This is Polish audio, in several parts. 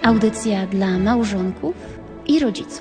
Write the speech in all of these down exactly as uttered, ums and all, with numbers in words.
Audycja dla małżonków i rodziców.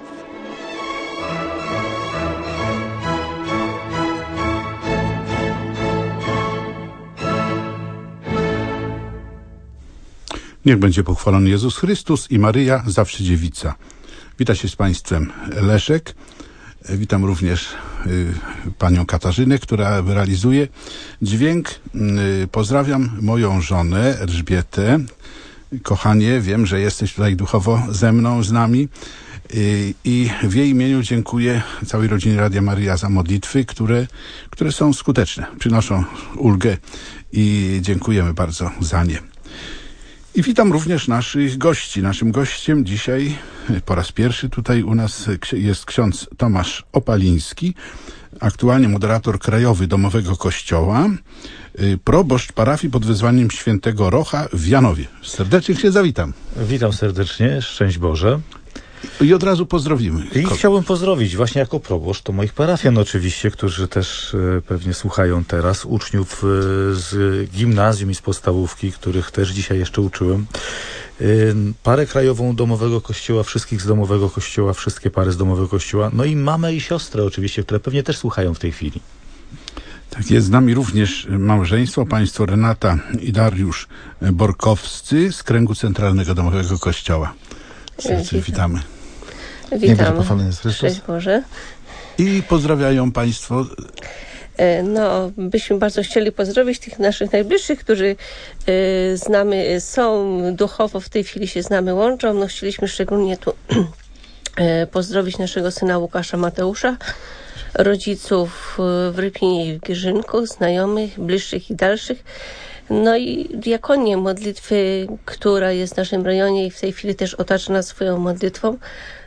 Niech będzie pochwalony Jezus Chrystus i Maryja, zawsze dziewica. Witam się z Państwem Leszek. Witam również y, panią Katarzynę, która realizuje dźwięk. Y, pozdrawiam moją żonę Elżbietę. Kochanie, wiem, że jesteś tutaj duchowo ze mną, z nami. Y, I w jej imieniu dziękuję całej rodzinie Radia Maryja za modlitwy, które, które są skuteczne, przynoszą ulgę i dziękujemy bardzo za nie. I witam również naszych gości. Naszym gościem dzisiaj po raz pierwszy tutaj u nas jest ksiądz Tomasz Opaliński, aktualnie moderator krajowy Domowego Kościoła, proboszcz parafii pod wezwaniem świętego Rocha w Janowie. Serdecznie się zawitam. Witam serdecznie, szczęść Boże. I od razu pozdrowimy. I chciałbym pozdrowić właśnie jako proboszcz to moich parafian oczywiście, którzy też e, pewnie słuchają teraz, uczniów e, z gimnazjum i z podstawówki, których też dzisiaj jeszcze uczyłem. E, parę krajową Domowego Kościoła, wszystkich z Domowego Kościoła, wszystkie pary z Domowego Kościoła, no i mamę i siostrę oczywiście, które pewnie też słuchają w tej chwili. Tak jest, z nami również małżeństwo, państwo Renata i Dariusz Borkowscy z kręgu centralnego Domowego Kościoła. Serdecznie witamy. Witam, szczęść Boże. I pozdrawiają Państwo. No, byśmy bardzo chcieli pozdrowić tych naszych najbliższych, którzy y, znamy, są duchowo w tej chwili się z nami łączą. No, chcieliśmy szczególnie tu y, pozdrowić naszego syna Łukasza Mateusza, rodziców w Rypinie i w Gierzynku, znajomych, bliższych i dalszych. No i diakonię modlitwy, która jest w naszym rejonie i w tej chwili też otacza nas swoją modlitwą,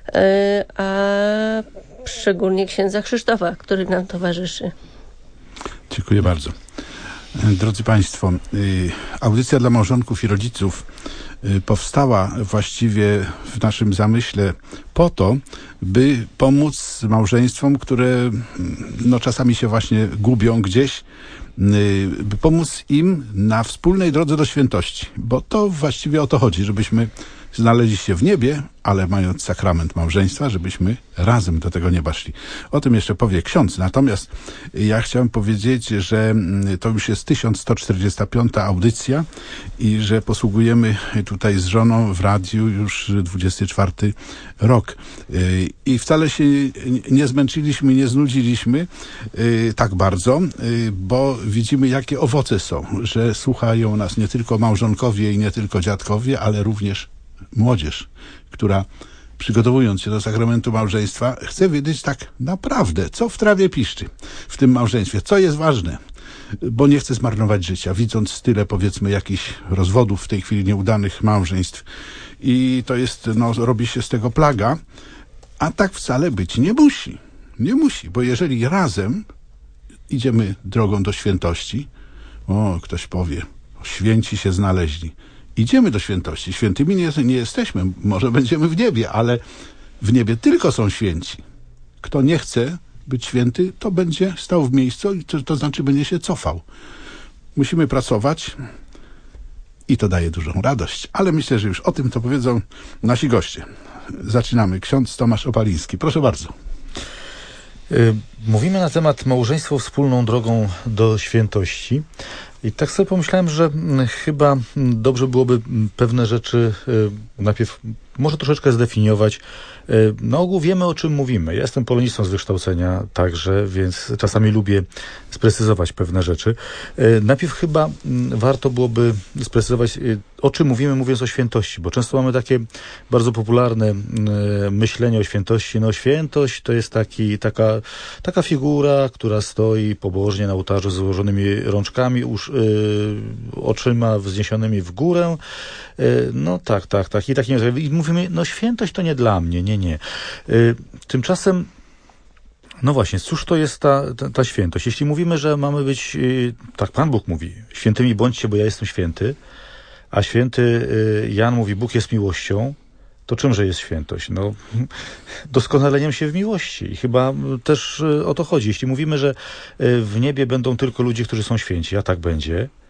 a szczególnie księdza Krzysztofa, który nam towarzyszy. Dziękuję bardzo. Drodzy Państwo, audycja dla małżonków i rodziców powstała właściwie w naszym zamyśle po to, by pomóc małżeństwom, które no, czasami się właśnie gubią gdzieś, by pomóc im na wspólnej drodze do świętości, bo to właściwie o to chodzi, żebyśmy znaleźli się w niebie, ale mając sakrament małżeństwa, żebyśmy razem do tego nieba szli. O tym jeszcze powie ksiądz. Natomiast ja chciałem powiedzieć, że to już jest tysiąc sto czterdziesta piąta audycja i że posługujemy tutaj z żoną w radiu już dwudziesty czwarty rok. I wcale się nie zmęczyliśmy, nie znudziliśmy tak bardzo, bo widzimy, jakie owoce są, że słuchają nas nie tylko małżonkowie i nie tylko dziadkowie, ale również młodzież, która przygotowując się do sakramentu małżeństwa chce wiedzieć tak naprawdę, co w trawie piszczy w tym małżeństwie, co jest ważne, bo nie chce zmarnować życia, widząc tyle, powiedzmy, jakichś rozwodów w tej chwili nieudanych małżeństw i to jest, no, robi się z tego plaga, a tak wcale być nie musi. Nie musi, bo jeżeli razem idziemy drogą do świętości, o, ktoś powie, święci się znaleźli. Idziemy do świętości. Świętymi nie, nie jesteśmy. Może będziemy w niebie, ale w niebie tylko są święci. Kto nie chce być święty, to będzie stał w miejscu i to, to znaczy będzie się cofał. Musimy pracować i to daje dużą radość. Ale myślę, że już o tym to powiedzą nasi goście. Zaczynamy. Ksiądz Tomasz Opaliński. Proszę bardzo. Mówimy na temat małżeństwo wspólną drogą do świętości. I tak sobie pomyślałem, że chyba dobrze byłoby pewne rzeczy najpierw może troszeczkę zdefiniować. Na ogół wiemy, o czym mówimy. Ja jestem polonistą z wykształcenia także, więc czasami lubię sprecyzować pewne rzeczy. Najpierw chyba warto byłoby sprecyzować, o czym mówimy, mówiąc o świętości, bo często mamy takie bardzo popularne myślenie o świętości. No świętość to jest taki, taka, taka figura, która stoi pobożnie na ołtarzu z złożonymi rączkami, usz, yy, oczyma wzniesionymi w górę. Yy, no tak, tak, tak. I tak nie I mówimy, no świętość to nie dla mnie, nie, nie. Yy, tymczasem no właśnie, cóż to jest ta, ta, ta świętość? Jeśli mówimy, że mamy być, yy, tak Pan Bóg mówi, świętymi bądźcie, bo ja jestem święty, a święty Jan mówi, Bóg jest miłością, to czymże jest świętość? No, doskonaleniem się w miłości. I chyba też o to chodzi. Jeśli mówimy, że w niebie będą tylko ludzie, którzy są święci, a tak będzie,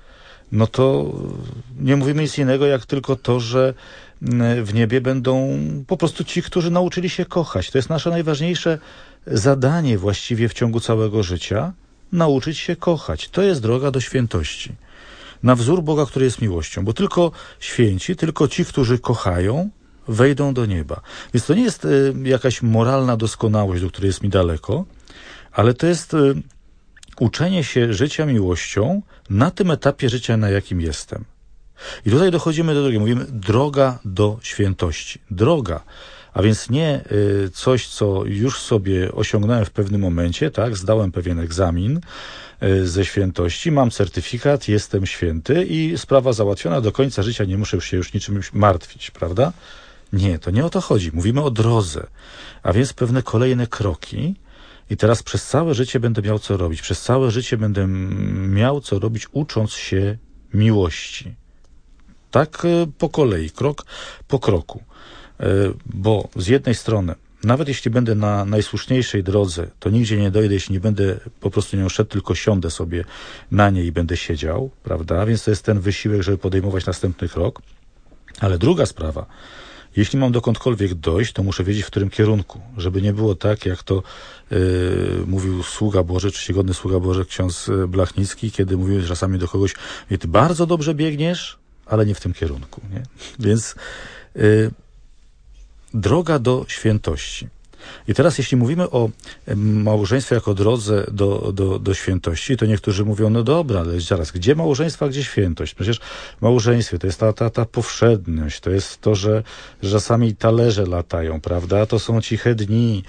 no to nie mówimy nic innego, jak tylko to, że w niebie będą po prostu ci, którzy nauczyli się kochać. To jest nasze najważniejsze zadanie właściwie w ciągu całego życia. Nauczyć się kochać. To jest droga do świętości. Na wzór Boga, który jest miłością. Bo tylko święci, tylko ci, którzy kochają, wejdą do nieba. Więc to nie jest y, jakaś moralna doskonałość, do której jest mi daleko, ale to jest y, uczenie się życia miłością na tym etapie życia, na jakim jestem. I tutaj dochodzimy do drugiego. Mówimy droga do świętości. Droga. A więc nie y, coś, co już sobie osiągnąłem w pewnym momencie, tak, zdałem pewien egzamin y, ze świętości, mam certyfikat, jestem święty i sprawa załatwiona, do końca życia nie muszę się już niczym martwić, prawda? Nie, to nie o to chodzi. Mówimy o drodze, a więc pewne kolejne kroki i teraz przez całe życie będę miał co robić. Przez całe życie będę miał co robić, ucząc się miłości. Tak y, po kolei, krok po kroku. Bo z jednej strony, nawet jeśli będę na najsłuszniejszej drodze, to nigdzie nie dojdę, jeśli nie będę po prostu nią szedł, tylko siądę sobie na niej i będę siedział, prawda? Więc to jest ten wysiłek, żeby podejmować następny krok. Ale druga sprawa, jeśli mam dokądkolwiek dojść, to muszę wiedzieć, w którym kierunku, żeby nie było tak, jak to yy, mówił sługa Boży, czcigodny sługa Boży, ksiądz Blachnicki, kiedy mówił czasami do kogoś, ty bardzo dobrze biegniesz, ale nie w tym kierunku, nie? Więc yy, droga do świętości. I teraz jeśli mówimy o małżeństwie jako drodze do, do, do świętości, to niektórzy mówią, no dobra, ale zaraz, gdzie małżeństwo, a gdzie świętość? Przecież w małżeństwie to jest ta, ta, ta powszedność, to jest to, że, że czasami talerze latają, prawda? To są ciche dni.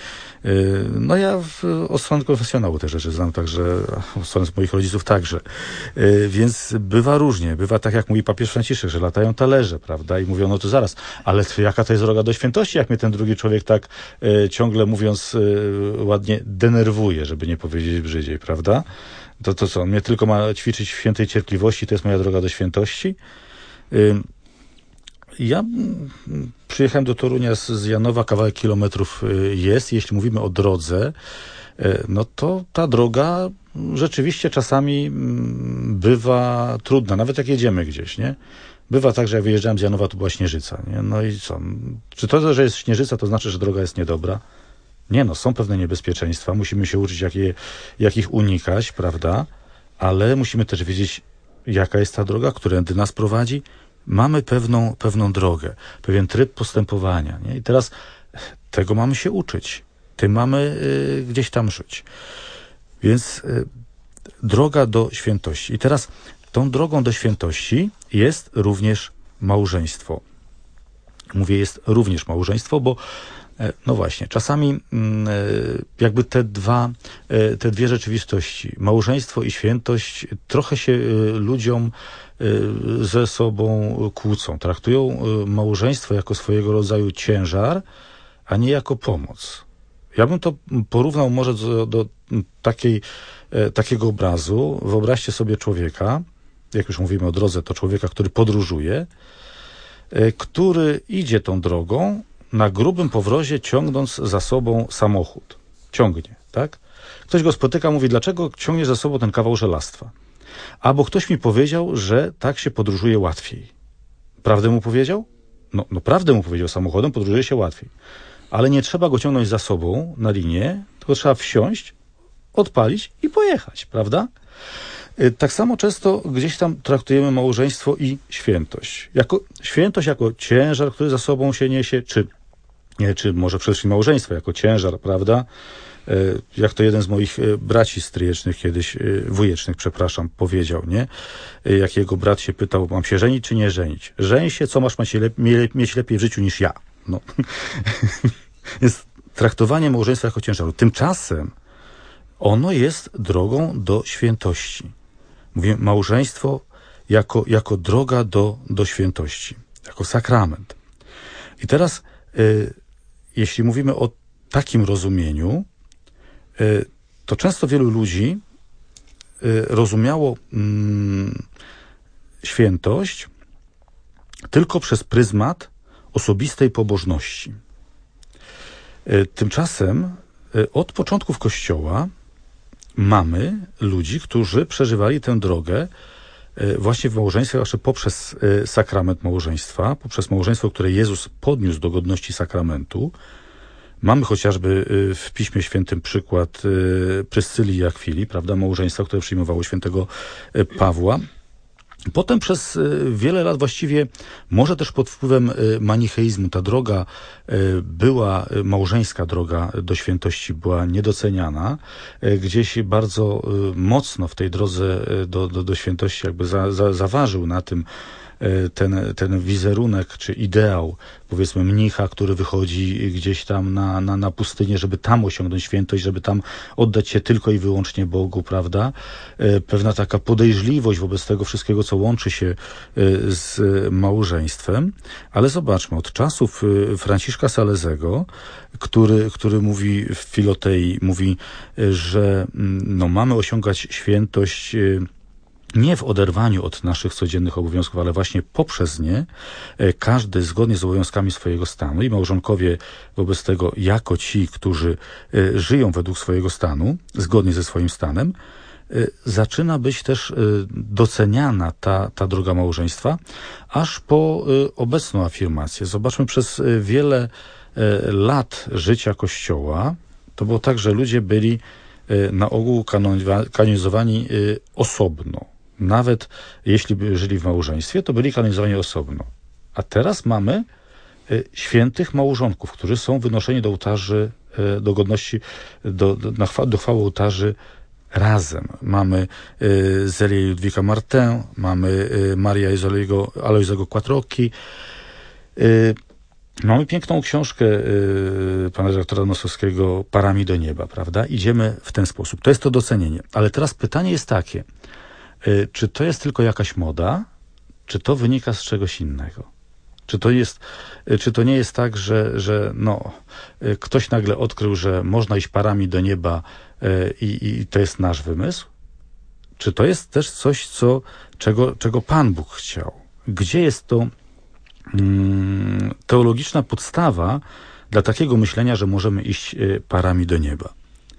No ja w, od strony konfesjonału te rzeczy znam, także od strony moich rodziców także. Więc bywa różnie. Bywa tak, jak mówi papież Franciszek, że latają talerze, prawda? I mówią, no to zaraz, ale jaka to jest droga do świętości, jak mnie ten drugi człowiek tak ciągle mówiąc ładnie denerwuje, żeby nie powiedzieć brzydziej, prawda? To, to co, on mnie tylko ma ćwiczyć w świętej cierpliwości, to jest moja droga do świętości? Ja przyjechałem do Torunia z, z Janowa, kawałek kilometrów jest. Jeśli mówimy o drodze, no to ta droga rzeczywiście czasami bywa trudna, nawet jak jedziemy gdzieś, nie? Bywa tak, że jak wyjeżdżałem z Janowa, to była śnieżyca, nie? No i co? Czy to, że jest śnieżyca, to znaczy, że droga jest niedobra? Nie, no, są pewne niebezpieczeństwa, musimy się uczyć, jak, je, jak ich unikać, prawda? Ale musimy też wiedzieć, jaka jest ta droga, którędy nas prowadzi. Mamy pewną, pewną drogę, pewien tryb postępowania, nie? I teraz tego mamy się uczyć. Tym mamy y, gdzieś tam żyć. Więc y, droga do świętości. I teraz tą drogą do świętości jest również małżeństwo. Mówię, jest również małżeństwo, bo no właśnie, czasami jakby te dwa, te dwie rzeczywistości, małżeństwo i świętość, trochę się ludziom ze sobą kłócą. Traktują małżeństwo jako swojego rodzaju ciężar, a nie jako pomoc. Ja bym to porównał może do, do takiej, takiego obrazu. Wyobraźcie sobie człowieka, jak już mówimy o drodze, to człowieka, który podróżuje, który idzie tą drogą na grubym powrozie, ciągnąc za sobą samochód. Ciągnie, tak? Ktoś go spotyka, mówi, dlaczego ciągniesz za sobą ten kawał żelastwa? Albo ktoś mi powiedział, że tak się podróżuje łatwiej. Prawdę mu powiedział? No, no prawdę mu powiedział, samochodem podróżuje się łatwiej. Ale nie trzeba go ciągnąć za sobą na linię, tylko trzeba wsiąść, odpalić i pojechać, prawda? Tak samo często gdzieś tam traktujemy małżeństwo i świętość. Jako, świętość jako ciężar, który za sobą się niesie, czy, nie, czy może przede wszystkim małżeństwo jako ciężar, prawda? Jak to jeden z moich braci stryjecznych kiedyś, wujecznych, przepraszam, powiedział, nie? Jak jego brat się pytał, mam się żenić czy nie żenić? Żeń się, co masz mieć lepiej w życiu niż ja? No. Jest traktowanie małżeństwa jako ciężaru. Tymczasem ono jest drogą do świętości. Mówię, małżeństwo jako, jako droga do, do świętości, jako sakrament. I teraz, y, jeśli mówimy o takim rozumieniu, y, to często wielu ludzi y, rozumiało y, świętość tylko przez pryzmat osobistej pobożności. Y, tymczasem y, od początków Kościoła mamy ludzi, którzy przeżywali tę drogę właśnie w małżeństwie, właśnie poprzez sakrament małżeństwa, poprzez małżeństwo, które Jezus podniósł do godności sakramentu. Mamy chociażby w Piśmie Świętym przykład Pryscylli i Akwili, prawda, małżeństwa, które przyjmowało świętego Pawła. Potem przez wiele lat właściwie, może też pod wpływem manicheizmu, ta droga była, małżeńska droga do świętości była niedoceniana. Gdzieś bardzo mocno w tej drodze do, do, do świętości jakby za, za, zaważył na tym ten, ten wizerunek czy ideał, powiedzmy, mnicha, który wychodzi gdzieś tam na, na, na pustynię, żeby tam osiągnąć świętość, żeby tam oddać się tylko i wyłącznie Bogu, prawda? Pewna taka podejrzliwość wobec tego wszystkiego, co łączy się z małżeństwem. Ale zobaczmy, od czasów Franciszka Salezego, który, który mówi w Filotei, mówi, że no, mamy osiągać świętość nie w oderwaniu od naszych codziennych obowiązków, ale właśnie poprzez nie, każdy zgodnie z obowiązkami swojego stanu i małżonkowie wobec tego jako ci, którzy żyją według swojego stanu, zgodnie ze swoim stanem, zaczyna być też doceniana ta, ta droga małżeństwa, aż po obecną afirmację. Zobaczmy, przez wiele lat życia Kościoła to było tak, że ludzie byli na ogół kanonizowani osobno. Nawet jeśli by żyli w małżeństwie, to byli kanonizowani osobno. A teraz mamy świętych małżonków, którzy są wynoszeni do ołtarzy, do godności, do, do, na chwa, do chwały ołtarzy razem. Mamy Zelię Ludwika Martin, mamy Maria Aloizego Quattrocchi. Mamy piękną książkę y, pana redaktora Nosowskiego Parami do nieba, prawda? Idziemy w ten sposób. To jest to docenienie. Ale teraz pytanie jest takie, y, czy to jest tylko jakaś moda, czy to wynika z czegoś innego? Czy to jest, y, czy to nie jest tak, że, że no, y, ktoś nagle odkrył, że można iść parami do nieba y, i to jest nasz wymysł? Czy to jest też coś, co, czego, czego Pan Bóg chciał? Gdzie jest to teologiczna podstawa dla takiego myślenia, że możemy iść parami do nieba?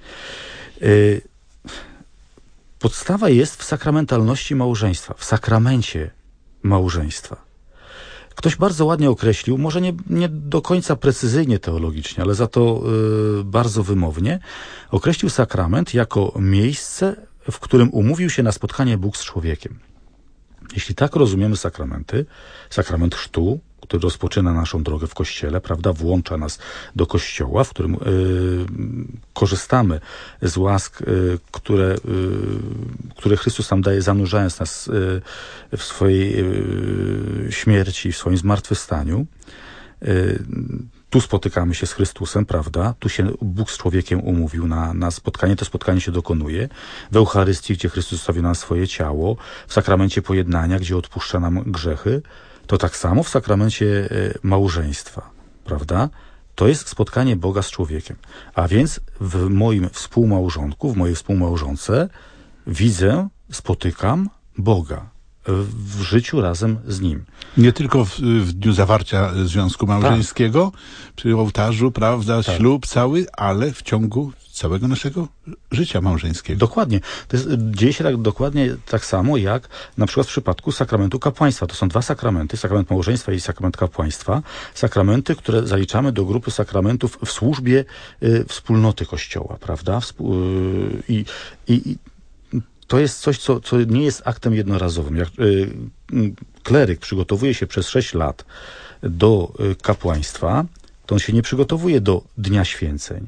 Podstawa jest w sakramentalności małżeństwa, w sakramencie małżeństwa. Ktoś bardzo ładnie określił, może nie, nie do końca precyzyjnie teologicznie, ale za to y, bardzo wymownie, określił sakrament jako miejsce, w którym umówił się na spotkanie Bóg z człowiekiem. Jeśli tak rozumiemy sakramenty, sakrament chrztu, który rozpoczyna naszą drogę w Kościele, prawda, włącza nas do Kościoła, w którym y, korzystamy z łask, y, które, y, które Chrystus nam daje, zanurzając nas y, w swojej y, śmierci, w swoim zmartwychwstaniu. Y, Tu spotykamy się z Chrystusem, prawda? Tu się Bóg z człowiekiem umówił na, na spotkanie. To spotkanie się dokonuje w Eucharystii, gdzie Chrystus zostawił nam swoje ciało, w sakramencie pojednania, gdzie odpuszcza nam grzechy. To tak samo w sakramencie małżeństwa, prawda? To jest spotkanie Boga z człowiekiem. A więc w moim współmałżonku, w mojej współmałżonce widzę, spotykam Boga w życiu razem z Nim. Nie tylko w, w dniu zawarcia związku małżeńskiego, tak, przy ołtarzu, prawda, tak, ślub cały, ale w ciągu całego naszego życia małżeńskiego. Dokładnie. To jest, dzieje się tak dokładnie tak samo, jak na przykład w przypadku sakramentu kapłaństwa. To są dwa sakramenty, sakrament małżeństwa i sakrament kapłaństwa. Sakramenty, które zaliczamy do grupy sakramentów w służbie y, wspólnoty Kościoła, prawda? Współ, y, i, i to jest coś, co, co nie jest aktem jednorazowym. Jak y, kleryk przygotowuje się przez sześć lat do y, kapłaństwa, to on się nie przygotowuje do Dnia Święceń,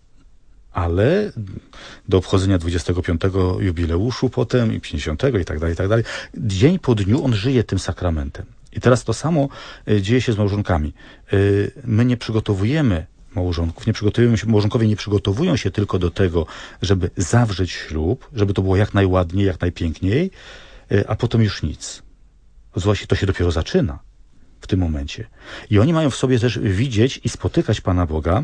ale do obchodzenia dwudziestego piątego jubileuszu potem i pięćdziesiątego i tak dalej, i tak dalej. Dzień po dniu on żyje tym sakramentem. I teraz to samo y, dzieje się z małżonkami. Y, my nie przygotowujemy małżonków, nie przygotowujemy się, małżonkowie nie przygotowują się tylko do tego, żeby zawrzeć ślub, żeby to było jak najładniej, jak najpiękniej, a potem już nic. Właśnie to się dopiero zaczyna w tym momencie. I oni mają w sobie też widzieć i spotykać Pana Boga,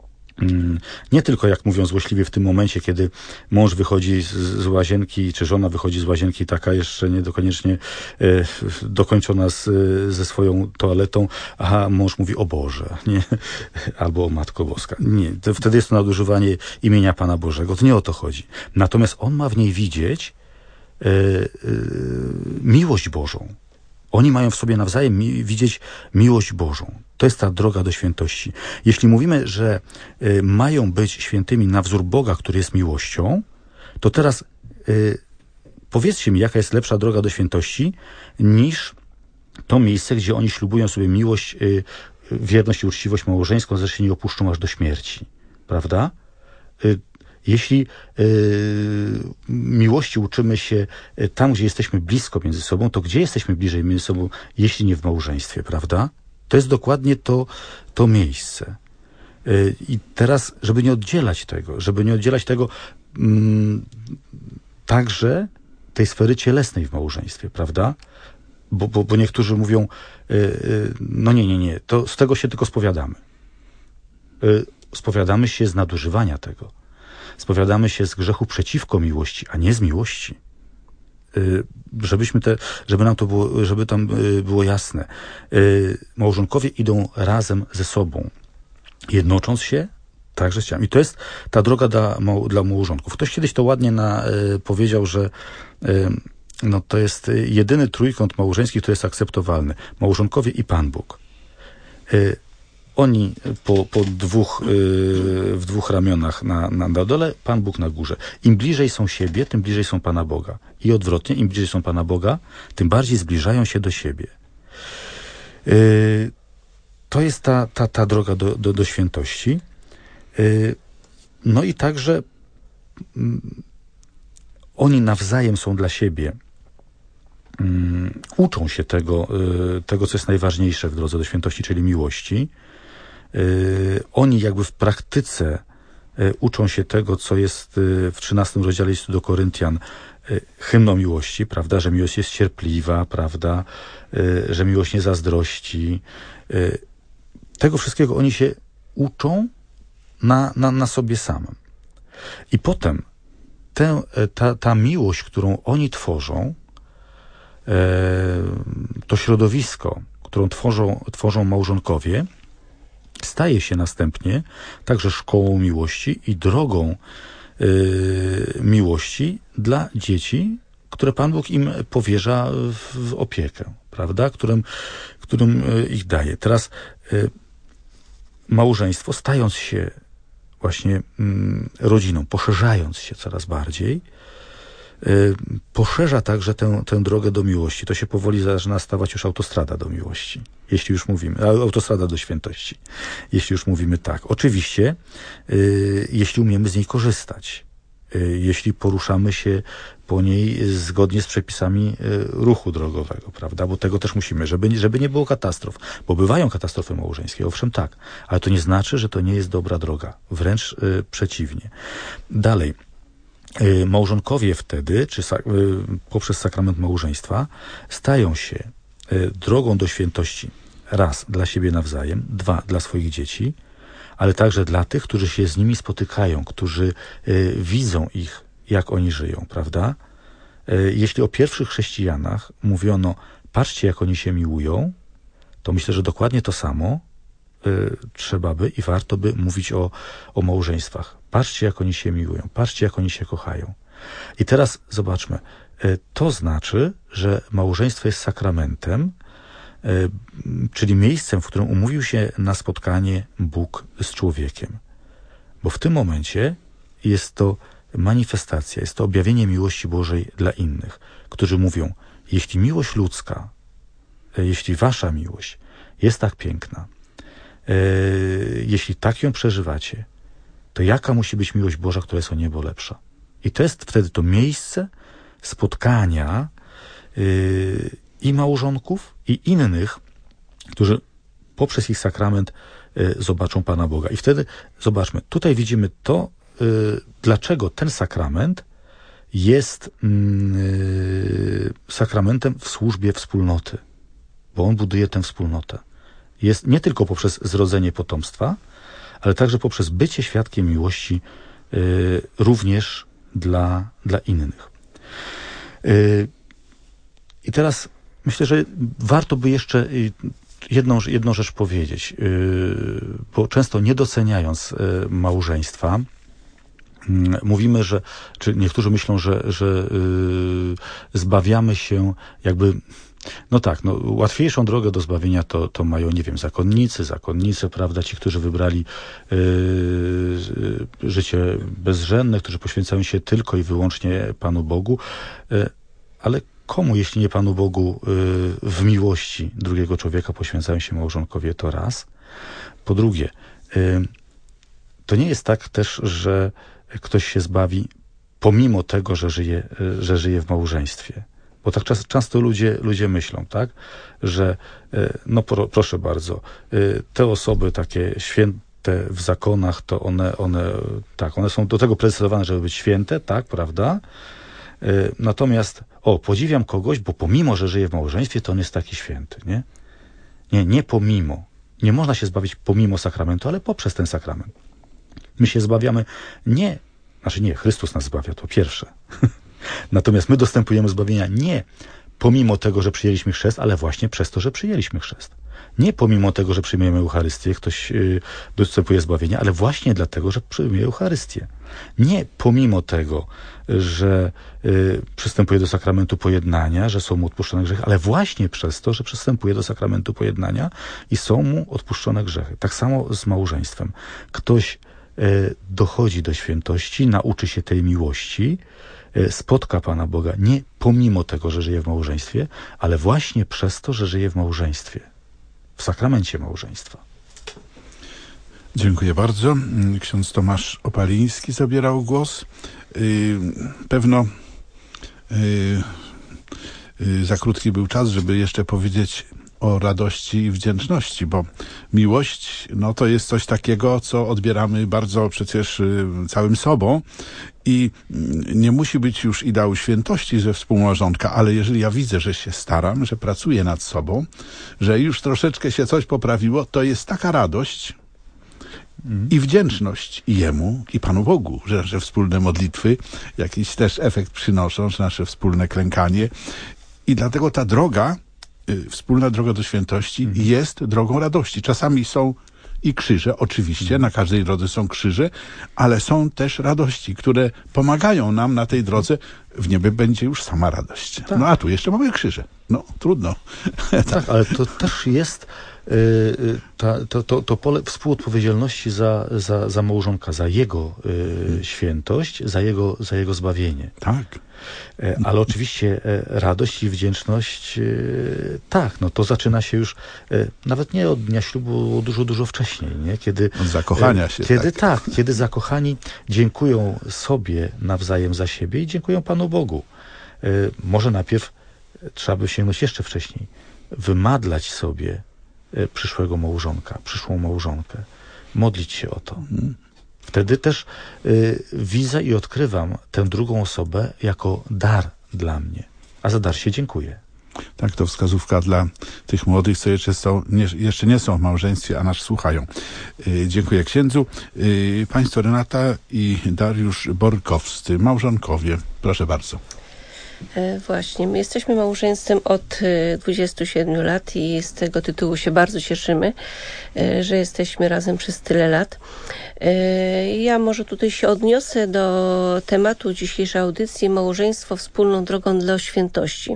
nie tylko, jak mówią złośliwie, w tym momencie, kiedy mąż wychodzi z, z łazienki, czy żona wychodzi z łazienki taka jeszcze nie dokoniecznie e, dokończona z, ze swoją toaletą, a mąż mówi o Boże, nie? Albo o Matko Boska. Nie, to wtedy jest to nadużywanie imienia Pana Bożego. To nie o to chodzi. Natomiast on ma w niej widzieć y, y, miłość Bożą. Oni mają w sobie nawzajem mi, widzieć miłość Bożą. To jest ta droga do świętości. Jeśli mówimy, że y, mają być świętymi na wzór Boga, który jest miłością, to teraz y, powiedzcie mi, jaka jest lepsza droga do świętości niż to miejsce, gdzie oni ślubują sobie miłość, y, wierność i uczciwość małżeńską, że się nie opuszczą aż do śmierci. Prawda? Y, jeśli y, miłości uczymy się tam, gdzie jesteśmy blisko między sobą, to gdzie jesteśmy bliżej między sobą, jeśli nie w małżeństwie, prawda? To jest dokładnie to, to miejsce. Y, I teraz, żeby nie oddzielać tego, żeby nie oddzielać tego mm, także tej sfery cielesnej w małżeństwie, prawda? Bo, bo, bo niektórzy mówią, y, y, no nie, nie, nie, to z tego się tylko spowiadamy. Y, spowiadamy się z nadużywania tego. Spowiadamy się z grzechu przeciwko miłości, a nie z miłości. Y, żebyśmy te, żeby nam to było, żeby tam y, było jasne. Y, małżonkowie idą razem ze sobą, jednocząc się także z ciałem. I to jest ta droga dla, dla małżonków. Ktoś kiedyś to ładnie na, y, powiedział, że y, no to jest jedyny trójkąt małżeński, który jest akceptowalny. Małżonkowie i Pan Bóg. Y, oni po, po dwóch, y, w dwóch ramionach na, na, na dole, Pan Bóg na górze. Im bliżej są siebie, tym bliżej są Pana Boga. I odwrotnie, im bliżej są Pana Boga, tym bardziej zbliżają się do siebie. Y, to jest ta, ta, ta droga do, do, do świętości. Y, no i także y, oni nawzajem są dla siebie. Um, uczą się tego, y, tego, co jest najważniejsze w drodze do świętości, czyli miłości. Y, oni jakby w praktyce y, uczą się tego, co jest y, w trzynastym rozdziale listu do Koryntian, y, hymną miłości, prawda, że miłość jest cierpliwa, prawda, y, że miłość nie zazdrości. Y, tego wszystkiego oni się uczą na, na, na sobie samym. I potem tę, ta, ta miłość, którą oni tworzą, to środowisko, którą tworzą, tworzą małżonkowie, staje się następnie także szkołą miłości i drogą yy, miłości dla dzieci, które Pan Bóg im powierza w, w opiekę, prawda, którym, którym ich daje. Teraz yy, małżeństwo, stając się właśnie yy, rodziną, poszerzając się coraz bardziej, poszerza także tę, tę drogę do miłości. To się powoli zaczyna stawać już autostrada do miłości, jeśli już mówimy, autostrada do świętości, jeśli już mówimy tak. Oczywiście, y, jeśli umiemy z niej korzystać, y, jeśli poruszamy się po niej zgodnie z przepisami y, ruchu drogowego, prawda, bo tego też musimy, żeby, żeby nie było katastrof, bo bywają katastrofy małżeńskie, owszem tak, ale to nie znaczy, że to nie jest dobra droga, wręcz y, przeciwnie. Dalej, małżonkowie wtedy, czy sak- poprzez sakrament małżeństwa, stają się drogą do świętości raz dla siebie nawzajem, dwa dla swoich dzieci, ale także dla tych, którzy się z nimi spotykają, którzy y, widzą ich, jak oni żyją, prawda? Y, jeśli o pierwszych chrześcijanach mówiono, patrzcie, jak oni się miłują, to myślę, że dokładnie to samo y, trzeba by i warto by mówić o, o małżeństwach. Patrzcie, jak oni się miłują. Patrzcie, jak oni się kochają. I teraz zobaczmy. To znaczy, że małżeństwo jest sakramentem, czyli miejscem, w którym umówił się na spotkanie Bóg z człowiekiem. Bo w tym momencie jest to manifestacja, jest to objawienie miłości Bożej dla innych, którzy mówią, jeśli miłość ludzka, jeśli wasza miłość jest tak piękna, jeśli tak ją przeżywacie, to jaka musi być miłość Boża, która jest o niebo lepsza. I to jest wtedy to miejsce spotkania yy, i małżonków, i innych, którzy poprzez ich sakrament yy, zobaczą Pana Boga. I wtedy, zobaczmy, tutaj widzimy to, yy, dlaczego ten sakrament jest yy, sakramentem w służbie wspólnoty. Bo on buduje tę wspólnotę. Jest nie tylko poprzez zrodzenie potomstwa, ale także poprzez bycie świadkiem miłości y, również dla, dla innych. Y, I teraz myślę, że warto by jeszcze jedną, jedną rzecz powiedzieć, y, bo często nie doceniając y, małżeństwa, mówimy, że, czy niektórzy myślą, że, że yy, zbawiamy się jakby, no tak, no, łatwiejszą drogę do zbawienia to, to mają, nie wiem, zakonnicy, zakonnice, prawda, ci, którzy wybrali yy, yy, życie bezrzędne, którzy poświęcają się tylko i wyłącznie Panu Bogu, yy, ale komu, jeśli nie Panu Bogu, yy, w miłości drugiego człowieka poświęcają się małżonkowie, to raz. Po drugie, yy, to nie jest tak też, że ktoś się zbawi pomimo tego, że żyje, że żyje w małżeństwie. Bo tak czas, często ludzie, ludzie myślą, tak, że no pro, proszę bardzo, te osoby takie święte w zakonach, to one, one, tak, one są do tego predestynowane, żeby być święte, tak, prawda? Natomiast, o, podziwiam kogoś, bo pomimo, że żyje w małżeństwie, to on jest taki święty, nie? Nie, nie pomimo. Nie można się zbawić pomimo sakramentu, ale poprzez ten sakrament. My się zbawiamy nie, znaczy nie, Chrystus nas zbawia, to pierwsze. Natomiast my dostępujemy zbawienia nie pomimo tego, że przyjęliśmy chrzest, ale właśnie przez to, że przyjęliśmy chrzest. Nie pomimo tego, że przyjmujemy Eucharystię, ktoś yy, dostępuje zbawienia, ale właśnie dlatego, że przyjmuje Eucharystię. Nie pomimo tego, że yy, przystępuje do sakramentu pojednania, że są mu odpuszczone grzechy, ale właśnie przez to, że przystępuje do sakramentu pojednania i są mu odpuszczone grzechy. Tak samo z małżeństwem. Ktoś yy, dochodzi do świętości, nauczy się tej miłości, yy, spotka Pana Boga nie pomimo tego, że żyje w małżeństwie, ale właśnie przez to, że żyje w małżeństwie. W sakramencie małżeństwa. Dziękuję bardzo. Ksiądz Tomasz Opaliński zabierał głos. Pewno za krótki był czas, żeby jeszcze powiedzieć o radości i wdzięczności, bo miłość, no to jest coś takiego, co odbieramy bardzo przecież całym sobą i nie musi być już ideału świętości ze współmałżonka, ale jeżeli ja widzę, że się staram, że pracuję nad sobą, że już troszeczkę się coś poprawiło, to jest taka radość i wdzięczność i Jemu, i Panu Bogu, że nasze wspólne modlitwy jakiś też efekt przynoszą, że nasze wspólne klękanie i dlatego ta droga, wspólna droga do świętości mhm. jest drogą radości. Czasami są i krzyże, oczywiście, na każdej drodze są krzyże, ale są też radości, które pomagają nam na tej drodze. W niebie będzie już sama radość. Tak. No a tu jeszcze mamy krzyże. No, trudno. Tak, ale to też jest yy, ta, to, to, to pole współodpowiedzialności za, za, za małżonka, za jego yy, hmm. świętość, za jego, za jego zbawienie. Tak. Ale oczywiście radość i wdzięczność, tak, no to zaczyna się już nawet nie od dnia ślubu, dużo, dużo wcześniej, nie? Kiedy, od zakochania się. Kiedy tak. tak, kiedy zakochani dziękują sobie nawzajem za siebie i dziękują Panu Bogu. Może najpierw trzeba by sięgnąć jeszcze wcześniej, wymadlać sobie przyszłego małżonka, przyszłą małżonkę, modlić się o to. Hmm. Wtedy też y, widzę i odkrywam tę drugą osobę jako dar dla mnie. A za dar się dziękuję. Tak, to wskazówka dla tych młodych, co jeszcze, są, nie, jeszcze nie są w małżeństwie, a nas słuchają. Y, dziękuję księdzu. Y, państwo Renata i Dariusz Borkowscy, małżonkowie. Proszę bardzo. Właśnie, my jesteśmy małżeństwem od dwudziestu siedmiu lat i z tego tytułu się bardzo cieszymy, że jesteśmy razem przez tyle lat. Ja może tutaj się odniosę do tematu dzisiejszej audycji, małżeństwo wspólną drogą do świętości.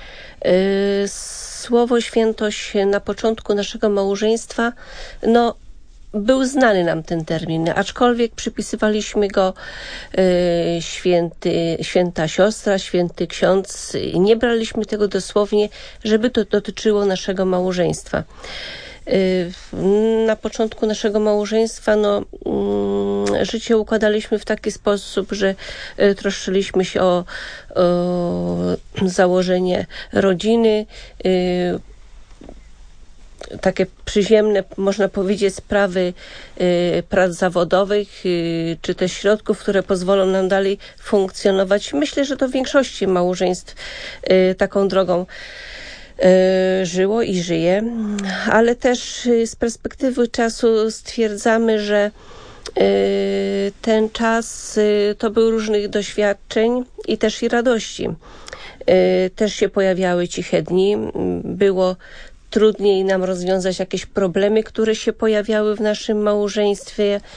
Słowo świętość na początku naszego małżeństwa, no był znany nam ten termin, aczkolwiek przypisywaliśmy go y, święty, święta siostra, święty ksiądz i nie braliśmy tego dosłownie, żeby to dotyczyło naszego małżeństwa. Y, na początku naszego małżeństwa no, y, życie układaliśmy w taki sposób, że y, troszczyliśmy się o, o założenie rodziny, y, takie przyziemne, można powiedzieć, sprawy y, prac zawodowych, y, czy też środków, które pozwolą nam dalej funkcjonować. Myślę, że to w większości małżeństw y, taką drogą y, żyło i żyje, ale też y, z perspektywy czasu stwierdzamy, że y, ten czas y, to był różnych doświadczeń i też i radości. Y, też się pojawiały ciche dni, było trudniej nam rozwiązać jakieś problemy, które się pojawiały w naszym małżeństwie.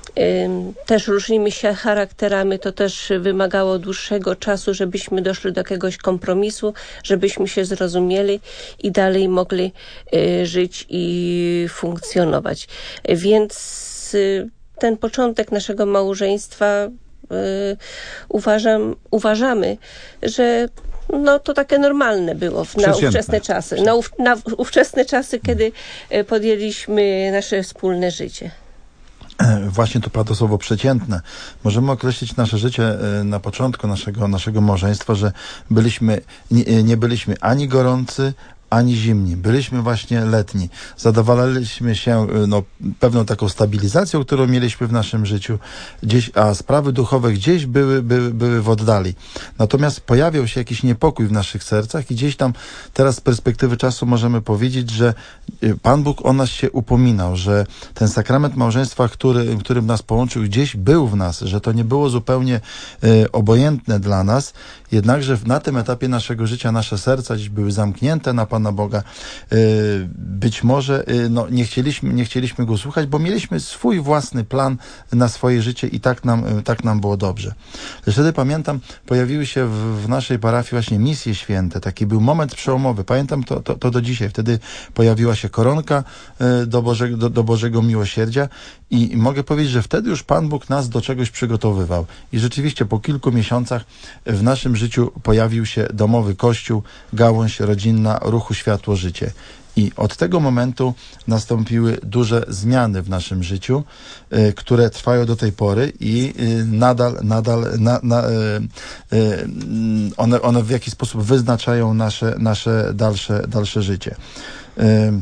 Też różnimy się charakterami, to też wymagało dłuższego czasu, żebyśmy doszli do jakiegoś kompromisu, żebyśmy się zrozumieli i dalej mogli żyć i funkcjonować. Więc ten początek naszego małżeństwa uważam, uważamy, że no to takie normalne było w, na ówczesne czasy. Na, ów, na ówczesne czasy, kiedy podjęliśmy nasze wspólne życie. Właśnie to padło słowo przeciętne. Możemy określić nasze życie na początku naszego, naszego małżeństwa, że byliśmy, nie, nie byliśmy ani gorący, ani zimni. Byliśmy właśnie letni. Zadowalaliśmy się no, pewną taką stabilizacją, którą mieliśmy w naszym życiu, gdzieś, a sprawy duchowe gdzieś były, były, były w oddali. Natomiast pojawiał się jakiś niepokój w naszych sercach i gdzieś tam teraz z perspektywy czasu możemy powiedzieć, że Pan Bóg o nas się upominał, że ten sakrament małżeństwa, który, który nas połączył, gdzieś był w nas, że to nie było zupełnie e, obojętne dla nas, jednakże na tym etapie naszego życia nasze serca gdzieś były zamknięte na Pana Boga. Być może no, nie chcieliśmy, nie chcieliśmy Go słuchać, bo mieliśmy swój własny plan na swoje życie i tak nam, tak nam było dobrze. Wtedy pamiętam, pojawiły się w, w naszej parafii właśnie misje święte. Taki był moment przełomowy. Pamiętam to, to, to do dzisiaj. Wtedy pojawiła się koronka do Bożego, do, do Bożego Miłosierdzia i, i mogę powiedzieć, że wtedy już Pan Bóg nas do czegoś przygotowywał. I rzeczywiście po kilku miesiącach w naszym życiu pojawił się domowy kościół, gałąź rodzinna ruchu Światło Życie. I od tego momentu nastąpiły duże zmiany w naszym życiu, y, które trwają do tej pory i y, nadal, nadal na, na, y, y, one, one w jakiś sposób wyznaczają nasze, nasze dalsze, dalsze życie. Y,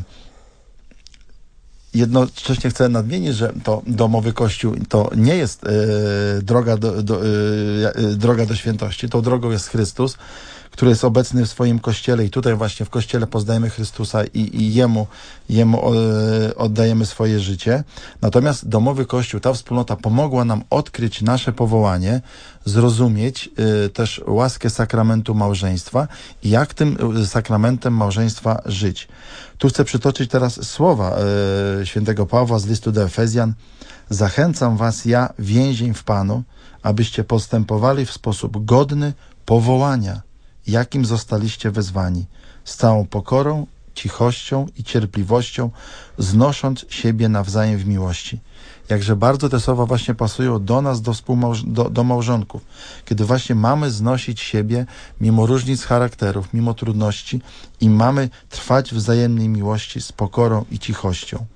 Jednocześnie chcę nadmienić, że to domowy kościół to nie jest y, droga, do, do, y, y, droga do świętości. Tą drogą jest Chrystus, który jest obecny w swoim Kościele i tutaj właśnie w Kościele poznajemy Chrystusa i, i Jemu, jemu y, oddajemy swoje życie. Natomiast domowy Kościół, ta wspólnota pomogła nam odkryć nasze powołanie, zrozumieć y, też łaskę sakramentu małżeństwa i jak tym y, sakramentem małżeństwa żyć. Tu chcę przytoczyć teraz słowa y, świętego Pawła z listu do Efezjan. Zachęcam was ja, więzień w Panu, abyście postępowali w sposób godny powołania, jakim zostaliście wezwani, z całą pokorą, cichością i cierpliwością, znosząc siebie nawzajem w miłości. Jakże bardzo te słowa właśnie pasują do nas, do, współmałż- do, do małżonków, kiedy właśnie mamy znosić siebie mimo różnic charakterów, mimo trudności i mamy trwać w wzajemnej miłości z pokorą i cichością.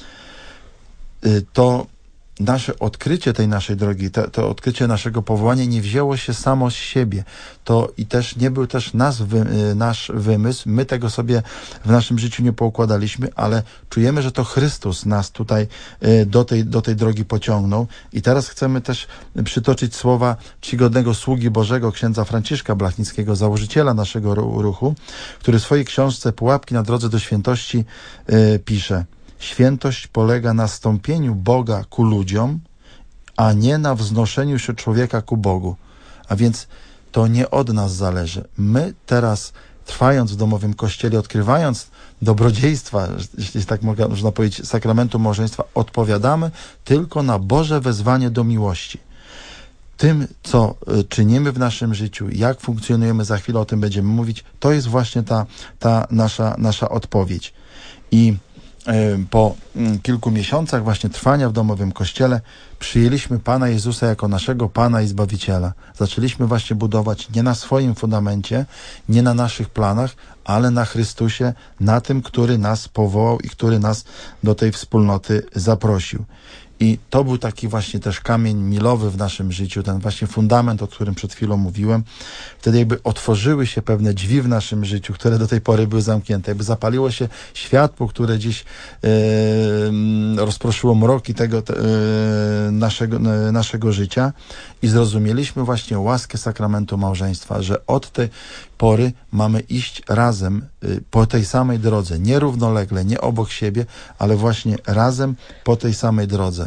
To nasze odkrycie tej naszej drogi, to, to odkrycie naszego powołania nie wzięło się samo z siebie. To i też nie był też nas, wy, nasz wymysł. My tego sobie w naszym życiu nie poukładaliśmy, ale czujemy, że to Chrystus nas tutaj do tej, do tej drogi pociągnął. I teraz chcemy też przytoczyć słowa czcigodnego sługi Bożego, księdza Franciszka Blachnickiego, założyciela naszego ruchu, który w swojej książce Pułapki na drodze do świętości yy, pisze: świętość polega na stąpieniu Boga ku ludziom, a nie na wznoszeniu się człowieka ku Bogu. A więc to nie od nas zależy. My teraz, trwając w domowym kościele, odkrywając dobrodziejstwa, jeśli tak można powiedzieć, sakramentu małżeństwa, odpowiadamy tylko na Boże wezwanie do miłości. Tym, co czynimy w naszym życiu, jak funkcjonujemy, za chwilę o tym będziemy mówić, to jest właśnie ta, ta nasza, nasza odpowiedź. I po kilku miesiącach właśnie trwania w domowym kościele przyjęliśmy Pana Jezusa jako naszego Pana i Zbawiciela. Zaczęliśmy właśnie budować nie na swoim fundamencie, nie na naszych planach, ale na Chrystusie, na tym, który nas powołał i który nas do tej wspólnoty zaprosił. I to był taki właśnie też kamień milowy w naszym życiu, ten właśnie fundament, o którym przed chwilą mówiłem. Wtedy jakby otworzyły się pewne drzwi w naszym życiu, które do tej pory były zamknięte. Jakby zapaliło się światło, które dziś e, rozproszyło mroki tego te, e, naszego, e, naszego życia i zrozumieliśmy właśnie łaskę sakramentu małżeństwa, że od tej pory mamy iść razem y, po tej samej drodze, nie równolegle, nie obok siebie, ale właśnie razem po tej samej drodze.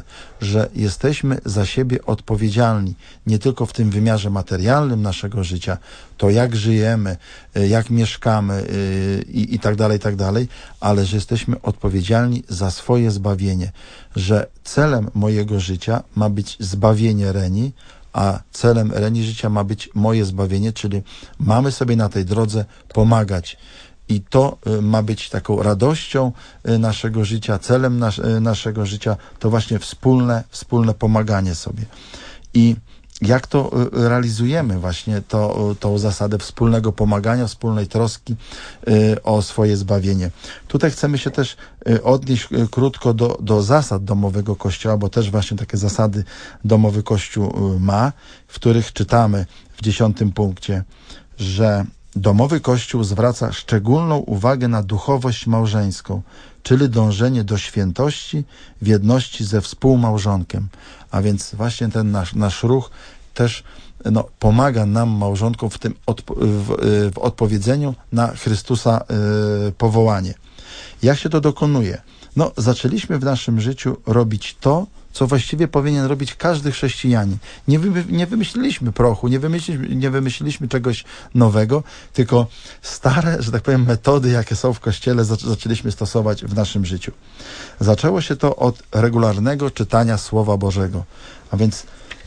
drodze, że jesteśmy za siebie odpowiedzialni, nie tylko w tym wymiarze materialnym naszego życia, to jak żyjemy, jak mieszkamy i, i tak dalej, i tak dalej, ale że jesteśmy odpowiedzialni za swoje zbawienie, że celem mojego życia ma być zbawienie Reni, a celem Reni życia ma być moje zbawienie, czyli mamy sobie na tej drodze pomagać. I to ma być taką radością naszego życia, celem nas, naszego życia, to właśnie wspólne, wspólne pomaganie sobie. I jak to realizujemy właśnie to, tą zasadę wspólnego pomagania, wspólnej troski o swoje zbawienie. Tutaj chcemy się też odnieść krótko do, do zasad domowego Kościoła, bo też właśnie takie zasady domowy Kościół ma, w których czytamy w dziesiątym punkcie, że domowy Kościół zwraca szczególną uwagę na duchowość małżeńską, czyli dążenie do świętości w jedności ze współmałżonkiem. A więc właśnie ten nasz, nasz ruch też no, pomaga nam, małżonkom, w tym odpo- w, w odpowiedzeniu na Chrystusa y, powołanie. Jak się to dokonuje? No, zaczęliśmy w naszym życiu robić to, co właściwie powinien robić każdy chrześcijanin. Nie, wy, nie wymyśliliśmy prochu, nie wymyśliliśmy, nie wymyśliliśmy czegoś nowego, tylko stare, że tak powiem, metody, jakie są w Kościele, zac- zaczęliśmy stosować w naszym życiu. Zaczęło się to od regularnego czytania Słowa Bożego. A więc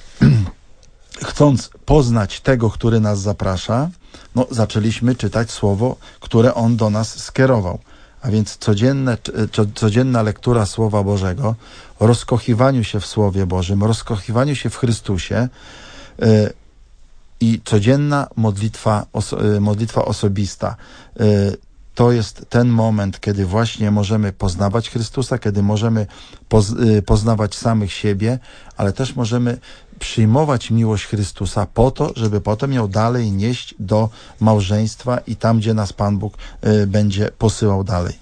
chcąc poznać tego, który nas zaprasza, no, zaczęliśmy czytać Słowo, które On do nas skierował. A więc codzienne, codzienna lektura Słowa Bożego, rozkochiwaniu się w Słowie Bożym, rozkochiwaniu się w Chrystusie yy, i codzienna modlitwa, oso, yy, modlitwa osobista. Yy, to jest ten moment, kiedy właśnie możemy poznawać Chrystusa, kiedy możemy poz, yy, poznawać samych siebie, ale też możemy przyjmować miłość Chrystusa po to, żeby potem ją dalej nieść do małżeństwa i tam, gdzie nas Pan Bóg y, będzie posyłał dalej.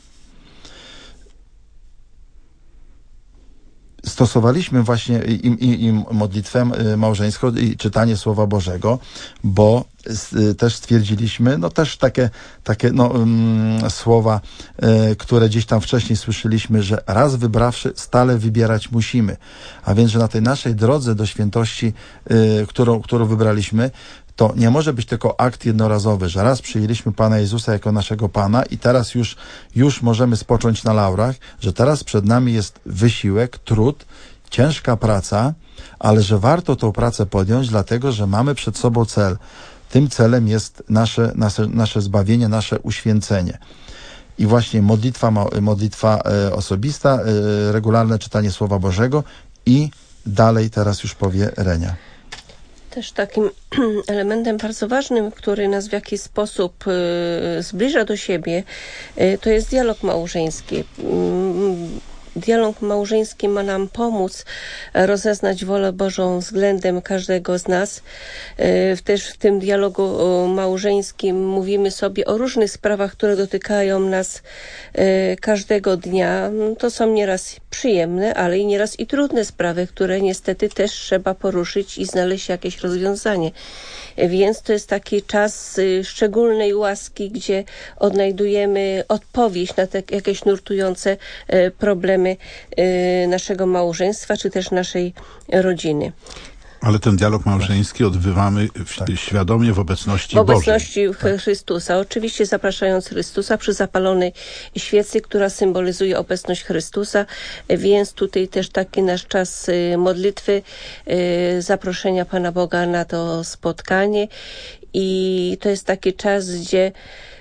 Stosowaliśmy właśnie i, i, i modlitwę małżeńską i czytanie Słowa Bożego, bo y, też stwierdziliśmy, no też takie, takie no, um, słowa, y, które gdzieś tam wcześniej słyszeliśmy, że raz wybrawszy, stale wybierać musimy. A więc, że na tej naszej drodze do świętości, y, którą, którą wybraliśmy, to nie może być tylko akt jednorazowy, że raz przyjęliśmy Pana Jezusa jako naszego Pana i teraz już, już możemy spocząć na laurach, że teraz przed nami jest wysiłek, trud, ciężka praca, ale że warto tą pracę podjąć, dlatego że mamy przed sobą cel. Tym celem jest nasze, nasze, nasze zbawienie, nasze uświęcenie. I właśnie modlitwa, modlitwa e, osobista, e, regularne czytanie Słowa Bożego i dalej teraz już powie Renia. Też takim elementem bardzo ważnym, który nas w jakiś sposób y, zbliża do siebie, y, to jest dialog małżeński. Y, Dialog małżeński ma nam pomóc rozeznać wolę Bożą względem każdego z nas. Też w tym dialogu małżeńskim mówimy sobie o różnych sprawach, które dotykają nas każdego dnia. To są nieraz przyjemne, ale i nieraz i trudne sprawy, które niestety też trzeba poruszyć i znaleźć jakieś rozwiązanie. Więc to jest taki czas szczególnej łaski, gdzie odnajdujemy odpowiedź na te jakieś nurtujące problemy naszego małżeństwa, czy też naszej rodziny. Ale ten dialog małżeński odbywamy w, tak. świadomie w obecności W obecności Bożej. Chrystusa. Oczywiście zapraszając Chrystusa przy zapalonej świecy, która symbolizuje obecność Chrystusa, więc tutaj też taki nasz czas modlitwy, zaproszenia Pana Boga na to spotkanie i to jest taki czas, gdzie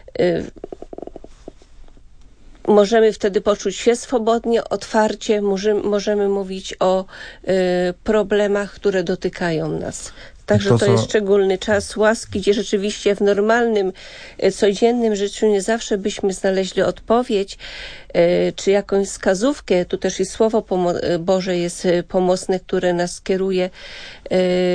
możemy wtedy poczuć się swobodnie, otwarcie, możemy, możemy mówić o y, problemach, które dotykają nas. Także to, to jest co... szczególny czas łaski, gdzie rzeczywiście w normalnym, codziennym życiu nie zawsze byśmy znaleźli odpowiedź, y, czy jakąś wskazówkę. Tu też i Słowo pomo- Boże jest pomocne, które nas kieruje,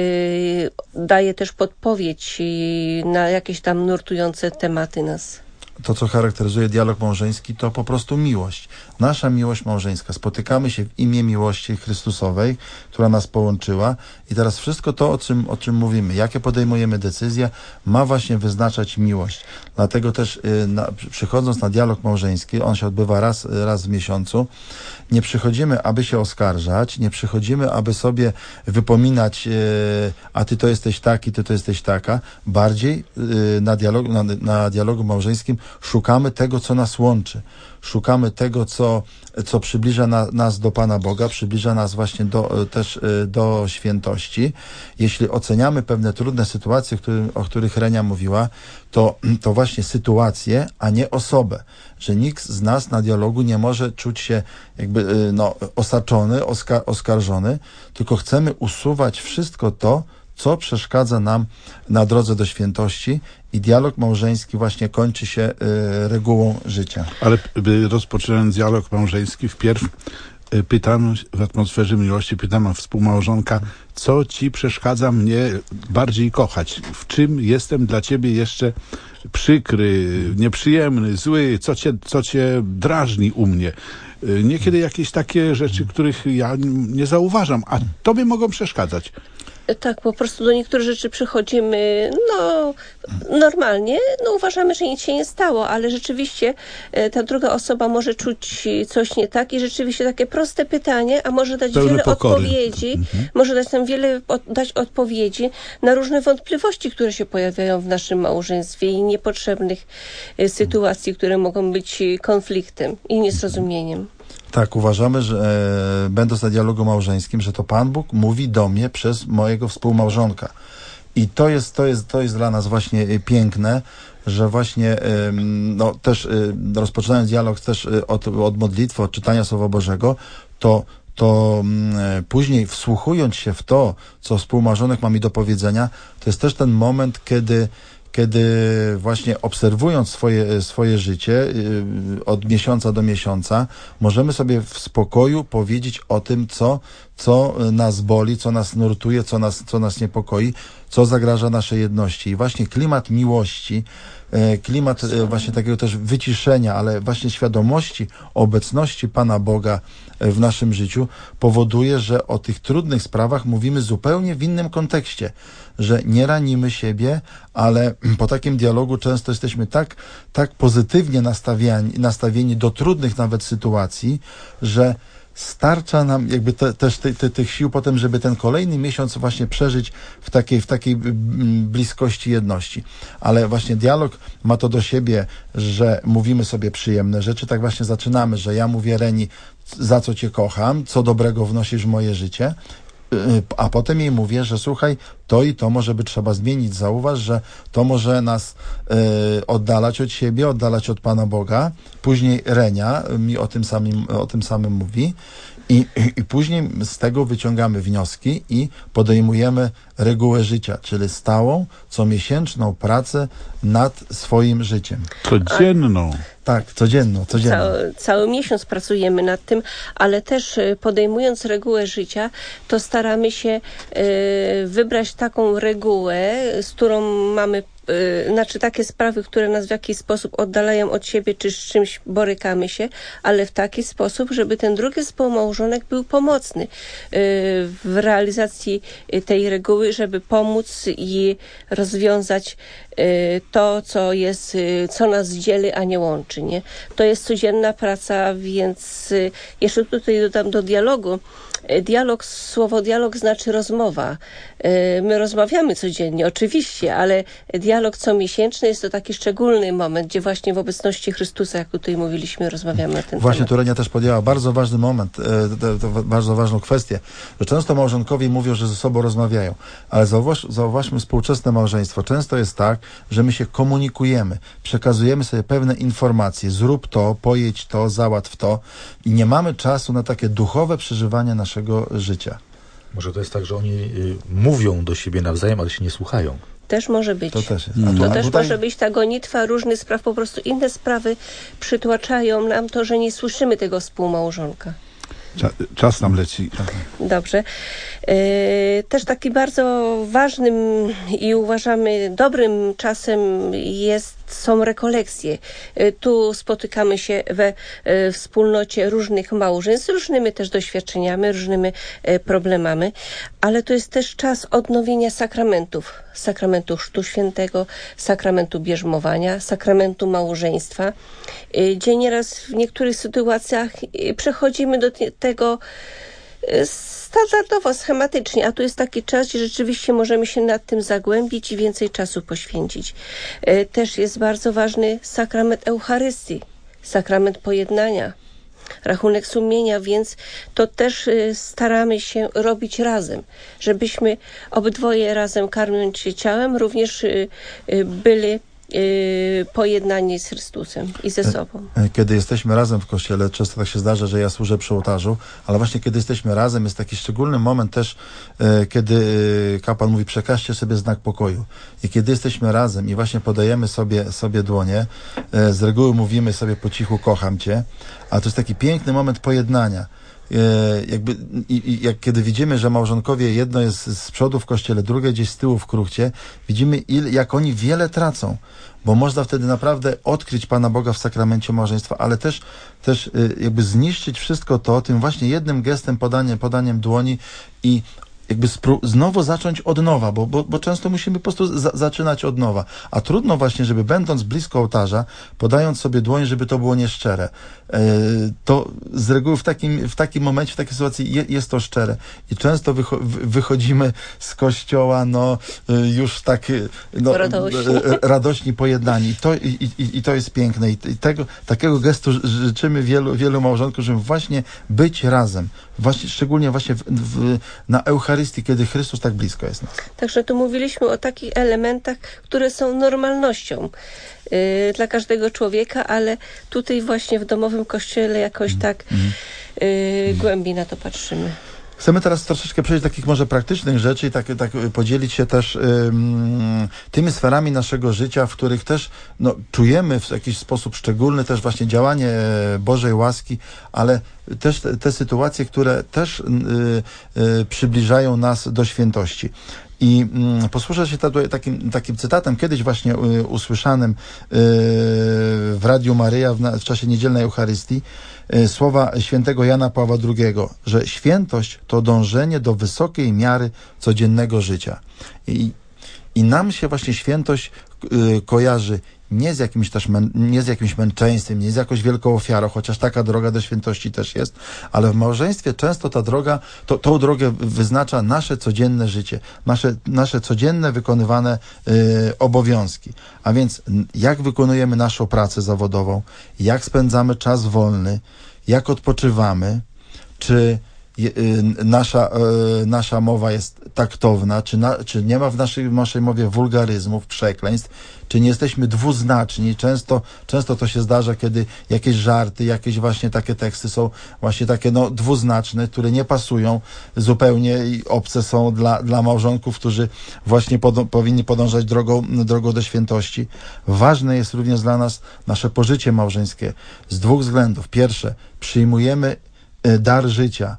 y, daje też podpowiedź na jakieś tam nurtujące tematy nas. to, co charakteryzuje dialog małżeński, to po prostu miłość. Nasza miłość małżeńska. Spotykamy się w imię miłości Chrystusowej, która nas połączyła i teraz wszystko to, o czym, o czym mówimy, jakie podejmujemy decyzje, ma właśnie wyznaczać miłość. Dlatego też yy, na, przychodząc na dialog małżeński, on się odbywa raz, raz w miesiącu, nie przychodzimy, aby się oskarżać, nie przychodzimy, aby sobie wypominać, yy, a ty to jesteś taki, ty to jesteś taka. Bardziej yy, na, dialogu, na, na dialogu małżeńskim szukamy tego, co nas łączy. Szukamy tego, co, co przybliża na, nas do Pana Boga, przybliża nas właśnie do, też do świętości. Jeśli oceniamy pewne trudne sytuacje, który, o których Renia mówiła, to, to właśnie sytuacje, a nie osobę. Że nikt z nas na dialogu nie może czuć się jakby no, osaczony, oskar- oskarżony, tylko chcemy usuwać wszystko to, co przeszkadza nam na drodze do świętości i dialog małżeński właśnie kończy się y, regułą życia. Ale y, rozpoczynając dialog małżeński, wpierw y, pytam w atmosferze miłości, pytam współmałżonka, co ci przeszkadza mnie bardziej kochać? W czym jestem dla ciebie jeszcze przykry, nieprzyjemny, zły? Co cię, co cię drażni u mnie? Y, niekiedy jakieś takie rzeczy, których ja nie zauważam, a tobie mogą przeszkadzać. Tak, po prostu do niektórych rzeczy przychodzimy, no, normalnie, no uważamy, że nic się nie stało, ale rzeczywiście e, ta druga osoba może czuć coś nie tak i rzeczywiście takie proste pytanie, a może dać Pełne wiele pokory. odpowiedzi, Mhm. może dać nam wiele od, dać odpowiedzi na różne wątpliwości, które się pojawiają w naszym małżeństwie i niepotrzebnych e, sytuacji, które mogą być konfliktem i niezrozumieniem. Tak, uważamy, że e, będąc na dialogu małżeńskim, że to Pan Bóg mówi do mnie przez mojego współmałżonka. I to jest, to jest, to jest dla nas właśnie e, piękne, że właśnie e, no, też e, rozpoczynając dialog też e, od, od modlitwy, od czytania Słowa Bożego, to to e, później wsłuchując się w to, co współmałżonek ma mi do powiedzenia, to jest też ten moment, kiedy kiedy właśnie obserwując swoje, swoje życie od miesiąca do miesiąca, możemy sobie w spokoju powiedzieć o tym, co, co nas boli, co nas nurtuje, co nas, co nas niepokoi, co zagraża naszej jedności. I właśnie klimat miłości, klimat właśnie takiego też wyciszenia, ale właśnie świadomości obecności Pana Boga w naszym życiu powoduje, że o tych trudnych sprawach mówimy zupełnie w innym kontekście, że nie ranimy siebie, ale po takim dialogu często jesteśmy tak, tak pozytywnie nastawieni, nastawieni do trudnych nawet sytuacji, że starcza nam jakby te, też te, te, tych sił potem, żeby ten kolejny miesiąc właśnie przeżyć w takiej, w takiej bliskości jedności. Ale właśnie dialog ma to do siebie, że mówimy sobie przyjemne rzeczy. Tak właśnie zaczynamy, że ja mówię Reni, za co cię kocham, co dobrego wnosisz w moje życie. A potem jej mówię, że słuchaj, to i to może by trzeba zmienić. Zauważ, że to może nas y, oddalać od siebie, oddalać od Pana Boga. Później Renia mi o tym samym, o tym samym mówi. I, I później z tego wyciągamy wnioski i podejmujemy regułę życia, czyli stałą, comiesięczną pracę nad swoim życiem. Codzienną. Tak, codzienną, codzienną. Cały, cały miesiąc pracujemy nad tym, ale też podejmując regułę życia, to staramy się y, wybrać taką regułę, z którą mamy Yy, znaczy takie sprawy, które nas w jakiś sposób oddalają od siebie, czy z czymś borykamy się, ale w taki sposób, żeby ten drugi współmałżonek był pomocny yy, w realizacji tej reguły, żeby pomóc i rozwiązać yy, to, co jest, yy, co nas dzieli, a nie łączy, nie? To jest codzienna praca, więc yy, jeszcze tutaj dodam do dialogu. Dialog, słowo dialog znaczy rozmowa. My rozmawiamy codziennie, oczywiście, ale dialog comiesięczny jest to taki szczególny moment, gdzie właśnie w obecności Chrystusa, jak tutaj mówiliśmy, rozmawiamy na ten Właśnie temat. tu Renia też podjęła bardzo ważny moment, to, to bardzo ważną kwestię, że często małżonkowie mówią, że ze sobą rozmawiają, ale zauważ, zauważmy współczesne małżeństwo. Często jest tak, że my się komunikujemy, przekazujemy sobie pewne informacje, zrób to, pojedź to, załatw to i nie mamy czasu na takie duchowe przeżywanie naszego życia. Może to jest tak, że oni y, mówią do siebie nawzajem, ale się nie słuchają. Też może być. To też jest. Mm. A To tu, a też tutaj... może być ta gonitwa różnych spraw, po prostu inne sprawy przytłaczają nam to, że nie słyszymy tego współmałżonka. Cza, czas nam leci. Dobrze. Yy, też taki bardzo ważnym i uważamy dobrym czasem jest są rekolekcje. Tu spotykamy się we wspólnocie różnych małżeństw, z różnymi też doświadczeniami, różnymi problemami, ale to jest też czas odnowienia sakramentów. Sakramentu Chrztu Świętego, sakramentu bierzmowania, sakramentu małżeństwa, gdzie nieraz w niektórych sytuacjach przechodzimy do tego standardowo, schematycznie, a tu jest taki czas, gdzie rzeczywiście możemy się nad tym zagłębić i więcej czasu poświęcić. Też jest bardzo ważny sakrament Eucharystii, sakrament pojednania, rachunek sumienia, więc to też staramy się robić razem, żebyśmy obydwoje razem karmiąc się ciałem również byli pojednani z Chrystusem i ze sobą. Kiedy jesteśmy razem w kościele, często tak się zdarza, że ja służę przy ołtarzu, ale właśnie kiedy jesteśmy razem, jest taki szczególny moment też, kiedy kapłan mówi, przekażcie sobie znak pokoju. I kiedy jesteśmy razem i właśnie podajemy sobie, sobie dłonie, z reguły mówimy sobie po cichu, kocham cię, a to jest taki piękny moment pojednania. Jakby, i, i, jak kiedy widzimy, że małżonkowie, jedno jest z przodu w kościele, drugie gdzieś z tyłu w kruchcie, widzimy, il, jak oni wiele tracą, bo można wtedy naprawdę odkryć Pana Boga w sakramencie małżeństwa, ale też, też jakby zniszczyć wszystko to tym właśnie jednym gestem, podaniem, podaniem dłoni i jakby spró- znowu zacząć od nowa, bo, bo, bo często musimy po prostu za- zaczynać od nowa. A trudno właśnie, żeby będąc blisko ołtarza, podając sobie dłoń, żeby to było nieszczere. E, to z reguły w takim, w takim momencie, w takiej sytuacji je, jest to szczere. I często wycho- wychodzimy z kościoła, no, już tak, no, radośni. radośni, pojednani. I to, i, i, i to jest piękne. I tego, takiego gestu życzymy wielu, wielu małżonkom, żeby właśnie być razem. Właśnie, szczególnie właśnie w, w, na Eucharystii, kiedy Chrystus tak blisko jest nas. Także tu mówiliśmy o takich elementach, które są normalnością yy, dla każdego człowieka, ale tutaj właśnie w domowym kościele jakoś mm. tak yy, głębiej na to patrzymy. Chcemy teraz troszeczkę przejść do takich może praktycznych rzeczy i tak, tak podzielić się też ym, tymi sferami naszego życia, w których też no, czujemy w jakiś sposób szczególny też właśnie działanie Bożej łaski, ale też te, te sytuacje, które też y, y, przybliżają nas do świętości. I mm, posłużę się tutaj takim, takim cytatem, kiedyś właśnie y, usłyszanym y, w Radiu Maryja w, na, w czasie niedzielnej Eucharystii, y, słowa świętego Jana Pawła drugiego, że świętość to dążenie do wysokiej miary codziennego życia. I, i nam się właśnie świętość y, kojarzy nie z jakimś też mę, nie z jakimś męczeństwem, nie z jakąś wielką ofiarą, chociaż taka droga do świętości też jest, ale w małżeństwie często ta droga, to, tą drogę wyznacza nasze codzienne życie, nasze, nasze codzienne wykonywane y, obowiązki. A więc jak wykonujemy naszą pracę zawodową, jak spędzamy czas wolny, jak odpoczywamy, czy nasza, nasza mowa jest taktowna, czy, na, czy nie ma w naszej, w naszej mowie wulgaryzmów, przekleństw, czy nie jesteśmy dwuznaczni. Często, często to się zdarza, kiedy jakieś żarty, jakieś właśnie takie teksty są właśnie takie no, dwuznaczne, które nie pasują zupełnie i obce są dla, dla małżonków, którzy właśnie pod, powinni podążać drogą, drogą do świętości. Ważne jest również dla nas nasze pożycie małżeńskie z dwóch względów. Pierwsze, przyjmujemy dar życia.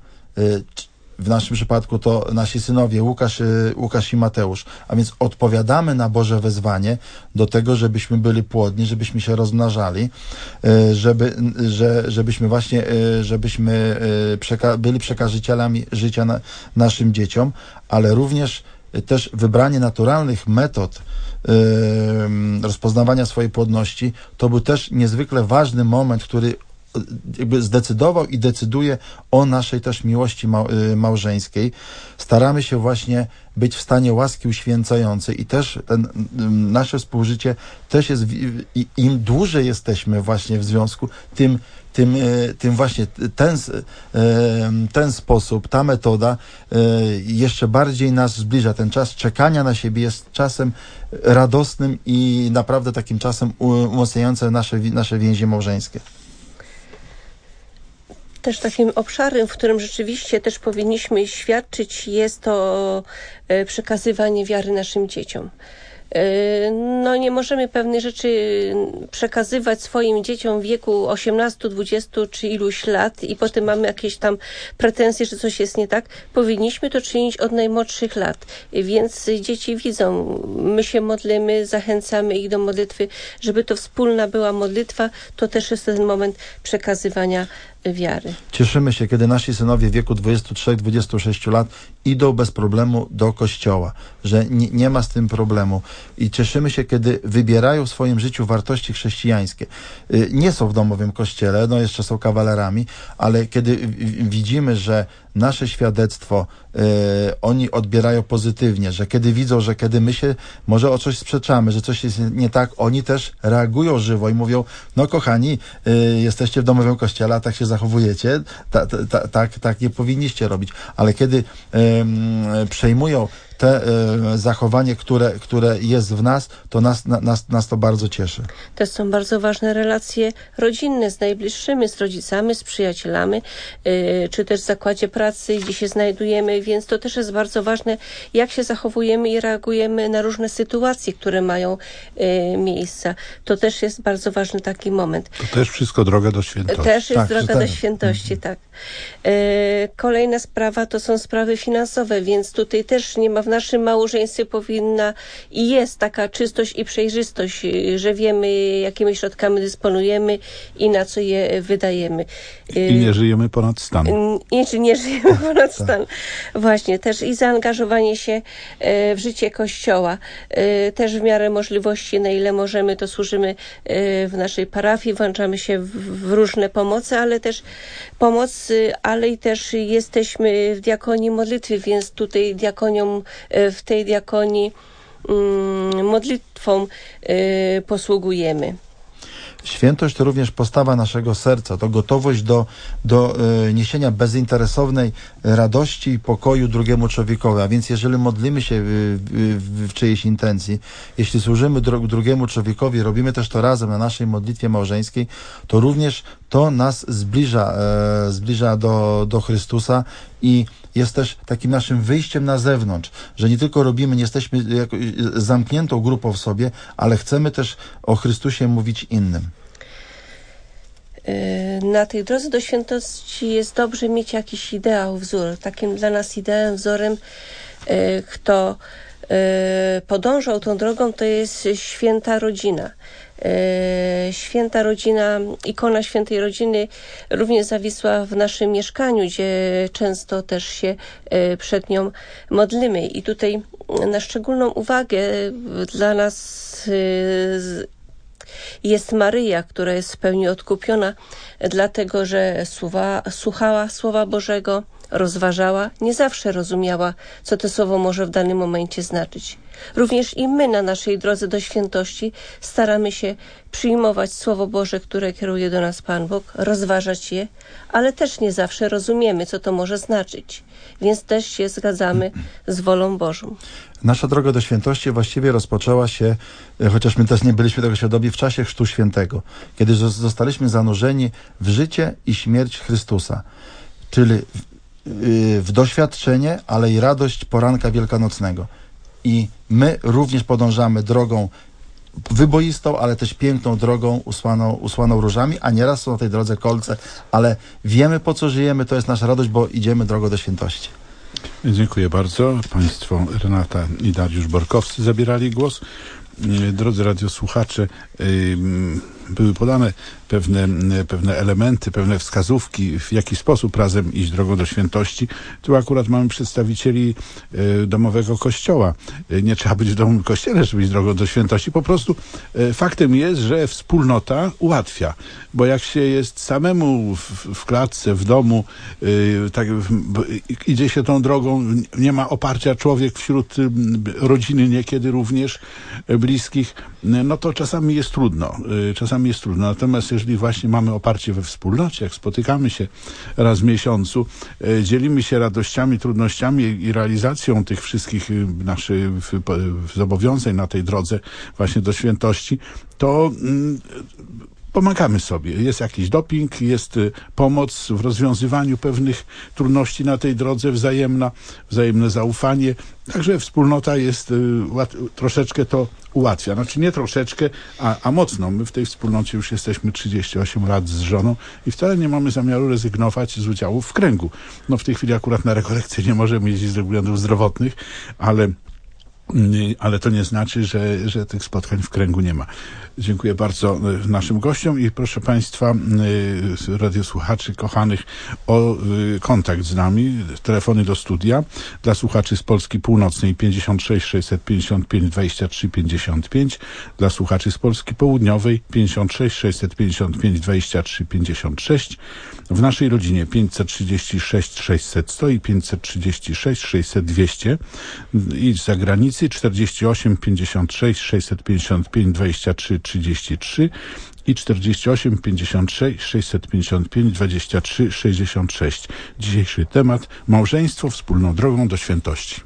W naszym przypadku to nasi synowie Łukasz, Łukasz i Mateusz, a więc odpowiadamy na Boże wezwanie do tego, żebyśmy byli płodni, żebyśmy się rozmnażali, żeby, że, żebyśmy właśnie żebyśmy przeka- byli przekazycielami życia na, naszym dzieciom, ale również też wybranie naturalnych metod rozpoznawania swojej płodności to był też niezwykle ważny moment, który jakby zdecydował i decyduje o naszej też miłości mał, małżeńskiej. Staramy się właśnie być w stanie łaski uświęcającej i też ten, nasze współżycie też jest, i im dłużej jesteśmy właśnie w związku, tym, tym, tym właśnie ten, ten sposób, ta metoda jeszcze bardziej nas zbliża. Ten czas czekania na siebie jest czasem radosnym i naprawdę takim czasem umacniającym nasze, nasze więzi małżeńskie. Też takim obszarem, w którym rzeczywiście też powinniśmy świadczyć, jest to przekazywanie wiary naszym dzieciom. No nie możemy pewnych rzeczy przekazywać swoim dzieciom w wieku osiemnastu, dwudziestu czy iluś lat i potem mamy jakieś tam pretensje, że coś jest nie tak. Powinniśmy to czynić od najmłodszych lat, więc dzieci widzą, my się modlimy, zachęcamy ich do modlitwy, żeby to wspólna była modlitwa, to też jest ten moment przekazywania wiary. Cieszymy się, kiedy nasi synowie w wieku dwudziestu trzech do dwudziestu sześciu lat idą bez problemu do kościoła, że nie, nie ma z tym problemu. I cieszymy się, kiedy wybierają w swoim życiu wartości chrześcijańskie. Nie są w domowym kościele, no jeszcze są kawalerami, ale kiedy widzimy, że nasze świadectwo y, oni odbierają pozytywnie, że kiedy widzą, że kiedy my się może o coś sprzeczamy, że coś jest nie tak, oni też reagują żywo i mówią, no kochani, y, jesteście w domowym kościele, a tak się zachowujecie, ta, ta, tak, tak nie powinniście robić. Ale kiedy y, przejmują te y, zachowanie, które, które jest w nas, to nas, na, nas, nas to bardzo cieszy. To są bardzo ważne relacje rodzinne z najbliższymi, z rodzicami, z przyjacielami, y, czy też w zakładzie pracy, gdzie się znajdujemy, więc to też jest bardzo ważne, jak się zachowujemy i reagujemy na różne sytuacje, które mają y, miejsca. To też jest bardzo ważny taki moment. To też wszystko droga do świętości. Też jest tak, droga tak. do świętości, mhm. tak. Y, kolejna sprawa to są sprawy finansowe, więc tutaj też nie ma w naszym małżeństwie powinna i jest taka czystość i przejrzystość, że wiemy, jakimi środkami dysponujemy i na co je wydajemy. I nie żyjemy ponad stan. I nie żyjemy ponad stan. Właśnie, też i zaangażowanie się w życie Kościoła. Też w miarę możliwości, na ile możemy, to służymy w naszej parafii, włączamy się w różne pomocy, ale też pomoc, ale i też jesteśmy w diakonii modlitwy, więc tutaj diakonią w tej diakonii mm, modlitwą y, posługujemy. Świętość to również postawa naszego serca, to gotowość do, do y, niesienia bezinteresownej radości i pokoju drugiemu człowiekowi. A więc jeżeli modlimy się w, w, w czyjejś intencji, jeśli służymy dru, drugiemu człowiekowi, robimy też to razem na naszej modlitwie małżeńskiej, to również to nas zbliża, e, zbliża do, do Chrystusa i jest też takim naszym wyjściem na zewnątrz, że nie tylko robimy, nie jesteśmy jako zamkniętą grupą w sobie, ale chcemy też o Chrystusie mówić innym. Na tej drodze do świętości jest dobrze mieć jakiś ideał, wzór. Takim dla nas ideałem, wzorem, kto podążał tą drogą, to jest święta rodzina. Święta rodzina, ikona świętej rodziny również zawisła w naszym mieszkaniu, gdzie często też się przed nią modlimy. I tutaj na szczególną uwagę dla nas jest Maryja, która jest w pełni odkupiona, dlatego że słucha, słuchała Słowa Bożego, rozważała, nie zawsze rozumiała, co to słowo może w danym momencie znaczyć. Również i my na naszej drodze do świętości staramy się przyjmować Słowo Boże, które kieruje do nas Pan Bóg, rozważać je, ale też nie zawsze rozumiemy, co to może znaczyć. Więc też się zgadzamy z wolą Bożą. Nasza droga do świętości właściwie rozpoczęła się, chociaż my też nie byliśmy tego świadomi, w czasie Chrztu Świętego, kiedy zostaliśmy zanurzeni w życie i śmierć Chrystusa, czyli w, w doświadczenie, ale i radość poranka wielkanocnego. I my również podążamy drogą wyboistą, ale też piękną drogą usłaną, usłaną różami, a nieraz są na tej drodze kolce, ale wiemy, po co żyjemy, to jest nasza radość, bo idziemy drogą do świętości. Dziękuję bardzo. Państwo Renata i Dariusz Borkowscy zabierali głos. Drodzy radiosłuchacze, były podane pewne, pewne elementy, pewne wskazówki, w jaki sposób razem iść drogą do świętości. Tu akurat mamy przedstawicieli domowego kościoła. Nie trzeba być w domowym kościele, żeby iść drogą do świętości. Po prostu faktem jest, że wspólnota ułatwia, bo jak się jest samemu w, w klatce, w domu, tak, idzie się tą drogą, nie ma oparcia, człowiek wśród rodziny niekiedy również bliskich, no to czasami jest trudno. Czasami jest trudno. Natomiast jeżeli właśnie mamy oparcie we wspólnocie, jak spotykamy się raz w miesiącu, dzielimy się radościami, trudnościami i realizacją tych wszystkich naszych zobowiązań na tej drodze właśnie do świętości, to pomagamy sobie. Jest jakiś doping, jest pomoc w rozwiązywaniu pewnych trudności na tej drodze, wzajemna, wzajemne zaufanie. Także wspólnota jest, troszeczkę to ułatwia. Znaczy nie troszeczkę, a, a mocno. My w tej wspólnocie już jesteśmy trzydzieści osiem lat z żoną i wcale nie mamy zamiaru rezygnować z udziału w kręgu. No w tej chwili akurat na rekolekcję nie możemy jeździć ze względów zdrowotnych, ale ale to nie znaczy, że, że tych spotkań w kręgu nie ma. Dziękuję bardzo naszym gościom i proszę Państwa, radiosłuchaczy kochanych, o kontakt z nami, telefony do studia dla słuchaczy z Polski Północnej pięćdziesiąt sześć sześćset pięćdziesiąt pięć dwadzieścia trzy pięćdziesiąt pięć, dla słuchaczy z Polski Południowej pięćdziesiąt sześć sześćset pięćdziesiąt pięć dwadzieścia trzy pięćdziesiąt sześć, w naszej rodzinie pięćset trzydzieści sześć sześćset sto i pięćset trzydzieści sześć sześćset dwieście i z zagranicy czterdzieści osiem pięćdziesiąt sześć sześćset pięćdziesiąt pięć dwadzieścia trzy trzydzieści trzy i czterdzieści osiem pięćdziesiąt sześć sześćset pięćdziesiąt pięć dwadzieścia trzy sześćdziesiąt sześć. Dzisiejszy temat: małżeństwo wspólną drogą do świętości.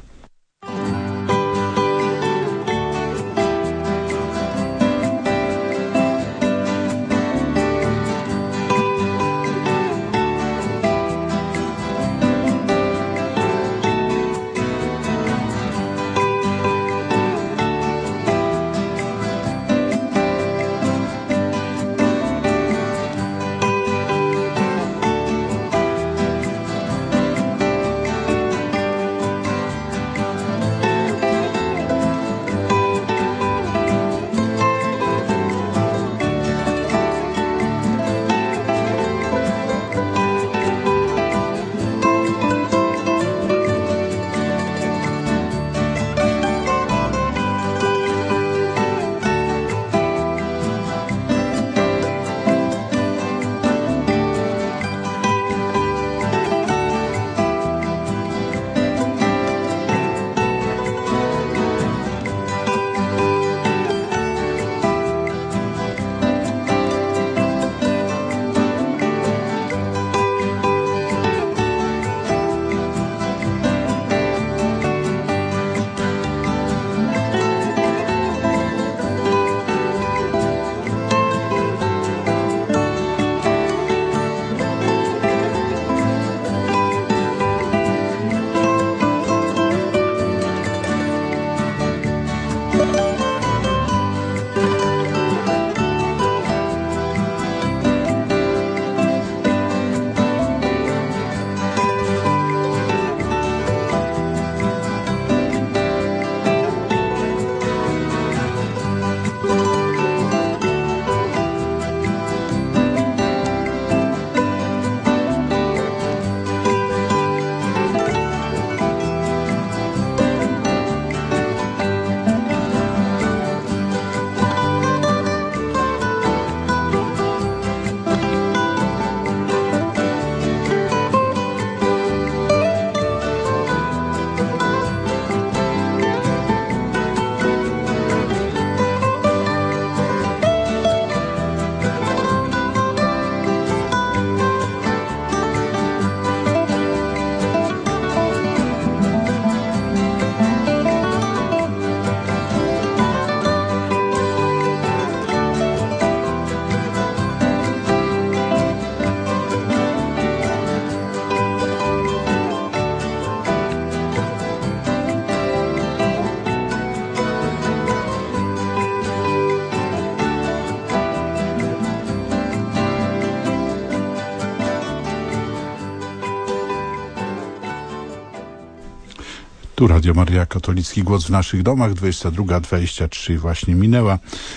Tu Radio Maryja, katolicki głos w naszych domach, dwudziesta druga dwadzieścia trzy właśnie minęła.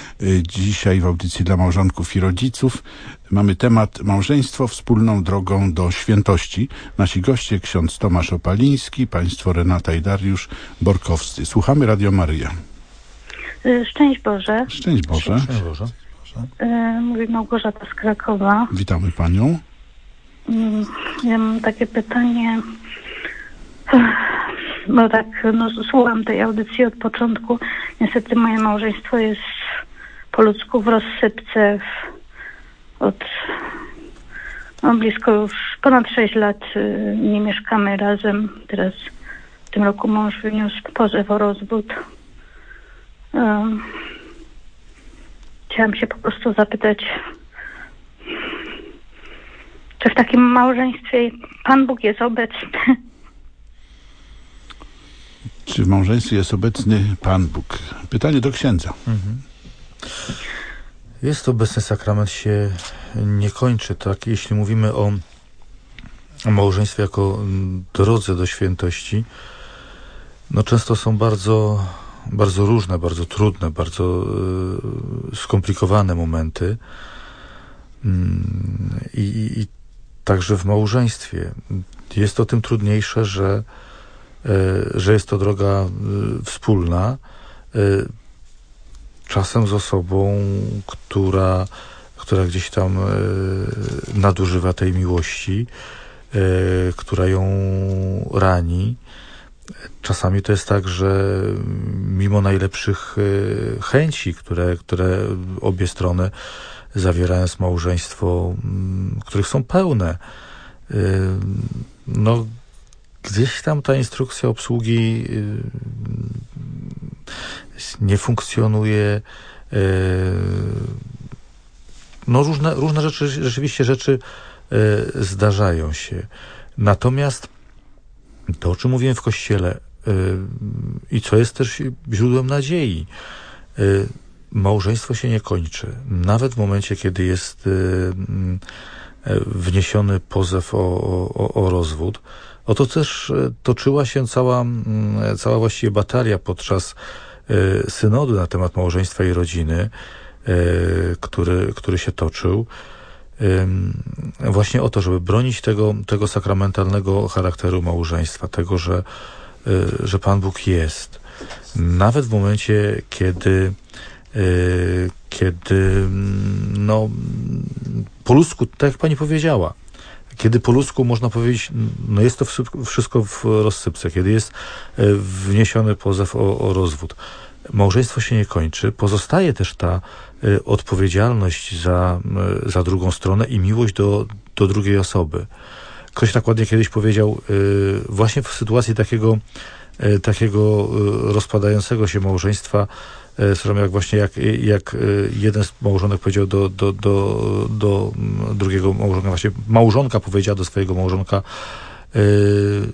Dzisiaj w audycji dla małżonków i rodziców mamy temat małżeństwo wspólną drogą do świętości. Nasi goście ksiądz Tomasz Opaliński, państwo Renata i Dariusz Borkowscy. Słuchamy Radio Maryja. Szczęść Boże. Szczęść Boże. Szczęść Boże. Mówi Małgorzata z Krakowa. Witamy panią. Ja mam takie pytanie, bo tak no, słucham tej audycji od początku. Niestety moje małżeństwo jest po ludzku w rozsypce od no, blisko już ponad sześć lat nie mieszkamy razem. Teraz w tym roku mąż wyniósł pozew o rozwód. Um, chciałam się po prostu zapytać, czy w takim małżeństwie Pan Bóg jest obecny? Czy w małżeństwie jest obecny Pan Bóg? Pytanie do księdza. Mhm. Jest obecny, sakrament się nie kończy. Tak, jeśli mówimy o małżeństwie jako drodze do świętości, no często są bardzo, bardzo różne, bardzo trudne, bardzo y, skomplikowane momenty. I, i, I także w małżeństwie jest to tym trudniejsze, że, y, że jest to droga y, wspólna, y, czasem z osobą, która, która gdzieś tam y, nadużywa tej miłości, y, która ją rani. Czasami to jest tak, że mimo najlepszych y, chęci, które, które obie strony zawierając małżeństwo, y, których są pełne, y, no gdzieś tam ta instrukcja obsługi y, nie funkcjonuje. Y, no różne, różne rzeczy, rzeczywiście rzeczy y, zdarzają się. Natomiast to, o czym mówiłem w Kościele yy, i co jest też źródłem nadziei, yy, małżeństwo się nie kończy. Nawet w momencie, kiedy jest yy, yy, wniesiony pozew o, o, o rozwód, oto też toczyła się cała, yy, cała właściwie batalia podczas yy, synodu na temat małżeństwa i rodziny, yy, który, który się toczył. Właśnie o to, żeby bronić tego, tego sakramentalnego charakteru małżeństwa, tego, że, że Pan Bóg jest. Nawet w momencie, kiedy, kiedy no, po ludzku, tak jak Pani powiedziała, kiedy po ludzku można powiedzieć, no jest to wszystko w rozsypce, kiedy jest wniesiony pozew o, o rozwód. Małżeństwo się nie kończy, pozostaje też ta y, odpowiedzialność za, y, za drugą stronę i miłość do, do drugiej osoby. Ktoś tak ładnie kiedyś powiedział, y, właśnie w sytuacji takiego, y, takiego y, rozpadającego się małżeństwa, y, jak właśnie jak, jak y, jeden z małżonek powiedział do, do, do, do drugiego małżonka, właśnie małżonka powiedziała do swojego małżonka, y,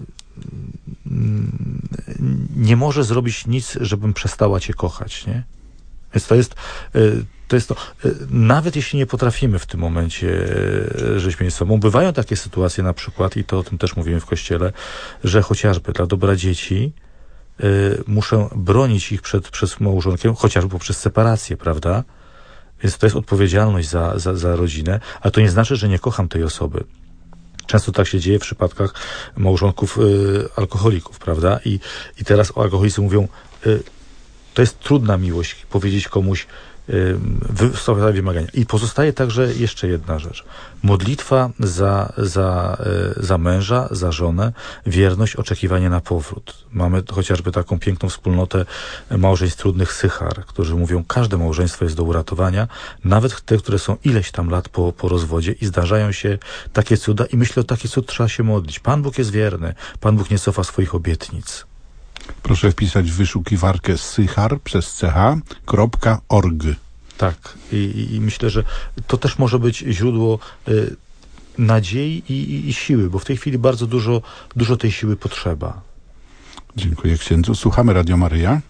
nie może zrobić nic, żebym przestała cię kochać, nie? Więc to jest, to jest to. Nawet jeśli nie potrafimy w tym momencie żyć między sobą, bywają takie sytuacje na przykład, i to o tym też mówimy w Kościele, że chociażby dla dobra dzieci y, muszę bronić ich przed, przed małżonkiem, chociażby poprzez separację, prawda? Więc to jest odpowiedzialność za, za, za rodzinę, ale to nie znaczy, że nie kocham tej osoby. Często tak się dzieje w przypadkach małżonków y, alkoholików, prawda? I, i teraz o alkoholicy mówią, y, to jest trudna miłość, powiedzieć komuś, y, wystawiać wymagania. I pozostaje także jeszcze jedna rzecz. Modlitwa za, za, y, za męża, za żonę, wierność, oczekiwanie na powrót. Mamy chociażby taką piękną wspólnotę małżeństw trudnych Sychar, którzy mówią, każde małżeństwo jest do uratowania, nawet te, które są ileś tam lat po, po rozwodzie i zdarzają się takie cuda i myślę, o taki cud trzeba się modlić. Pan Bóg jest wierny. Pan Bóg nie cofa swoich obietnic. Proszę wpisać w wyszukiwarkę sychar przez ch kropka org. Tak. I, i myślę, że to też może być źródło y, nadziei i, i, i siły, bo w tej chwili bardzo dużo, dużo tej siły potrzeba. Dziękuję księdzu. Słuchamy Radio Maryja.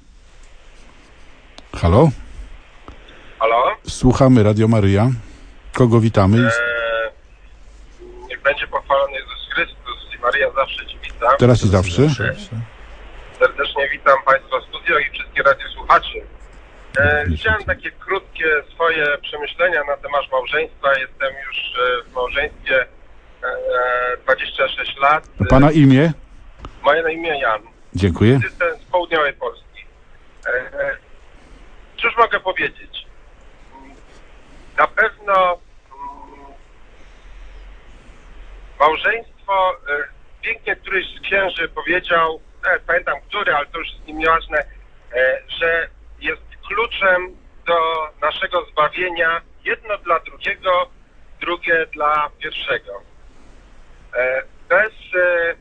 Halo? Halo? Słuchamy Radio Maryja. Kogo witamy? Eee, niech będzie pochwalony Jezus Chrystus i Maryja zawsze Ci witam. Teraz i zawsze. Serdecznie witam Państwa w studio i wszystkich radiosłuchaczy. Eee, chciałem takie krótkie swoje przemyślenia na temat małżeństwa. Jestem już w małżeństwie e, dwadzieścia sześć lat. A pana imię? Moje na imię Jan. Dziękuję. Jestem z południowej Polski. E, cóż mogę powiedzieć? Na pewno mm, małżeństwo, e, pięknie któryś z księży powiedział, e, pamiętam który, ale to już jest nieważne, e, że jest kluczem do naszego zbawienia, jedno dla drugiego, drugie dla pierwszego. E, bez e,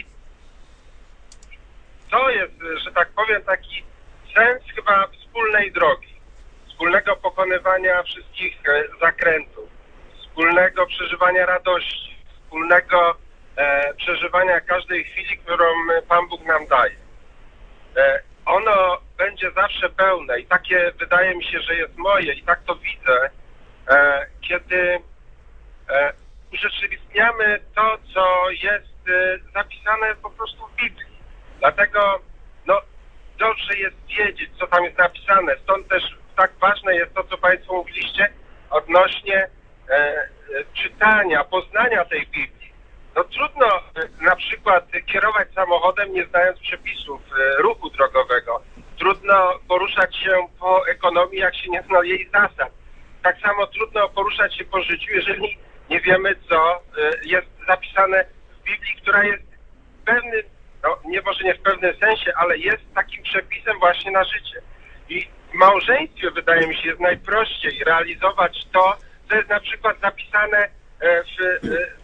to jest, że tak powiem, taki sens chyba wspólnej drogi, wspólnego pokonywania pokonywania wszystkich zakrętów, wspólnego przeżywania radości, wspólnego e, przeżywania każdej chwili, którą Pan Bóg nam daje. E, ono będzie zawsze pełne i takie wydaje mi się, że jest moje i tak to widzę, e, kiedy e, urzeczywistniamy to, co jest e, zapisane po prostu w Biblii. Dlatego no, dobrze jest wiedzieć, co tam jest napisane. Stąd też tak ważne jest to, co Państwo mówiliście odnośnie e, e, czytania, poznania tej Biblii. No trudno e, na przykład kierować samochodem, nie znając przepisów e, ruchu drogowego. Trudno poruszać się po ekonomii, jak się nie zna jej zasad. Tak samo trudno poruszać się po życiu, jeżeli nie wiemy, co e, jest zapisane w Biblii, która jest pewnym, no nie może nie w pewnym sensie, ale jest takim przepisem właśnie na życie. I w małżeństwie, wydaje mi się, jest najprościej realizować to, co jest na przykład zapisane w,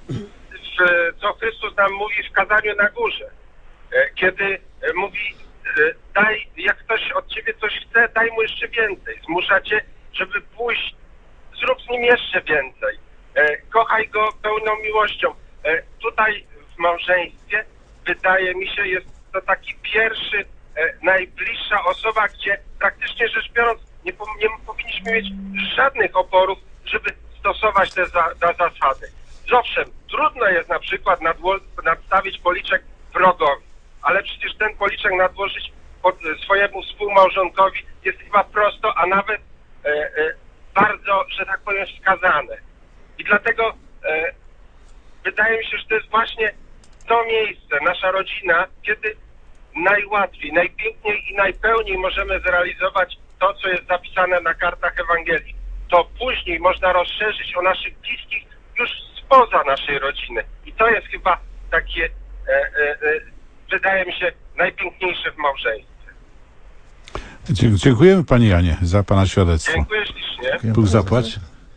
w co Chrystus nam mówi w kazaniu na górze. Kiedy mówi, daj, jak ktoś od ciebie coś chce, daj mu jeszcze więcej. Zmusza cię, żeby pójść, zrób z nim jeszcze więcej. Kochaj go pełną miłością. Tutaj w małżeństwie, wydaje mi się, jest to taki pierwszy, e, najbliższa osoba, gdzie praktycznie rzecz biorąc nie, po, nie powinniśmy mieć żadnych oporów, żeby stosować te za, za zasady. Owszem, trudno jest na przykład nadło, nadstawić policzek wrogowi, ale przecież ten policzek nadłożyć pod, swojemu współmałżonkowi jest chyba prosto, a nawet e, e, bardzo, że tak powiem, wskazane. I dlatego e, wydaje mi się, że to jest właśnie to miejsce, nasza rodzina, kiedy najłatwiej, najpiękniej i najpełniej możemy zrealizować to, co jest zapisane na kartach Ewangelii. To później można rozszerzyć o naszych bliskich już spoza naszej rodziny. I to jest chyba takie, e, e, e, wydaje mi się, najpiękniejsze w małżeństwie. Dziękujemy Panie Janie za Pana świadectwo. Dziękuję ślicznie. Bóg zapłać.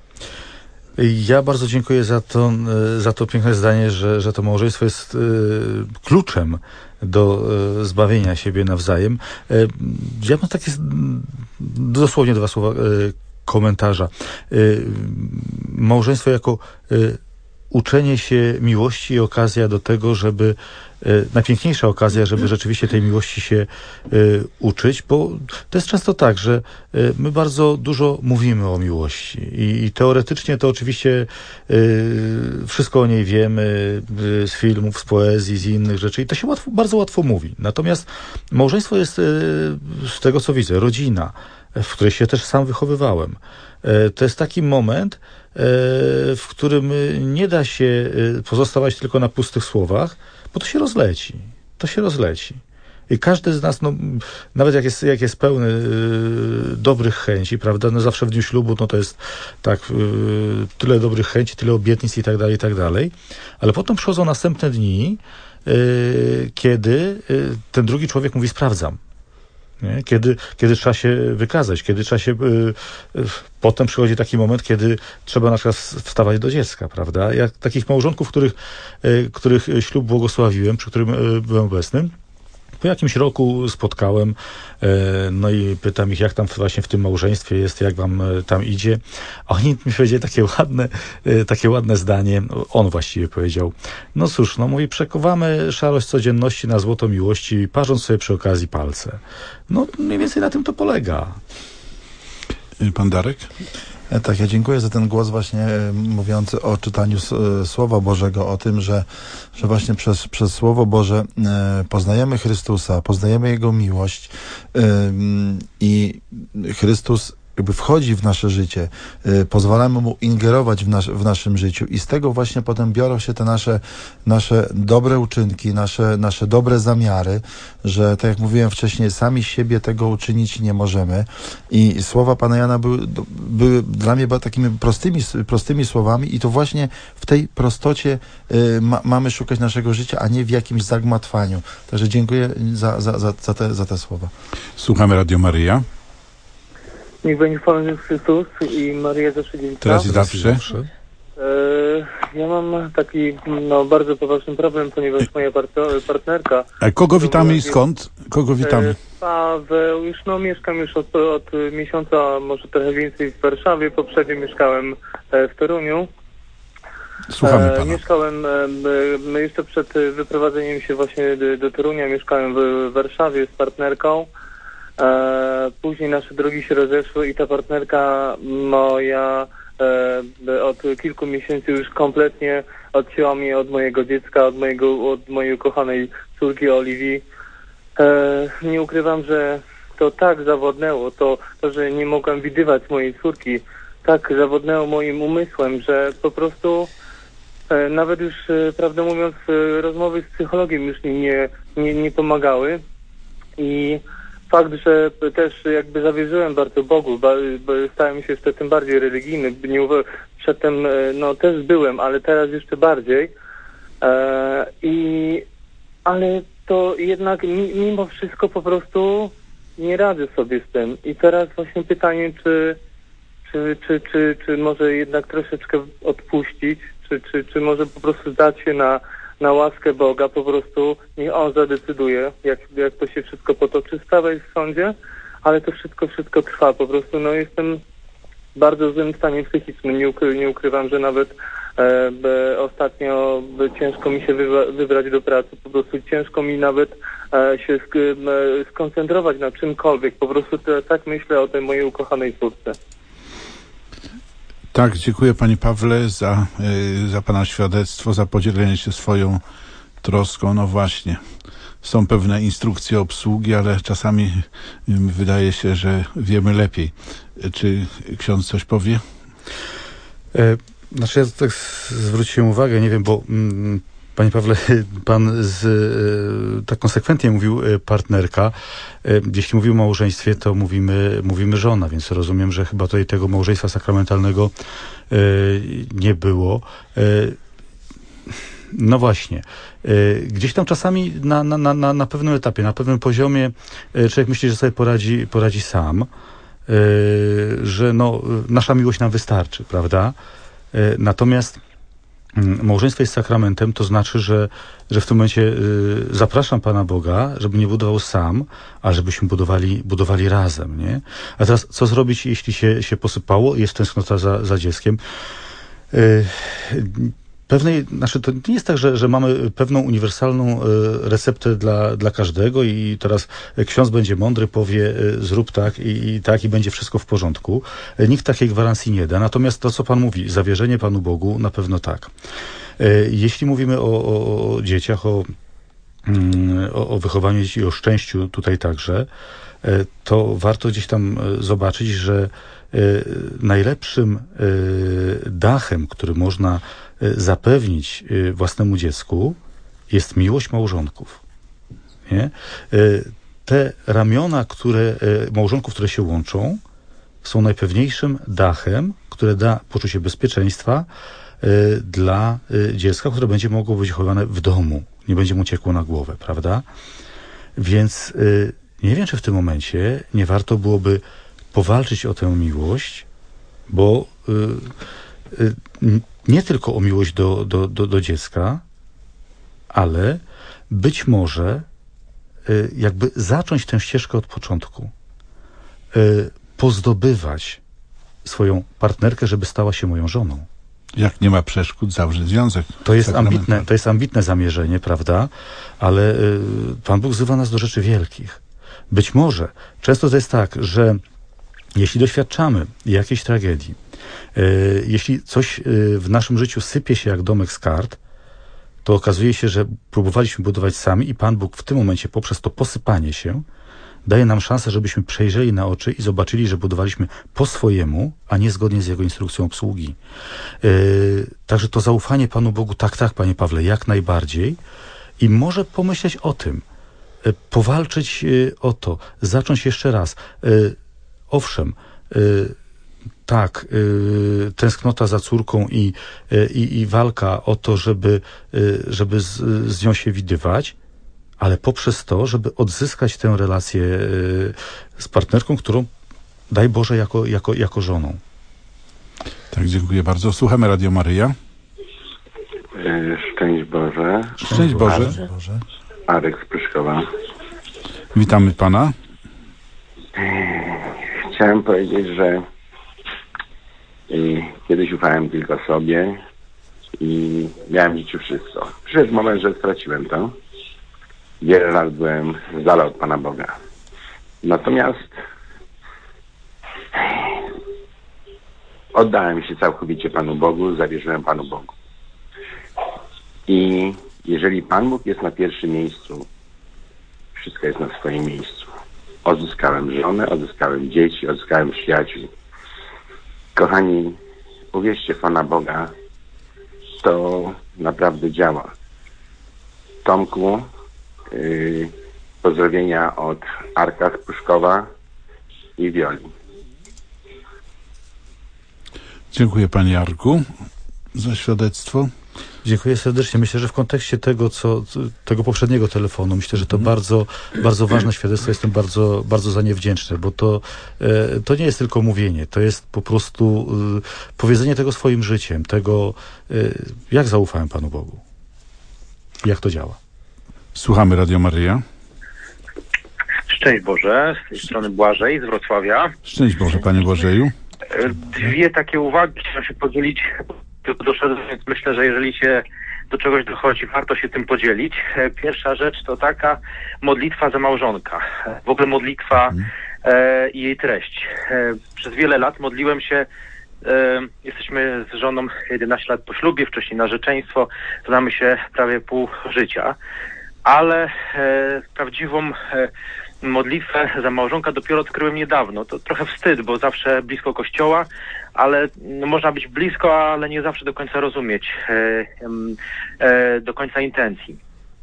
Ja bardzo dziękuję za to, za to piękne zdanie, że, że to małżeństwo jest y, kluczem do y, zbawienia siebie nawzajem. Y, ja mam takie dosłownie dwa słowa y, komentarza. Y, małżeństwo jako y, uczenie się miłości i okazja do tego, żeby y, najpiękniejsza okazja, żeby rzeczywiście tej miłości się y, uczyć, bo to jest często tak, że y, my bardzo dużo mówimy o miłości i, i teoretycznie to oczywiście y, wszystko o niej wiemy y, z filmów, z poezji, z innych rzeczy i to się łatwo, bardzo łatwo mówi. Natomiast małżeństwo jest y, z tego, co widzę, rodzina, w której się też sam wychowywałem. Y, to jest taki moment, w którym nie da się pozostawać tylko na pustych słowach, bo to się rozleci. To się rozleci. I każdy z nas, no, nawet jak jest, jak jest pełny y, dobrych chęci, prawda, no zawsze w dniu ślubu, no to jest tak, y, tyle dobrych chęci, tyle obietnic i tak dalej, i tak dalej, ale potem przychodzą następne dni, y, kiedy y, ten drugi człowiek mówi, sprawdzam. Nie? Kiedy, kiedy trzeba się wykazać, kiedy trzeba się... Y, y, potem przychodzi taki moment, kiedy trzeba na przykład wstawać do dziecka, prawda? Ja takich małżonków, których, y, których ślub błogosławiłem, przy którym y, byłem obecny, po jakimś roku spotkałem, no i pytam ich, jak tam właśnie w tym małżeństwie jest, jak wam tam idzie. A oni mi powiedzieli takie ładne, takie ładne zdanie. On właściwie powiedział, no cóż, no mówi, przekuwamy szarość codzienności na złoto miłości, parząc sobie przy okazji palce. No mniej więcej na tym to polega. Pan Darek? Tak, ja dziękuję za ten głos właśnie mówiący o czytaniu Słowa Bożego, o tym, że, że właśnie przez, przez Słowo Boże poznajemy Chrystusa, poznajemy Jego miłość i Chrystus jakby wchodzi w nasze życie, y, pozwalamy Mu ingerować w, nas, w naszym życiu i z tego właśnie potem biorą się te nasze, nasze dobre uczynki, nasze, nasze dobre zamiary, że tak jak mówiłem wcześniej, sami siebie tego uczynić nie możemy i słowa Pana Jana były, były dla mnie takimi prostymi, prostymi słowami i to właśnie w tej prostocie y, ma, mamy szukać naszego życia, a nie w jakimś zagmatwaniu. Także dziękuję za, za, za, za, te, za te słowa. Słuchamy Radio Maryja. Niech będzie chwalony Chrystus i Maryja zawsze dziewicza. Teraz i zawsze. Ja mam taki no, bardzo poważny problem, ponieważ moja part- partnerka... A kogo witamy i skąd? Kogo witamy? Paweł, już no mieszkam już od, od miesiąca, może trochę więcej w Warszawie. Poprzednio mieszkałem w Toruniu. Słuchamy pana. Mieszkałem e, jeszcze przed wyprowadzeniem się właśnie do, do Torunia, mieszkałem w Warszawie z partnerką. E, później nasze drogi się rozeszły i ta partnerka moja e, od kilku miesięcy już kompletnie odcięła mnie od mojego dziecka, od, mojego, od mojej ukochanej córki Oliwii. E, nie ukrywam, że to tak zawodnęło, to, to, że nie mogłem widywać mojej córki, tak zawodnęło moim umysłem, że po prostu e, nawet już, e, prawdę mówiąc, e, rozmowy z psychologiem już mi nie, nie, nie pomagały. I fakt, że też jakby zawierzyłem bardzo Bogu, bo, bo stałem się jeszcze tym bardziej religijny. Nie, przedtem e, no też byłem, ale teraz jeszcze bardziej. E, i, ale to jednak mi, mimo wszystko po prostu nie radzę sobie z tym. I teraz właśnie pytanie, czy Czy, czy, czy, czy może jednak troszeczkę odpuścić, czy, czy, czy może po prostu zdać się na, na łaskę Boga, po prostu niech On zadecyduje, jak, jak to się wszystko potoczy. Sprawa jest w sądzie, ale to wszystko, wszystko trwa. Po prostu no jestem w bardzo złym stanie psychicznym. Nie, ukry, nie ukrywam, że nawet e, be, ostatnio be, ciężko mi się wywa, wybrać do pracy. Po prostu ciężko mi nawet e, się sk, e, skoncentrować na czymkolwiek. Po prostu to, tak myślę o tej mojej ukochanej córce. Tak, dziękuję panie Pawle za, y, za pana świadectwo, za podzielenie się swoją troską. No właśnie, są pewne instrukcje obsługi, ale czasami y, wydaje się, że wiemy lepiej. Czy ksiądz coś powie? E, znaczy ja tak zwróciłem uwagę, nie wiem, bo mm, panie Pawle, pan z, e, tak konsekwentnie mówił e, partnerka. E, jeśli mówimy o małżeństwie, to mówimy, mówimy żona, więc rozumiem, że chyba tutaj tego małżeństwa sakramentalnego e, nie było. E, no właśnie. E, gdzieś tam czasami na, na, na, na pewnym etapie, na pewnym poziomie e, człowiek myśli, że sobie poradzi, poradzi sam, e, że no, nasza miłość nam wystarczy, prawda? E, natomiast małżeństwo jest sakramentem, to znaczy, że, że w tym momencie y, zapraszam Pana Boga, żeby nie budował sam, a żebyśmy budowali, budowali razem, nie? A teraz co zrobić, jeśli się, się posypało, jest tęsknota za, za dzieckiem? Y, pewnej, znaczy to nie jest tak, że, że mamy pewną uniwersalną y, receptę dla, dla każdego i teraz ksiądz będzie mądry, powie y, zrób tak i, i tak i będzie wszystko w porządku. Y, nikt takiej gwarancji nie da. Natomiast to, co Pan mówi, zawierzenie Panu Bogu, na pewno tak. Y, jeśli mówimy o, o, o dzieciach, o, y, o, o wychowaniu dzieci, o szczęściu tutaj także, y, to warto gdzieś tam y, zobaczyć, że y, najlepszym y, dachem, który można zapewnić własnemu dziecku, jest miłość małżonków. Nie? Te ramiona, które, małżonków, które się łączą, są najpewniejszym dachem, które da poczucie bezpieczeństwa dla dziecka, które będzie mogło być chowane w domu. Nie będzie mu ciekło na głowę, prawda? Więc nie wiem, czy w tym momencie nie warto byłoby powalczyć o tę miłość, bo nie tylko o miłość do, do, do, do dziecka, ale być może y, jakby zacząć tę ścieżkę od początku. Y, pozdobywać swoją partnerkę, żeby stała się moją żoną. Jak nie ma przeszkód, zawrzeć związek. To jest ambitne, to jest ambitne zamierzenie, prawda? Ale y, Pan Bóg wzywa nas do rzeczy wielkich. Być może, często to jest tak, że jeśli doświadczamy jakiejś tragedii, jeśli coś w naszym życiu sypie się jak domek z kart, to okazuje się, że próbowaliśmy budować sami i Pan Bóg w tym momencie poprzez to posypanie się daje nam szansę, żebyśmy przejrzeli na oczy i zobaczyli, że budowaliśmy po swojemu, a nie zgodnie z Jego instrukcją obsługi. Yy, także to zaufanie Panu Bogu, tak, tak, Panie Pawle, jak najbardziej i może pomyśleć o tym, yy, powalczyć yy, o to, zacząć jeszcze raz. Yy, owszem, yy, Tak, y, tęsknota za córką i, y, i walka o to, żeby, y, żeby z, z nią się widywać, ale poprzez to, żeby odzyskać tę relację y, z partnerką, którą, daj Boże, jako, jako, jako żoną. Tak, dziękuję bardzo. Słuchamy Radio Maryja. Szczęść Boże. Szczęść Boże. Boże. Arek z Pryszkowa. Witamy pana. Chciałem powiedzieć, że y, kiedyś ufałem tylko sobie i miałem w życiu wszystko. Przyszedł moment, że straciłem to. Wiele lat byłem z dala od Pana Boga. Natomiast oddałem się całkowicie Panu Bogu, zawierzyłem Panu Bogu. I jeżeli Pan Bóg jest na pierwszym miejscu, wszystko jest na swoim miejscu. Odzyskałem żonę, odzyskałem dzieci, odzyskałem przyjaciół. Kochani, uwierzcie w Pana Boga, to naprawdę działa. Tomku, yy, pozdrowienia od Arka z Pryszkowa i Wioli. Dziękuję panie Arku za świadectwo. Dziękuję serdecznie. Myślę, że w kontekście tego, co, tego poprzedniego telefonu, myślę, że to mm. bardzo, bardzo ważne świadectwo. Jestem bardzo, bardzo za nie wdzięczny, bo to, e, to nie jest tylko mówienie, to jest po prostu e, powiedzenie tego swoim życiem, tego, e, jak zaufałem Panu Bogu. Jak to działa. Słuchamy Radio Maryja. Szczęść Boże, z tej strony Błażej z Wrocławia. Szczęść Boże, panie Błażeju. Dwie takie uwagi chciałem się podzielić. Doszedłem, więc myślę, że jeżeli się do czegoś dochodzi, warto się tym podzielić. Pierwsza rzecz to taka modlitwa za małżonka. W ogóle modlitwa e, i jej treść. E, przez wiele lat modliłem się, e, jesteśmy z żoną jedenaście lat po ślubie, wcześniej narzeczeństwo, znamy się prawie pół życia, ale e, prawdziwą e, modlitwę za małżonka dopiero odkryłem niedawno. To trochę wstyd, bo zawsze blisko kościoła, ale no, można być blisko, ale nie zawsze do końca rozumieć e, e, do końca intencji.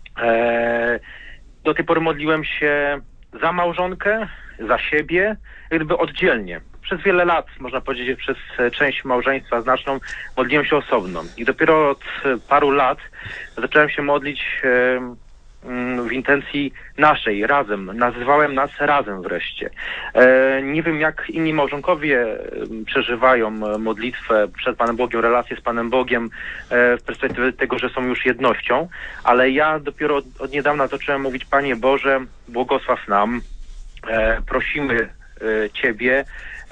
E, do tej pory modliłem się za małżonkę, za siebie, jak gdyby oddzielnie. Przez wiele lat, można powiedzieć, przez część małżeństwa znaczną, modliłem się osobno. I dopiero od paru lat zacząłem się modlić e, w intencji naszej, razem. Nazywałem nas razem wreszcie. E, nie wiem, jak inni małżonkowie przeżywają modlitwę przed Panem Bogiem, relacje z Panem Bogiem e, w perspektywie tego, że są już jednością, ale ja dopiero od, od niedawna zacząłem mówić: Panie Boże, błogosław nam, e, prosimy e, Ciebie.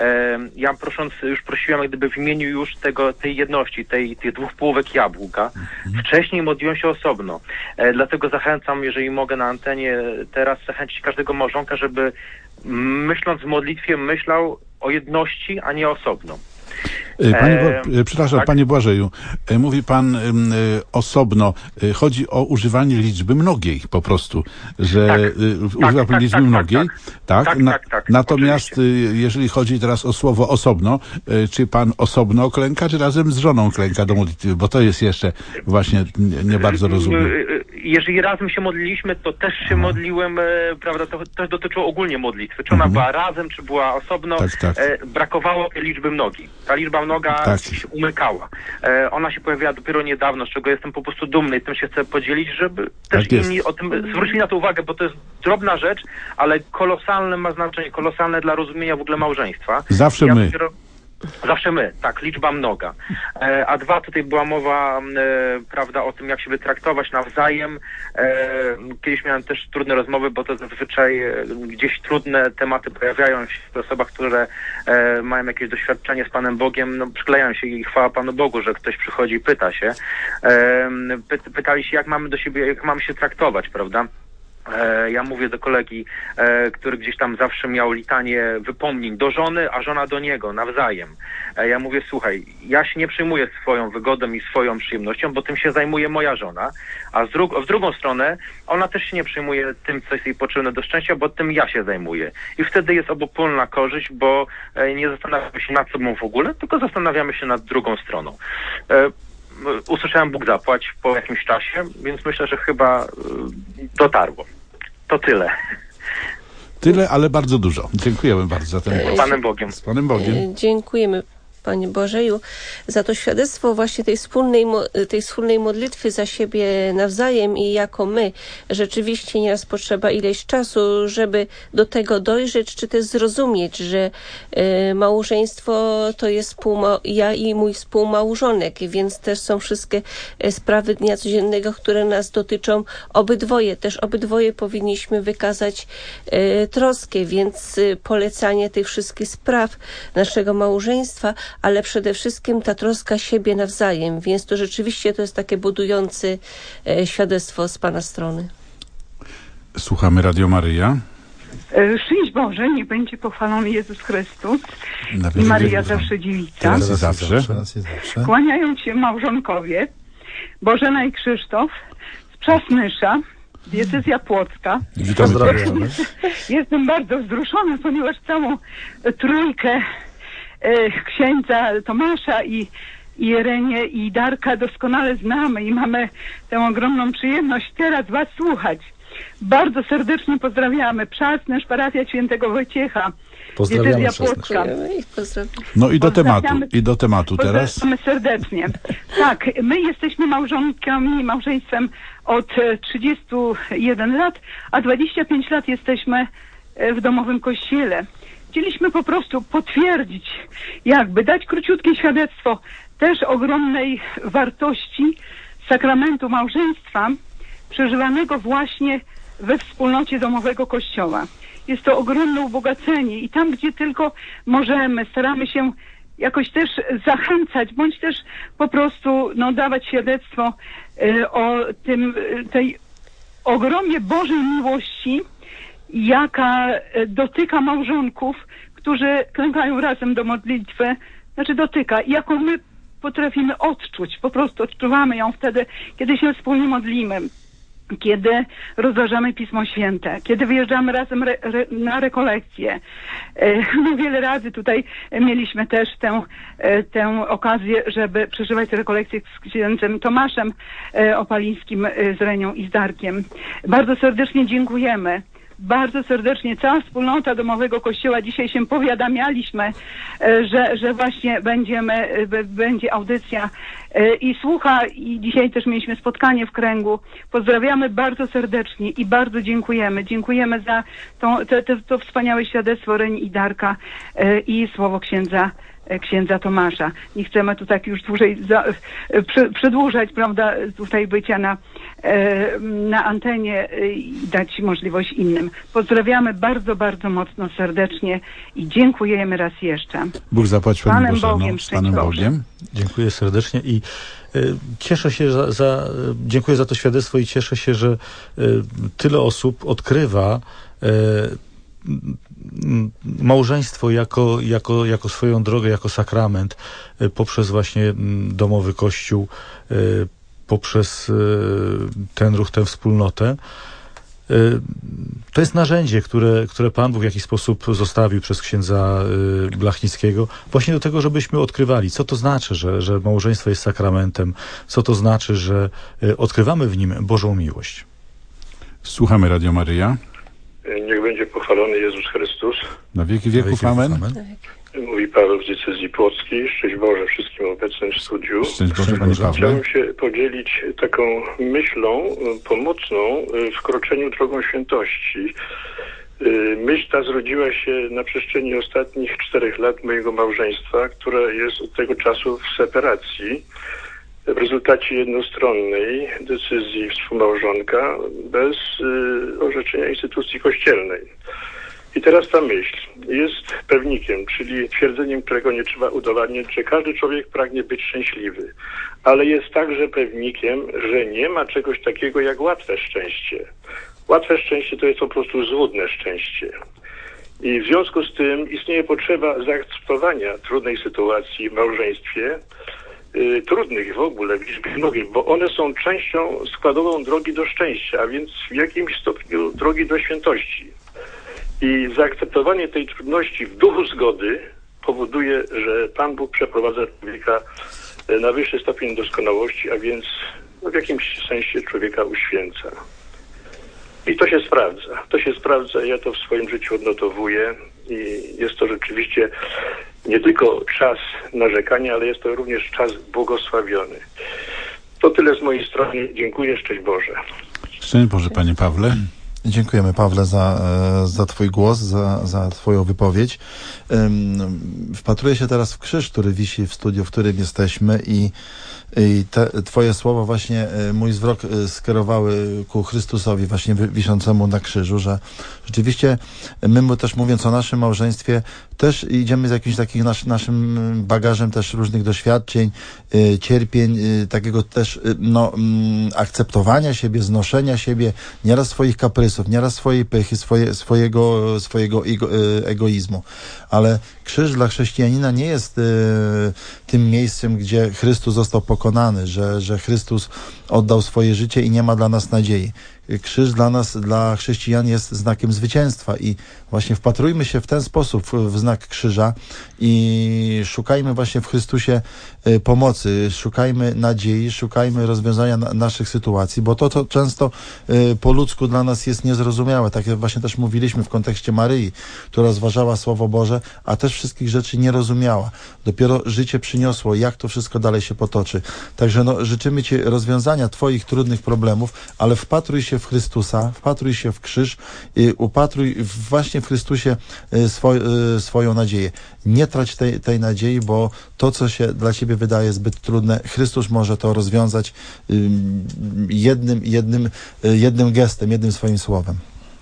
Ja prosząc, już prosiłem jak gdyby w imieniu już tego, tej jedności, tej, tych dwóch połówek jabłka. Wcześniej modliłem się osobno. E, dlatego zachęcam, jeżeli mogę na antenie teraz zachęcić każdego małżonka, żeby myśląc w modlitwie myślał o jedności, a nie osobno. Panie, e, przepraszam, tak? panie Błażeju, mówi pan y, osobno, chodzi o używanie liczby mnogiej po prostu, że tak, y, używa tak, pan tak, liczby tak, mnogiej, tak, tak? tak, Na, tak, tak, natomiast oczywiście. jeżeli chodzi teraz o słowo osobno, y, czy pan osobno klęka, czy razem z żoną klęka do modlitwy, bo to jest jeszcze właśnie nie, nie bardzo rozumiem. Jeżeli razem się modliliśmy, to też się Aha. modliłem, e, prawda, to też dotyczyło ogólnie modlitwy. Czy ona mhm. była razem, czy była osobno, tak, tak. E, brakowało tej liczby mnogi. Ta liczba mnoga tak. się umykała. E, ona się pojawiła dopiero niedawno, z czego jestem po prostu dumny i tym się chcę podzielić, żeby też tak inni o tym zwrócili na to uwagę, bo to jest drobna rzecz, ale kolosalne ma znaczenie, kolosalne dla rozumienia w ogóle małżeństwa. Zawsze ja my. Dopiero... Zawsze my, tak, liczba mnoga. E, a dwa, tutaj była mowa, e, prawda, o tym, jak się traktować nawzajem. E, kiedyś miałem też trudne rozmowy, bo to zazwyczaj e, gdzieś trudne tematy pojawiają się w osobach, które e, mają jakieś doświadczenie z Panem Bogiem, no przyklejają się i chwała Panu Bogu, że ktoś przychodzi i pyta się. E, py, pytali się, jak mamy do siebie, jak mamy się traktować, prawda? Ja mówię do kolegi, który gdzieś tam zawsze miał litanie wypomnień do żony, a żona do niego nawzajem. Ja mówię: słuchaj, ja się nie przejmuję swoją wygodą i swoją przyjemnością, bo tym się zajmuje moja żona, a z dru- w drugą stronę ona też się nie przejmuje tym, co jest jej potrzebne do szczęścia, bo tym ja się zajmuję. I wtedy jest obopólna korzyść, bo nie zastanawiamy się nad sobą w ogóle, tylko zastanawiamy się nad drugą stroną. Usłyszałem: Bóg zapłać po jakimś czasie, więc myślę, że chyba dotarło. To tyle. Tyle, ale bardzo dużo. Dziękujemy bardzo za ten głos. Z Panem Bogiem. Z Panem Bogiem. Dziękujemy. Panie Bożeju, za to świadectwo właśnie tej wspólnej, tej wspólnej modlitwy za siebie nawzajem i jako my. Rzeczywiście nieraz potrzeba ileś czasu, żeby do tego dojrzeć, czy też zrozumieć, że y, małżeństwo to jest współma- ja i mój współmałżonek, więc też są wszystkie sprawy dnia codziennego, które nas dotyczą obydwoje. Też obydwoje powinniśmy wykazać y, troskę, więc y, polecanie tych wszystkich spraw naszego małżeństwa, ale przede wszystkim ta troska siebie nawzajem, więc to rzeczywiście to jest takie budujące e, świadectwo z Pana strony. Słuchamy Radio Maryja. Szczęść Boże, niech będzie pochwalony Jezus Chrystus i Maryja zawsze dziewica. Teraz i zawsze. Kłaniają się małżonkowie Bożena i Krzysztof z Przasnysza, diecezja płocka. Witam. Jestem bardzo wzruszona, ponieważ całą trójkę księdza Tomasza i, i Jerenię i Darka doskonale znamy i mamy tę ogromną przyjemność teraz was słuchać. Bardzo serdecznie pozdrawiamy. Przasnysz, parafia świętego Wojciecha. Pozdrawiamy Płocka. No i do tematu, i do tematu teraz. Pozdrawiamy serdecznie. Tak, my jesteśmy małżonkami, małżeństwem od trzydziestu jeden lat, a dwadzieścia pięć lat jesteśmy w domowym kościele. Chcieliśmy po prostu potwierdzić, jakby dać króciutkie świadectwo też ogromnej wartości sakramentu małżeństwa przeżywanego właśnie we wspólnocie domowego kościoła. Jest to ogromne ubogacenie i tam, gdzie tylko możemy, staramy się jakoś też zachęcać, bądź też po prostu no, dawać świadectwo y, o tym, tej ogromie Bożej miłości, jaka dotyka małżonków, którzy klękają razem do modlitwy, znaczy dotyka, i jaką my potrafimy odczuć, po prostu odczuwamy ją wtedy, kiedy się wspólnie modlimy, kiedy rozważamy Pismo Święte, kiedy wyjeżdżamy razem re, re, na rekolekcje. No wiele razy tutaj mieliśmy też tę, tę okazję, żeby przeżywać rekolekcje z księdzem Tomaszem Opalińskim, z Renią i z Darkiem. Bardzo serdecznie dziękujemy. Bardzo serdecznie cała wspólnota domowego kościoła. Dzisiaj się powiadamialiśmy, że, że właśnie będziemy, będzie audycja i słucha, i dzisiaj też mieliśmy spotkanie w kręgu. Pozdrawiamy bardzo serdecznie i bardzo dziękujemy. Dziękujemy za to, to, to, to wspaniałe świadectwo Reni i Darka i słowo księdza księdza Tomasza. Nie chcemy tu tak już dłużej za, przedłużać, prawda, tutaj bycia na, na antenie i dać możliwość innym. Pozdrawiamy bardzo, bardzo mocno, serdecznie i dziękujemy raz jeszcze. Bóg zapłać Pani Panem Boże, Bogiem, no, z Panem Bogiem. Dziękuję serdecznie i y, cieszę się za, za, dziękuję za to świadectwo i cieszę się, że y, tyle osób odkrywa y, małżeństwo jako, jako, jako swoją drogę, jako sakrament poprzez właśnie domowy kościół, poprzez ten ruch, tę wspólnotę. To jest narzędzie, które, które Pan Bóg w jakiś sposób zostawił przez księdza Blachnickiego właśnie do tego, żebyśmy odkrywali, co to znaczy, że, że małżeństwo jest sakramentem, co to znaczy, że odkrywamy w nim Bożą miłość. Słuchamy Radio Maryja. Niech będzie pochwalony Jezus Chrystus. Na wieki wieków, amen. amen. Mówi Paweł z diecezji płockiej. Szczęść Boże wszystkim obecnym w studiu. Szczęść Boże, Panie Pawle. Chciałbym się podzielić taką myślą pomocną w kroczeniu drogą świętości. Myśl ta zrodziła się na przestrzeni ostatnich czterech lat mojego małżeństwa, które jest od tego czasu w separacji. W rezultacie jednostronnej decyzji współmałżonka bez y, orzeczenia instytucji kościelnej. I teraz ta myśl jest pewnikiem, czyli twierdzeniem, którego nie trzeba udowadniać, że każdy człowiek pragnie być szczęśliwy, ale jest także pewnikiem, że nie ma czegoś takiego jak łatwe szczęście. Łatwe szczęście to jest po prostu złudne szczęście. I w związku z tym istnieje potrzeba zaakceptowania trudnej sytuacji w małżeństwie, y, trudnych w ogóle w liczbie mnogiej, bo one są częścią składową drogi do szczęścia, a więc w jakimś stopniu drogi do świętości. I zaakceptowanie tej trudności w duchu zgody powoduje, że Pan Bóg przeprowadza człowieka na wyższy stopień doskonałości, a więc w jakimś sensie człowieka uświęca. I to się sprawdza. To się sprawdza. Ja to w swoim życiu odnotowuję i jest to rzeczywiście nie tylko czas narzekania, ale jest to również czas błogosławiony. To tyle z mojej strony. Dziękuję. Szczęść Boże. Szczęść Boże, panie Pawle. Dziękujemy, Pawle, za, za twój głos, za, za twoją wypowiedź. Wpatruję się teraz w krzyż, który wisi w studiu, w którym jesteśmy i I te, twoje słowa właśnie, mój wzrok skierowały ku Chrystusowi, właśnie wiszącemu na krzyżu, że rzeczywiście my też mówiąc o naszym małżeństwie, też idziemy z jakimś takim nasz, naszym bagażem też różnych doświadczeń, y, cierpień, y, takiego też y, no, y, akceptowania siebie, znoszenia siebie, nieraz swoich kaprysów, nieraz swojej pychy, swoje, swojego, swojego ego, y, egoizmu. Ale krzyż dla chrześcijanina nie jest y, tym miejscem, gdzie Chrystus został pokonany, że, że Chrystus oddał swoje życie i nie ma dla nas nadziei. Krzyż dla nas, dla chrześcijan jest znakiem zwycięstwa i właśnie wpatrujmy się w ten sposób w znak krzyża i szukajmy właśnie w Chrystusie pomocy, szukajmy nadziei, szukajmy rozwiązania na, naszych sytuacji, bo to, co często po ludzku dla nas jest niezrozumiałe, tak jak właśnie też mówiliśmy w kontekście Maryi, która zważała Słowo Boże, a też wszystkich rzeczy nie rozumiała. Dopiero życie przyniosło, jak to wszystko dalej się potoczy. Także no, życzymy Ci rozwiązania Twoich trudnych problemów, ale wpatruj się w Chrystusa, wpatruj się w krzyż i upatruj właśnie w Chrystusie swoj, swoją nadzieję. Nie trać tej, tej nadziei, bo to, co się dla Ciebie wydaje zbyt trudne, Chrystus może to rozwiązać jednym, jednym, jednym gestem, jednym swoim słowem.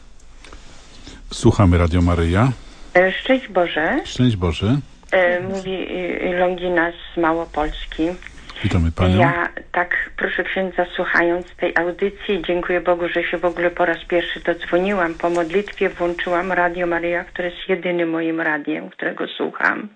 Słuchamy Radio Maryja. Szczęść Boże. Szczęść Boże. Mówi Longina z Małopolski. Witamy Panią. Ja tak, proszę księdza, słuchając tej audycji, dziękuję Bogu, że się w ogóle po raz pierwszy dodzwoniłam. Po modlitwie włączyłam Radio Maryja, które jest jedynym moim radiem, którego słucham.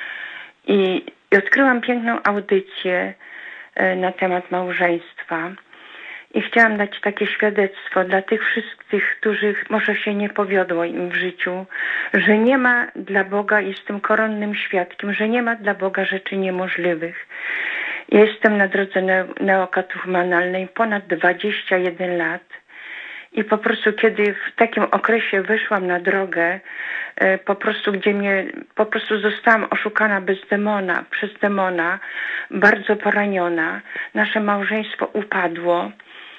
I, i odkryłam piękną audycję e, na temat małżeństwa. I chciałam dać takie świadectwo dla tych wszystkich, których może się nie powiodło im w życiu, że nie ma dla Boga, jestem koronnym świadkiem, że nie ma dla Boga rzeczy niemożliwych. Ja jestem na drodze neokatechumenalnej ponad dwadzieścia jeden lat i po prostu kiedy w takim okresie wyszłam na drogę, po prostu gdzie mnie, po prostu zostałam oszukana bez demona, przez demona, bardzo poraniona, nasze małżeństwo upadło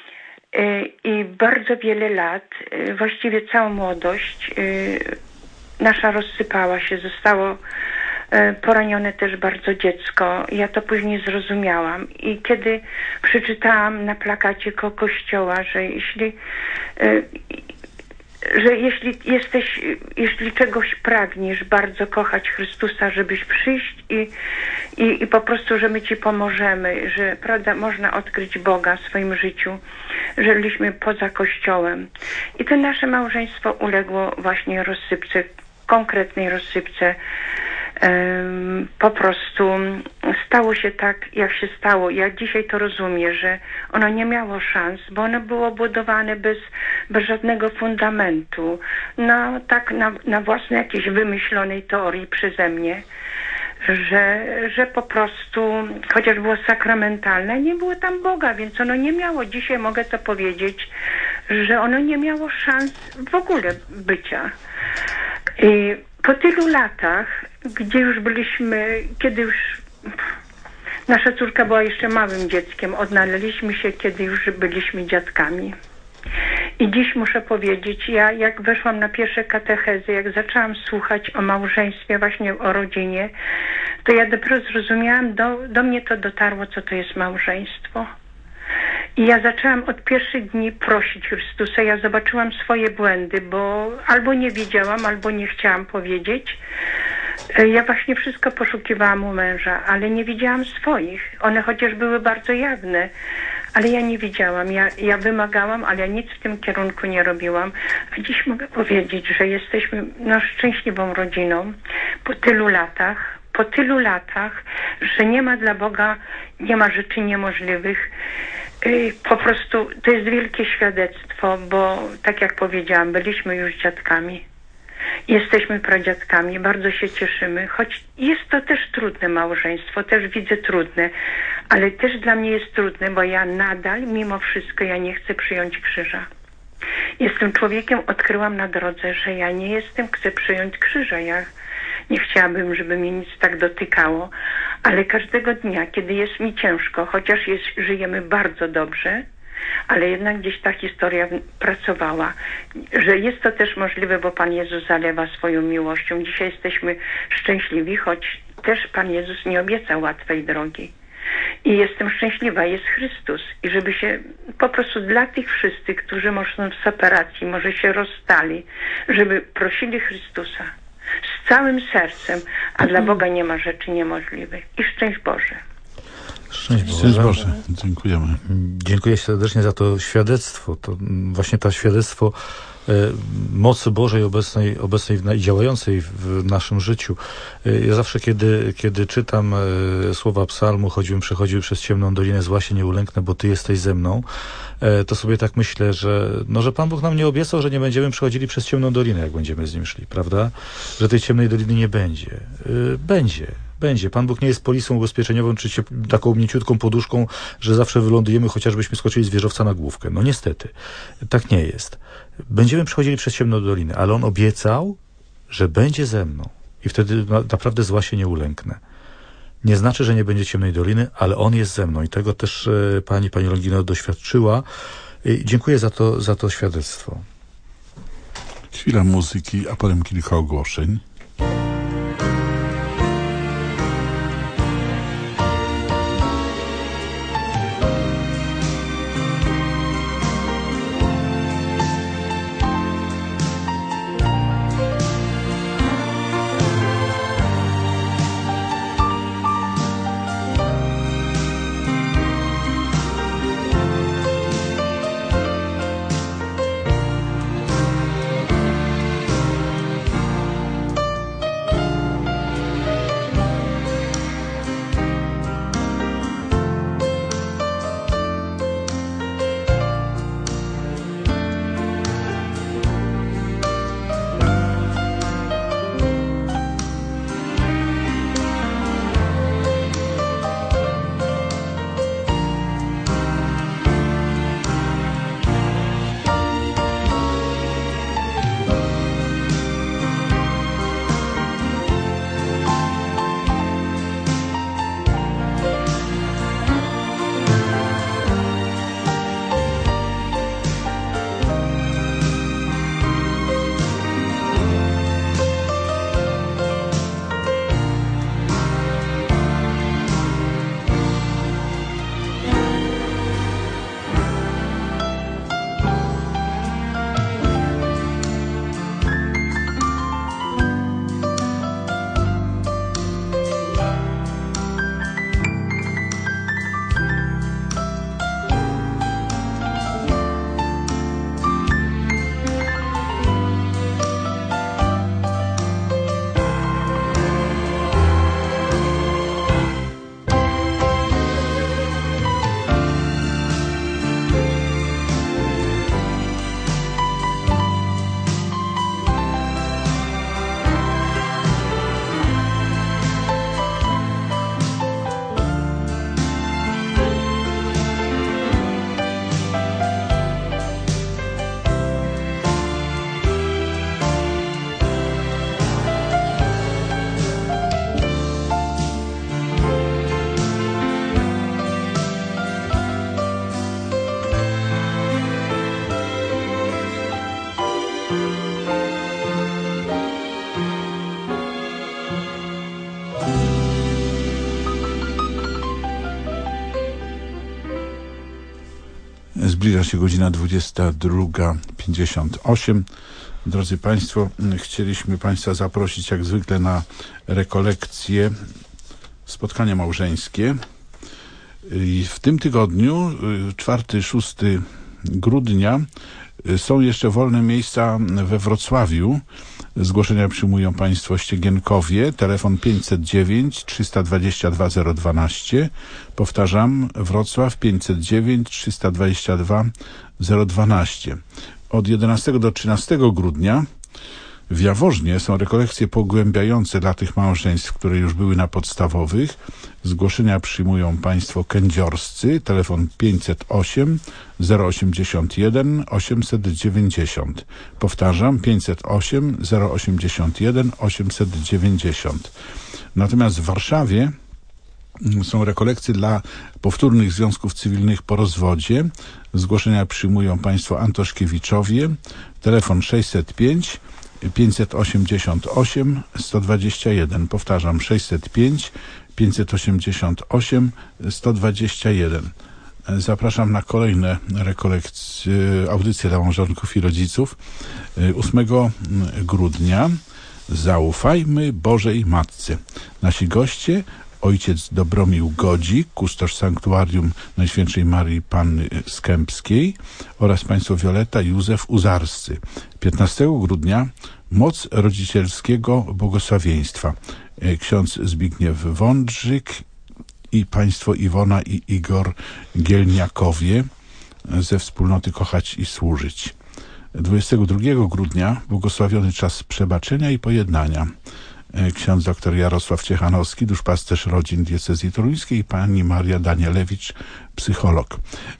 i bardzo wiele lat, właściwie całą młodość nasza rozsypała się, zostało poranione też bardzo dziecko. Ja to później zrozumiałam. I kiedy przeczytałam na plakacie koło kościoła, że jeśli że jeśli jesteś, jeśli czegoś pragniesz, bardzo kochać Chrystusa, żebyś przyjść i, i, i po prostu, że my Ci pomożemy, że prawda, można odkryć Boga w swoim życiu, że byliśmy poza Kościołem. I to nasze małżeństwo uległo właśnie rozsypce, konkretnej rozsypce. Po prostu stało się tak, jak się stało. Ja dzisiaj to rozumiem, że ono nie miało szans, bo ono było budowane bez, bez żadnego fundamentu. No tak na, na własnej jakiejś wymyślonej teorii przeze mnie, że, że po prostu, chociaż było sakramentalne, nie było tam Boga, więc ono nie miało, dzisiaj mogę to powiedzieć, że ono nie miało szans w ogóle bycia. I po tylu latach, gdzie już byliśmy, kiedy już nasza córka była jeszcze małym dzieckiem, odnaleźliśmy się, kiedy już byliśmy dziadkami. I dziś muszę powiedzieć, ja jak weszłam na pierwsze katechezy, jak zaczęłam słuchać o małżeństwie, właśnie o rodzinie, to ja dopiero zrozumiałam, do, do mnie to dotarło, co to jest małżeństwo. I ja zaczęłam od pierwszych dni prosić Chrystusa. Ja zobaczyłam swoje błędy, bo albo nie wiedziałam, albo nie chciałam powiedzieć. Ja właśnie wszystko poszukiwałam u męża, ale nie widziałam swoich. One chociaż były bardzo jawne, ale ja nie widziałam. Ja, ja wymagałam, ale ja nic w tym kierunku nie robiłam. A dziś mogę powiedzieć, że jesteśmy no, szczęśliwą rodziną po tylu latach. Po tylu latach, że nie ma dla Boga, nie ma rzeczy niemożliwych. Po prostu to jest wielkie świadectwo, bo tak jak powiedziałam, byliśmy już dziadkami. Jesteśmy pradziadkami, bardzo się cieszymy, choć jest to też trudne małżeństwo, też widzę trudne, ale też dla mnie jest trudne, bo ja nadal, mimo wszystko, ja nie chcę przyjąć krzyża. Jestem człowiekiem, odkryłam na drodze, że ja nie jestem, chcę przyjąć krzyża. Ja Nie chciałabym, żeby mnie nic tak dotykało, ale każdego dnia, kiedy jest mi ciężko, chociaż jest, żyjemy bardzo dobrze, ale jednak gdzieś ta historia pracowała, że jest to też możliwe, bo Pan Jezus zalewa swoją miłością. Dzisiaj jesteśmy szczęśliwi, choć też Pan Jezus nie obiecał łatwej drogi. I jestem szczęśliwa, jest Chrystus. I żeby się po prostu dla tych wszystkich, którzy może są w separacji, może się rozstali, żeby prosili Chrystusa z całym sercem, a dla Boga nie ma rzeczy niemożliwych. I szczęść Boże. Szczęść Boże. Szczęść Boże. Dziękujemy. Dziękuję serdecznie za to świadectwo. To właśnie to świadectwo e, mocy Bożej obecnej, obecnej i działającej w naszym życiu. E, ja zawsze, kiedy, kiedy czytam e, słowa psalmu, choćbym przechodził przez ciemną dolinę, zła się nie ulęknę, bo Ty jesteś ze mną, e, to sobie tak myślę, że, no, że Pan Bóg nam nie obiecał, że nie będziemy przechodzili przez ciemną dolinę, jak będziemy z Nim szli, prawda? Że tej ciemnej doliny nie będzie. E, będzie. Będzie. Pan Bóg nie jest polisą ubezpieczeniową, czy się, taką mięciutką poduszką, że zawsze wylądujemy, chociażbyśmy skoczyli z wieżowca na główkę. No niestety. Tak nie jest. Będziemy przechodzili przez ciemną dolinę, ale On obiecał, że będzie ze mną. I wtedy na, naprawdę zła się nie ulęknę. Nie znaczy, że nie będzie ciemnej doliny, ale On jest ze mną. I tego też e, pani, pani Longino doświadczyła. I dziękuję za to, za to świadectwo. Chwila muzyki, a potem kilka ogłoszeń. Zbliża się godzina dwudziesta druga pięćdziesiąt osiem. Drodzy Państwo, chcieliśmy Państwa zaprosić jak zwykle na rekolekcje, spotkania małżeńskie. I w tym tygodniu, czwartego szóstego grudnia, są jeszcze wolne miejsca we Wrocławiu. Zgłoszenia przyjmują Państwo Ściegienkowie, telefon pięćset dziewięć trzysta dwadzieścia dwa zero dwanaście. Powtarzam, Wrocław pięćset dziewięć trzysta dwadzieścia dwa zero dwanaście. Od jedenastego do trzynastego grudnia W Jaworznie są rekolekcje pogłębiające dla tych małżeństw, które już były na podstawowych. Zgłoszenia przyjmują państwo kędziorscy. Telefon pięćset osiem zero osiemdziesiąt jeden osiemset dziewięćdziesiąt. Powtarzam, pięćset osiem zero osiemdziesiąt jeden osiemset dziewięćdziesiąt. Natomiast w Warszawie są rekolekcje dla powtórnych związków cywilnych po rozwodzie. Zgłoszenia przyjmują państwo Antoszkiewiczowie. Telefon sześćset pięć pięćset osiemdziesiąt osiem sto dwadzieścia jeden. Powtarzam, sześćset pięć pięćset osiemdziesiąt osiem sto dwadzieścia jeden. Zapraszam na kolejne rekolekcje, audycje dla małżonków i rodziców. ósmego grudnia Zaufajmy Bożej Matce. Nasi goście: ojciec Dobromił Godzik, kustosz sanktuarium Najświętszej Marii Panny Skępskiej, oraz państwo Wioleta i Józef Uzarscy. piętnastego grudnia Moc rodzicielskiego błogosławieństwa. Ksiądz Zbigniew Wądrzyk i państwo Iwona i Igor Gielniakowie ze wspólnoty Kochać i Służyć. dwudziestego drugiego grudnia Błogosławiony czas przebaczenia i pojednania. Ksiądz dr Jarosław Ciechanowski, duszpasterz rodzin diecezji toruńskiej, i pani Maria Danielewicz, psycholog.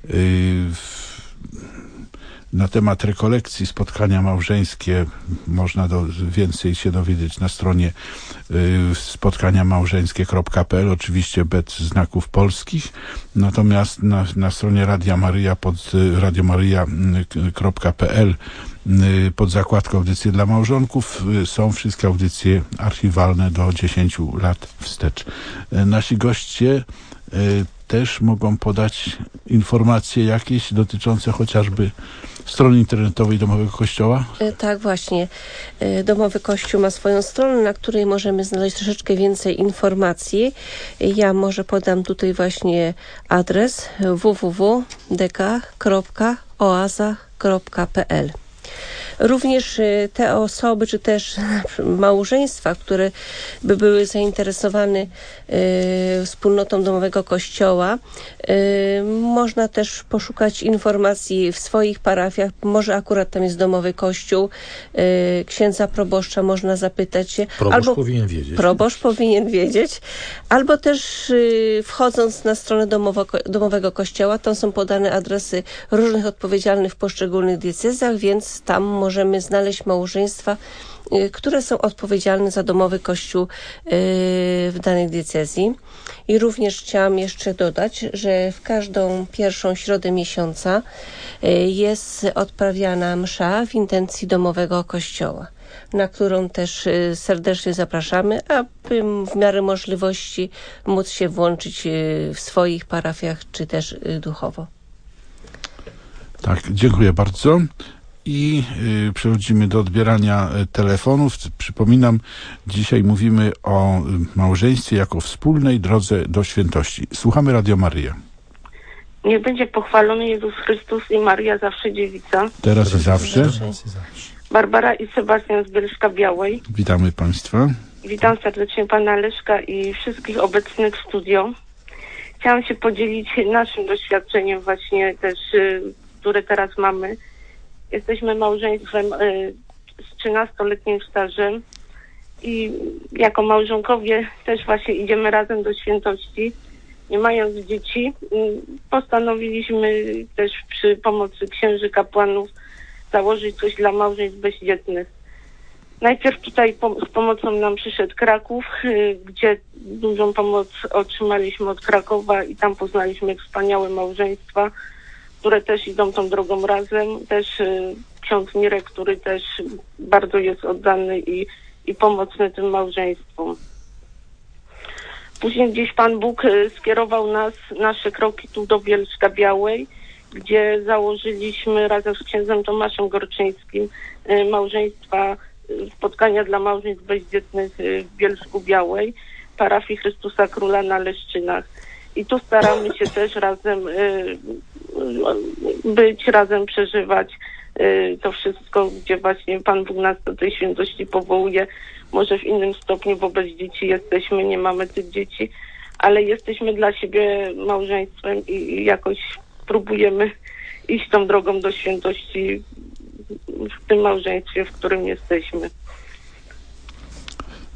Na temat rekolekcji, spotkania małżeńskie można do, więcej się dowiedzieć na stronie y, spotkania małżeńskie kropka p l, oczywiście bez znaków polskich. Natomiast na, na stronie Radia Maryja pod radiomaryja kropka p l y, pod zakładką audycje dla małżonków y, są wszystkie audycje archiwalne do dziesięciu lat wstecz. Y, nasi goście y, też mogą podać informacje jakieś dotyczące chociażby strony internetowej Domowego Kościoła? Tak, właśnie. Domowy Kościół ma swoją stronę, na której możemy znaleźć troszeczkę więcej informacji. Ja może podam tutaj właśnie adres w w w kropka d k kropka oaza kropka p l. Również te osoby, czy też małżeństwa, które by były zainteresowane y, wspólnotą Domowego Kościoła, y, można też poszukać informacji w swoich parafiach. Może akurat tam jest Domowy Kościół, y, księdza proboszcza można zapytać się. Proboszcz albo, powinien wiedzieć. Proboszcz powinien wiedzieć. Albo też y, wchodząc na stronę Domowo, Domowego Kościoła, tam są podane adresy różnych odpowiedzialnych w poszczególnych diecezjach, więc tam może możemy znaleźć małżeństwa, y, które są odpowiedzialne za Domowy Kościół y, w danej diecezji. I również chciałam jeszcze dodać, że w każdą pierwszą środę miesiąca y, jest odprawiana msza w intencji Domowego Kościoła, na którą też y, serdecznie zapraszamy, aby w miarę możliwości móc się włączyć y, w swoich parafiach, czy też y, duchowo. Tak, dziękuję bardzo. I y, przechodzimy do odbierania y, telefonów. Przypominam, dzisiaj mówimy o y, małżeństwie jako wspólnej drodze do świętości. Słuchamy Radio Maryja. Niech będzie pochwalony Jezus Chrystus i Maria zawsze dziewica. Teraz i zawsze. Barbara i Sebastian z Bielska Białej. Witamy Państwa. Witam serdecznie Pana Leszka i wszystkich obecnych w studio. Chciałam się podzielić naszym doświadczeniem właśnie też, y, które teraz mamy. Jesteśmy małżeństwem y, z trzynastoletnim stażem i jako małżonkowie też właśnie idziemy razem do świętości. Nie mając dzieci, y, postanowiliśmy też przy pomocy księży kapłanów założyć coś dla małżeństw bezdzietnych. Najpierw tutaj pom- z pomocą nam przyszedł Kraków, y, gdzie dużą pomoc otrzymaliśmy od Krakowa i tam poznaliśmy wspaniałe małżeństwa, które też idą tą drogą razem. Też y, ksiądz Mirek, który też bardzo jest oddany i, i pomocny tym małżeństwom. Później gdzieś Pan Bóg y, skierował nas, nasze kroki tu do Bielska Białej, gdzie założyliśmy razem z księdzem Tomaszem Gorczyńskim y, małżeństwa, y, spotkania dla małżeństw bezdzietnych y, w Bielsku Białej, parafii Chrystusa Króla na Leszczynach. I tu staramy się też razem y, być, razem przeżywać y, to wszystko, gdzie właśnie Pan Bóg nas do tej świętości powołuje. Może w innym stopniu wobec dzieci jesteśmy, nie mamy tych dzieci, ale jesteśmy dla siebie małżeństwem i, i jakoś próbujemy iść tą drogą do świętości w tym małżeństwie, w którym jesteśmy.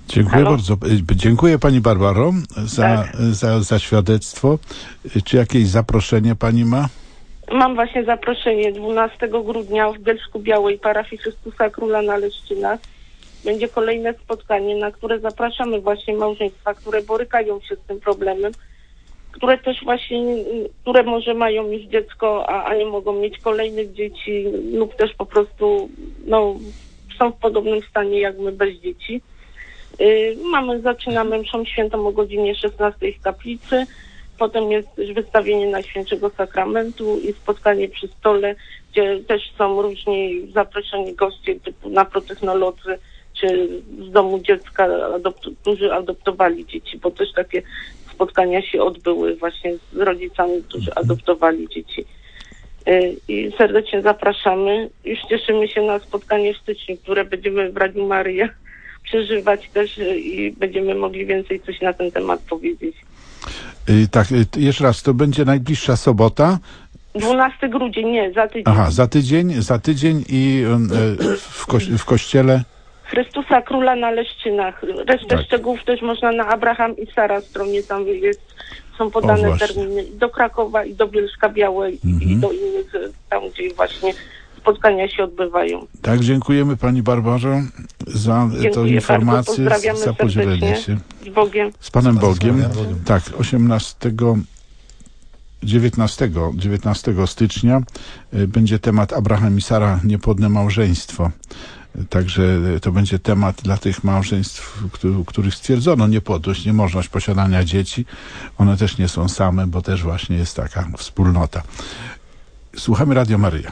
Dziękuję Halo? bardzo. Dziękuję pani Barbaro za, Tak. za, za świadectwo. Czy jakieś zaproszenie pani ma? Mam właśnie zaproszenie dwunastego grudnia w Bielsku Białej, parafii Chrystusa Króla na Leszczynach. Będzie kolejne spotkanie, na które zapraszamy właśnie małżeństwa, które borykają się z tym problemem, które też właśnie, które może mają już dziecko, a, a nie mogą mieć kolejnych dzieci lub też po prostu no, są w podobnym stanie jak my bez dzieci. Yy, mamy, zaczynamy mszą świętą o godzinie szesnastej w kaplicy, potem jest też wystawienie Najświętszego Sakramentu i spotkanie przy stole, gdzie też są różni zaproszeni goście typu naprotechnolodzy, czy z domu dziecka, adopt- którzy adoptowali dzieci, bo też takie spotkania się odbyły właśnie z rodzicami, którzy adoptowali dzieci. Yy, I serdecznie zapraszamy. Już cieszymy się na spotkanie w styczniu, które będziemy w Radiu Maryja przeżywać też i będziemy mogli więcej coś na ten temat powiedzieć. Yy, tak, yy, jeszcze raz, to będzie najbliższa sobota. dwunastego grudnia, nie, za tydzień. Aha, za tydzień, za tydzień i yy, w, koś- w kościele. Chrystusa Króla na Leszczynach. Resztę Tak. szczegółów też można na Abraham i Sara stronie, tam jest, są podane O, terminy i do Krakowa, i do Bielska Białej, Mhm. i do innych, tam gdzie właśnie spotkania się odbywają. Tak, dziękujemy pani Barbarze za Dziękuję tę bardzo, informację, pozdrawiamy za podzielenie serdecznie. się. Z Bogiem. Z Panem Z Panem Bogiem. Bogiem. Tak, osiemnastego, dziewiętnastego, dziewiętnastego stycznia y, będzie temat Abraham i Sara, niepłodne małżeństwo. Y, Także y, to będzie temat dla tych małżeństw, któ- których stwierdzono niepłodność, niemożność posiadania dzieci. One też nie są same, bo też właśnie jest taka wspólnota. Słuchamy Radio Maryja.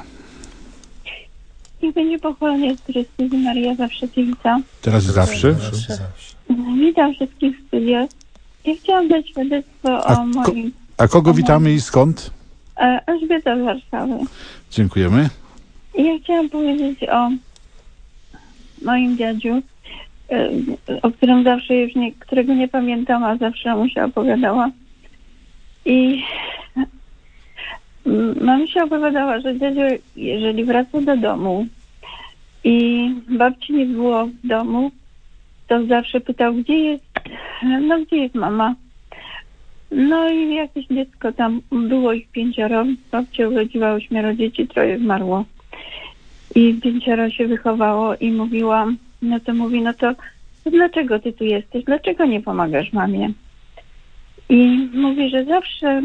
Niech będzie pochwalony jest Chrystus i Maria zawsze Cię wita. Teraz i zawsze. Witam wszystkich w studiach. Ja chciałam dać świadectwo A o ko- moim... A kogo o witamy i skąd? moim- e, Elżbieta z Warszawy. Dziękujemy. I ja chciałam powiedzieć o moim dziadziu, e, o którym zawsze już nie, którego nie pamiętam, a zawsze mu się opowiadała. I mm, mamusia opowiadała, że dziadziu, jeżeli wraca do domu i babci nie było w domu, to zawsze pytał, gdzie jest, no gdzie jest mama? No i jakieś dziecko tam, było ich pięcioro, babcia urodziła ośmioro dzieci, troje zmarło. I pięcioro się wychowało i mówiłam, no to mówi, no to dlaczego ty tu jesteś? Dlaczego nie pomagasz mamie? I mówi, że zawsze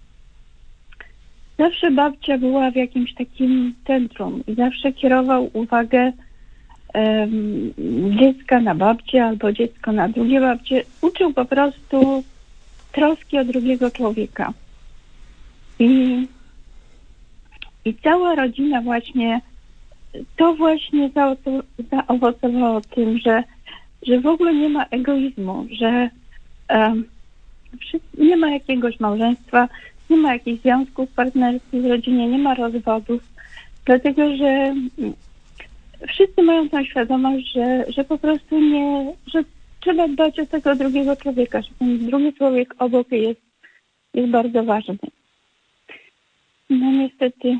zawsze babcia była w jakimś takim centrum i zawsze kierował uwagę um, dziecka na babcię albo dziecko na drugie babcie. Uczył po prostu troski o drugiego człowieka. I, i cała rodzina właśnie, to właśnie zaowo- zaowocowało tym, że, że w ogóle nie ma egoizmu, że um, nie ma jakiegoś małżeństwa, nie ma jakichś związków partnerskich w rodzinie, nie ma rozwodów, dlatego że wszyscy mają tą świadomość, że, że po prostu nie, że trzeba dbać o tego drugiego człowieka, że ten drugi człowiek obok jest, jest bardzo ważny. No niestety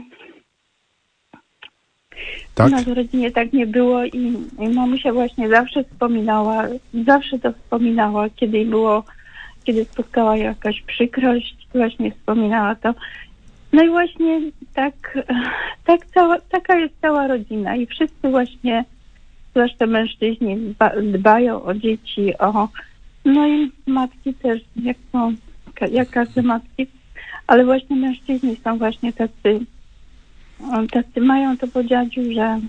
Tak? u nas w rodzinie tak nie było i, i mamusia właśnie zawsze wspominała, zawsze to wspominała, kiedy było, kiedy spotkała jakaś przykrość, właśnie wspominała to. No i właśnie tak, tak cała, taka jest cała rodzina i wszyscy właśnie, zwłaszcza mężczyźni, dba, dbają o dzieci, o no i matki też, jak są, jak każde matki, ale właśnie mężczyźni są właśnie tacy, tacy mają to po dziadziu, że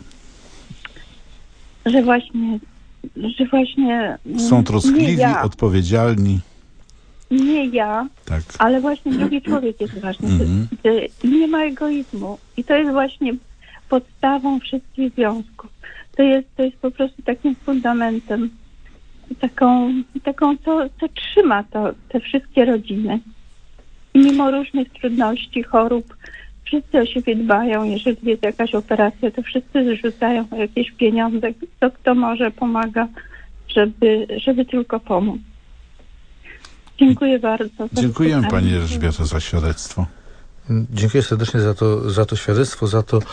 że właśnie że właśnie Są troskliwi, nie ja, odpowiedzialni. nie ja, Tak. ale właśnie drugi człowiek jest ważny. Mhm. I nie ma egoizmu. I to jest właśnie podstawą wszystkich związków. To jest, to jest po prostu takim fundamentem, taką, taką co, co trzyma to, te wszystkie rodziny. I mimo różnych trudności, chorób, wszyscy o siebie dbają. Jeżeli jest jakaś operacja, to wszyscy zrzucają jakieś pieniądze. Kto, kto może, pomaga, żeby, żeby tylko pomóc. Dziękuję bardzo. Dziękujemy pani Elżbieto za świadectwo. Dziękuję serdecznie za to, za to świadectwo, za to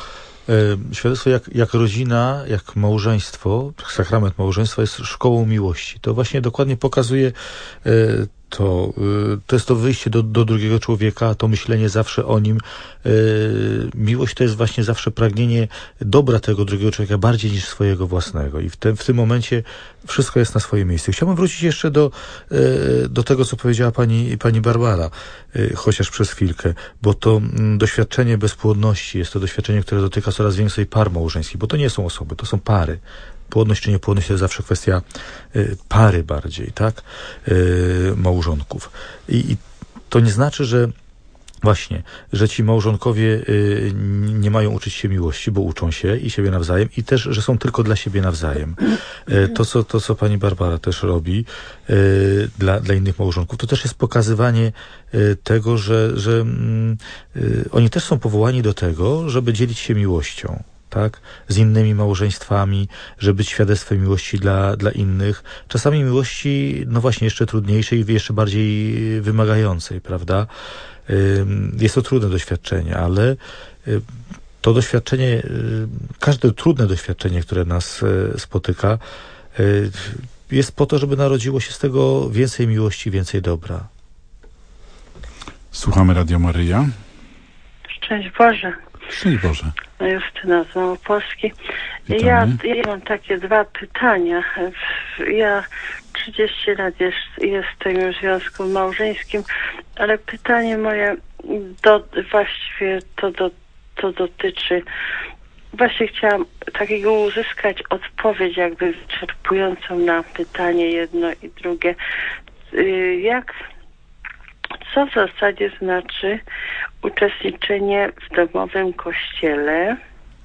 Świadectwo jak, jak rodzina, jak małżeństwo, sakrament małżeństwa jest szkołą miłości. To właśnie dokładnie pokazuje to, to jest to wyjście do, do drugiego człowieka, to myślenie zawsze o nim. Miłość to jest właśnie zawsze pragnienie dobra tego drugiego człowieka bardziej niż swojego własnego. I w, te, w tym momencie wszystko jest na swoim miejscu. Chciałbym wrócić jeszcze do, do tego, co powiedziała pani, pani Barbara, chociaż przez chwilkę, bo to doświadczenie bezpłodności jest to doświadczenie, które dotyka coraz więcej par małżeńskich, bo to nie są osoby, to są pary. Płodność czy niepłodność to jest zawsze kwestia y, pary bardziej, tak? Y, małżonków. I, I to nie znaczy, że właśnie, że ci małżonkowie y, nie mają uczyć się miłości, bo uczą się i siebie nawzajem, i też, że są tylko dla siebie nawzajem. Y, to, co, to, co pani Barbara też robi y, dla, dla innych małżonków, to też jest pokazywanie y, tego, że, że y, oni też są powołani do tego, żeby dzielić się miłością. Tak, z innymi małżeństwami, żeby być świadectwem miłości dla, dla innych. Czasami miłości, no właśnie, jeszcze trudniejszej i jeszcze bardziej wymagającej, prawda? Jest to trudne doświadczenie, ale to doświadczenie, każde trudne doświadczenie, które nas spotyka, jest po to, żeby narodziło się z tego więcej miłości, więcej dobra. Słuchamy Radio Maryja. Szczęść Boże. Szczęść Boże. Justyna z Małopolski. Ja, ja mam takie dwa pytania. Ja trzydzieści lat jest, jestem już w związku małżeńskim, ale pytanie moje do, właściwie to, do, to dotyczy, właśnie chciałam takiego uzyskać odpowiedź jakby wyczerpującą na pytanie jedno i drugie. Jak Co w zasadzie znaczy uczestniczenie w domowym kościele?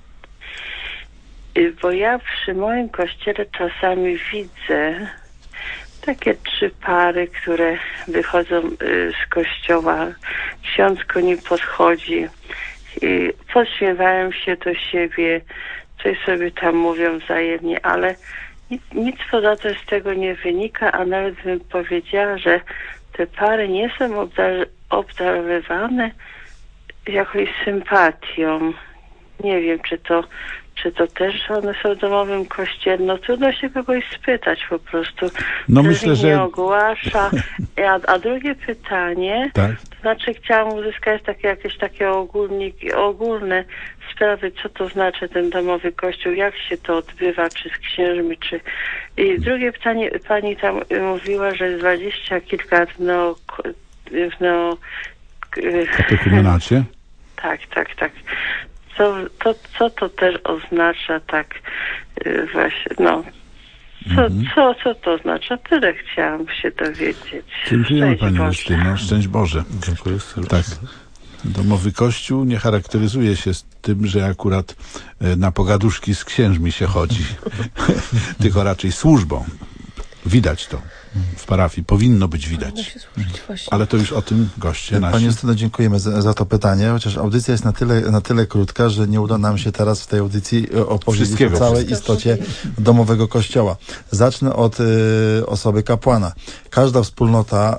Bo ja przy moim kościele czasami widzę takie trzy pary, które wychodzą z kościoła. Ksiądz ko nie podchodzi. I podśmiewają się do siebie, coś sobie tam mówią wzajemnie, ale nic, nic poza tym z tego nie wynika, a nawet bym powiedziała, że te pary nie są obdar- obdarowywane jakąś sympatią. Nie wiem, czy to, czy to też one są w domowym kościele. No trudno się kogoś spytać po prostu. No myślę, że... nie ogłasza. A, a drugie pytanie, tak. To znaczy chciałam uzyskać takie, jakieś takie ogólniki, ogólne sprawy, co to znaczy ten domowy kościół, jak się to odbywa, czy z księżmi, czy... I drugie pytanie, pani tam mówiła, że jest dwadzieścia kilka w neo... W neo... Katekumenacie? Tak, tak, tak. Co to, co to też oznacza, tak yy, właśnie, no. Co, mhm. co, co to oznacza? Tyle chciałam się dowiedzieć. Dziękujemy Pani Justyno. Szczęść Boże. Dziękuję serdecznie. Tak. Domowy Kościół nie charakteryzuje się z tym, że akurat na pogaduszki z księżmi się chodzi, tylko raczej służbą. Widać to w parafii. Powinno być widać. Ale to już o tym goście nasi. Panie Justyno, dziękujemy za, za to pytanie, chociaż audycja jest na tyle, na tyle krótka, że nie uda nam się teraz w tej audycji opowiedzieć o całej istocie domowego kościoła. Zacznę od y, osoby kapłana. Każda wspólnota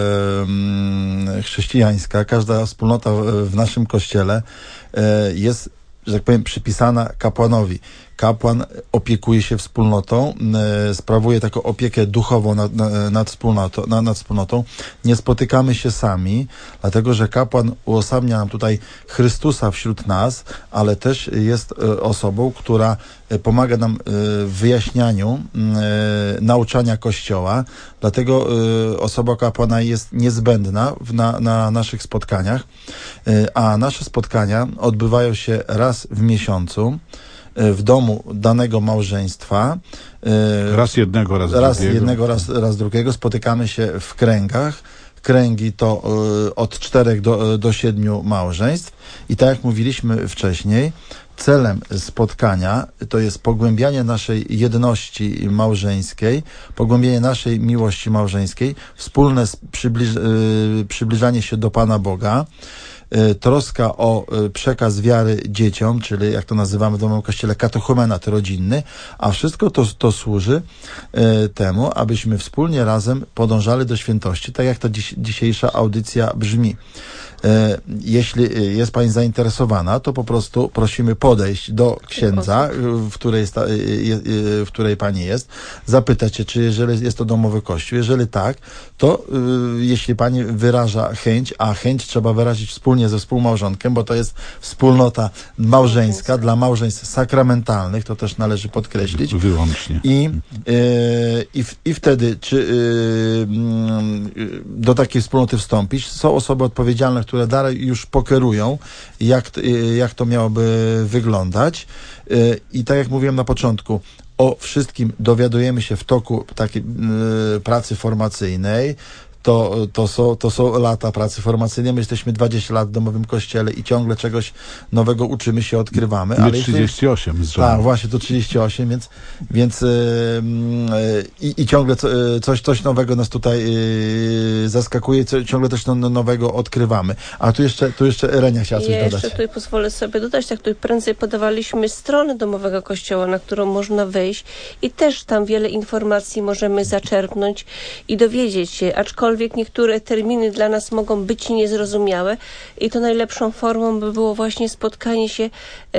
y, chrześcijańska, każda wspólnota w naszym kościele y, jest, że tak powiem, przypisana kapłanowi. Kapłan opiekuje się wspólnotą, e, sprawuje taką opiekę duchową nad, nad, wspólnotą, nad, nad wspólnotą. Nie spotykamy się sami, dlatego że kapłan uosamnia nam tutaj Chrystusa wśród nas, ale też jest e, osobą, która pomaga nam e, w wyjaśnianiu e, nauczania Kościoła. Dlatego e, osoba kapłana jest niezbędna w, na, na naszych spotkaniach, e, a nasze spotkania odbywają się raz w miesiącu w domu danego małżeństwa. Raz jednego, raz, raz drugiego. jednego, raz, raz drugiego. Spotykamy się w kręgach. Kręgi to od czterech do, do siedmiu małżeństw. I tak jak mówiliśmy wcześniej, celem spotkania to jest pogłębianie naszej jedności małżeńskiej, pogłębienie naszej miłości małżeńskiej, wspólne przybliż, przybliżanie się do Pana Boga, troska o przekaz wiary dzieciom, czyli jak to nazywamy w domowym kościele, katechumenat rodzinny, a wszystko to, to służy e, temu, abyśmy wspólnie razem podążali do świętości, tak jak ta dziś, dzisiejsza audycja brzmi. Jeśli jest pani zainteresowana, to po prostu prosimy podejść do księdza, w której, sta, w której pani jest, zapytać się, czy jeżeli jest to domowy kościół. Jeżeli tak, to jeśli pani wyraża chęć, a chęć trzeba wyrazić wspólnie ze współmałżonkiem, bo to jest wspólnota małżeńska dla małżeństw sakramentalnych, to też należy podkreślić. Wyłącznie. I, i, i wtedy, czy do takiej wspólnoty wstąpić, są osoby odpowiedzialne, które dalej już pokierują, jak, jak to miałoby wyglądać. I tak jak mówiłem na początku, o wszystkim dowiadujemy się w toku takiej y, pracy formacyjnej. To, to, są, to są lata pracy formacyjnej. My jesteśmy dwadzieścia lat w domowym kościele i ciągle czegoś nowego uczymy się, odkrywamy. My ale trzydzieści osiem jeśli, z żoną. Tak, właśnie, to trzydzieści osiem, więc, więc yy, yy, i ciągle co, yy, coś, coś nowego nas tutaj yy, zaskakuje, co, ciągle coś no, nowego odkrywamy. A tu jeszcze, tu jeszcze Renia chciała coś ja dodać. jeszcze tutaj pozwolę sobie dodać, tak tutaj prędzej podawaliśmy stronę domowego kościoła, na którą można wejść i też tam wiele informacji możemy zaczerpnąć i dowiedzieć się, aczkolwiek niektóre terminy dla nas mogą być niezrozumiałe i to najlepszą formą by było właśnie spotkanie się e,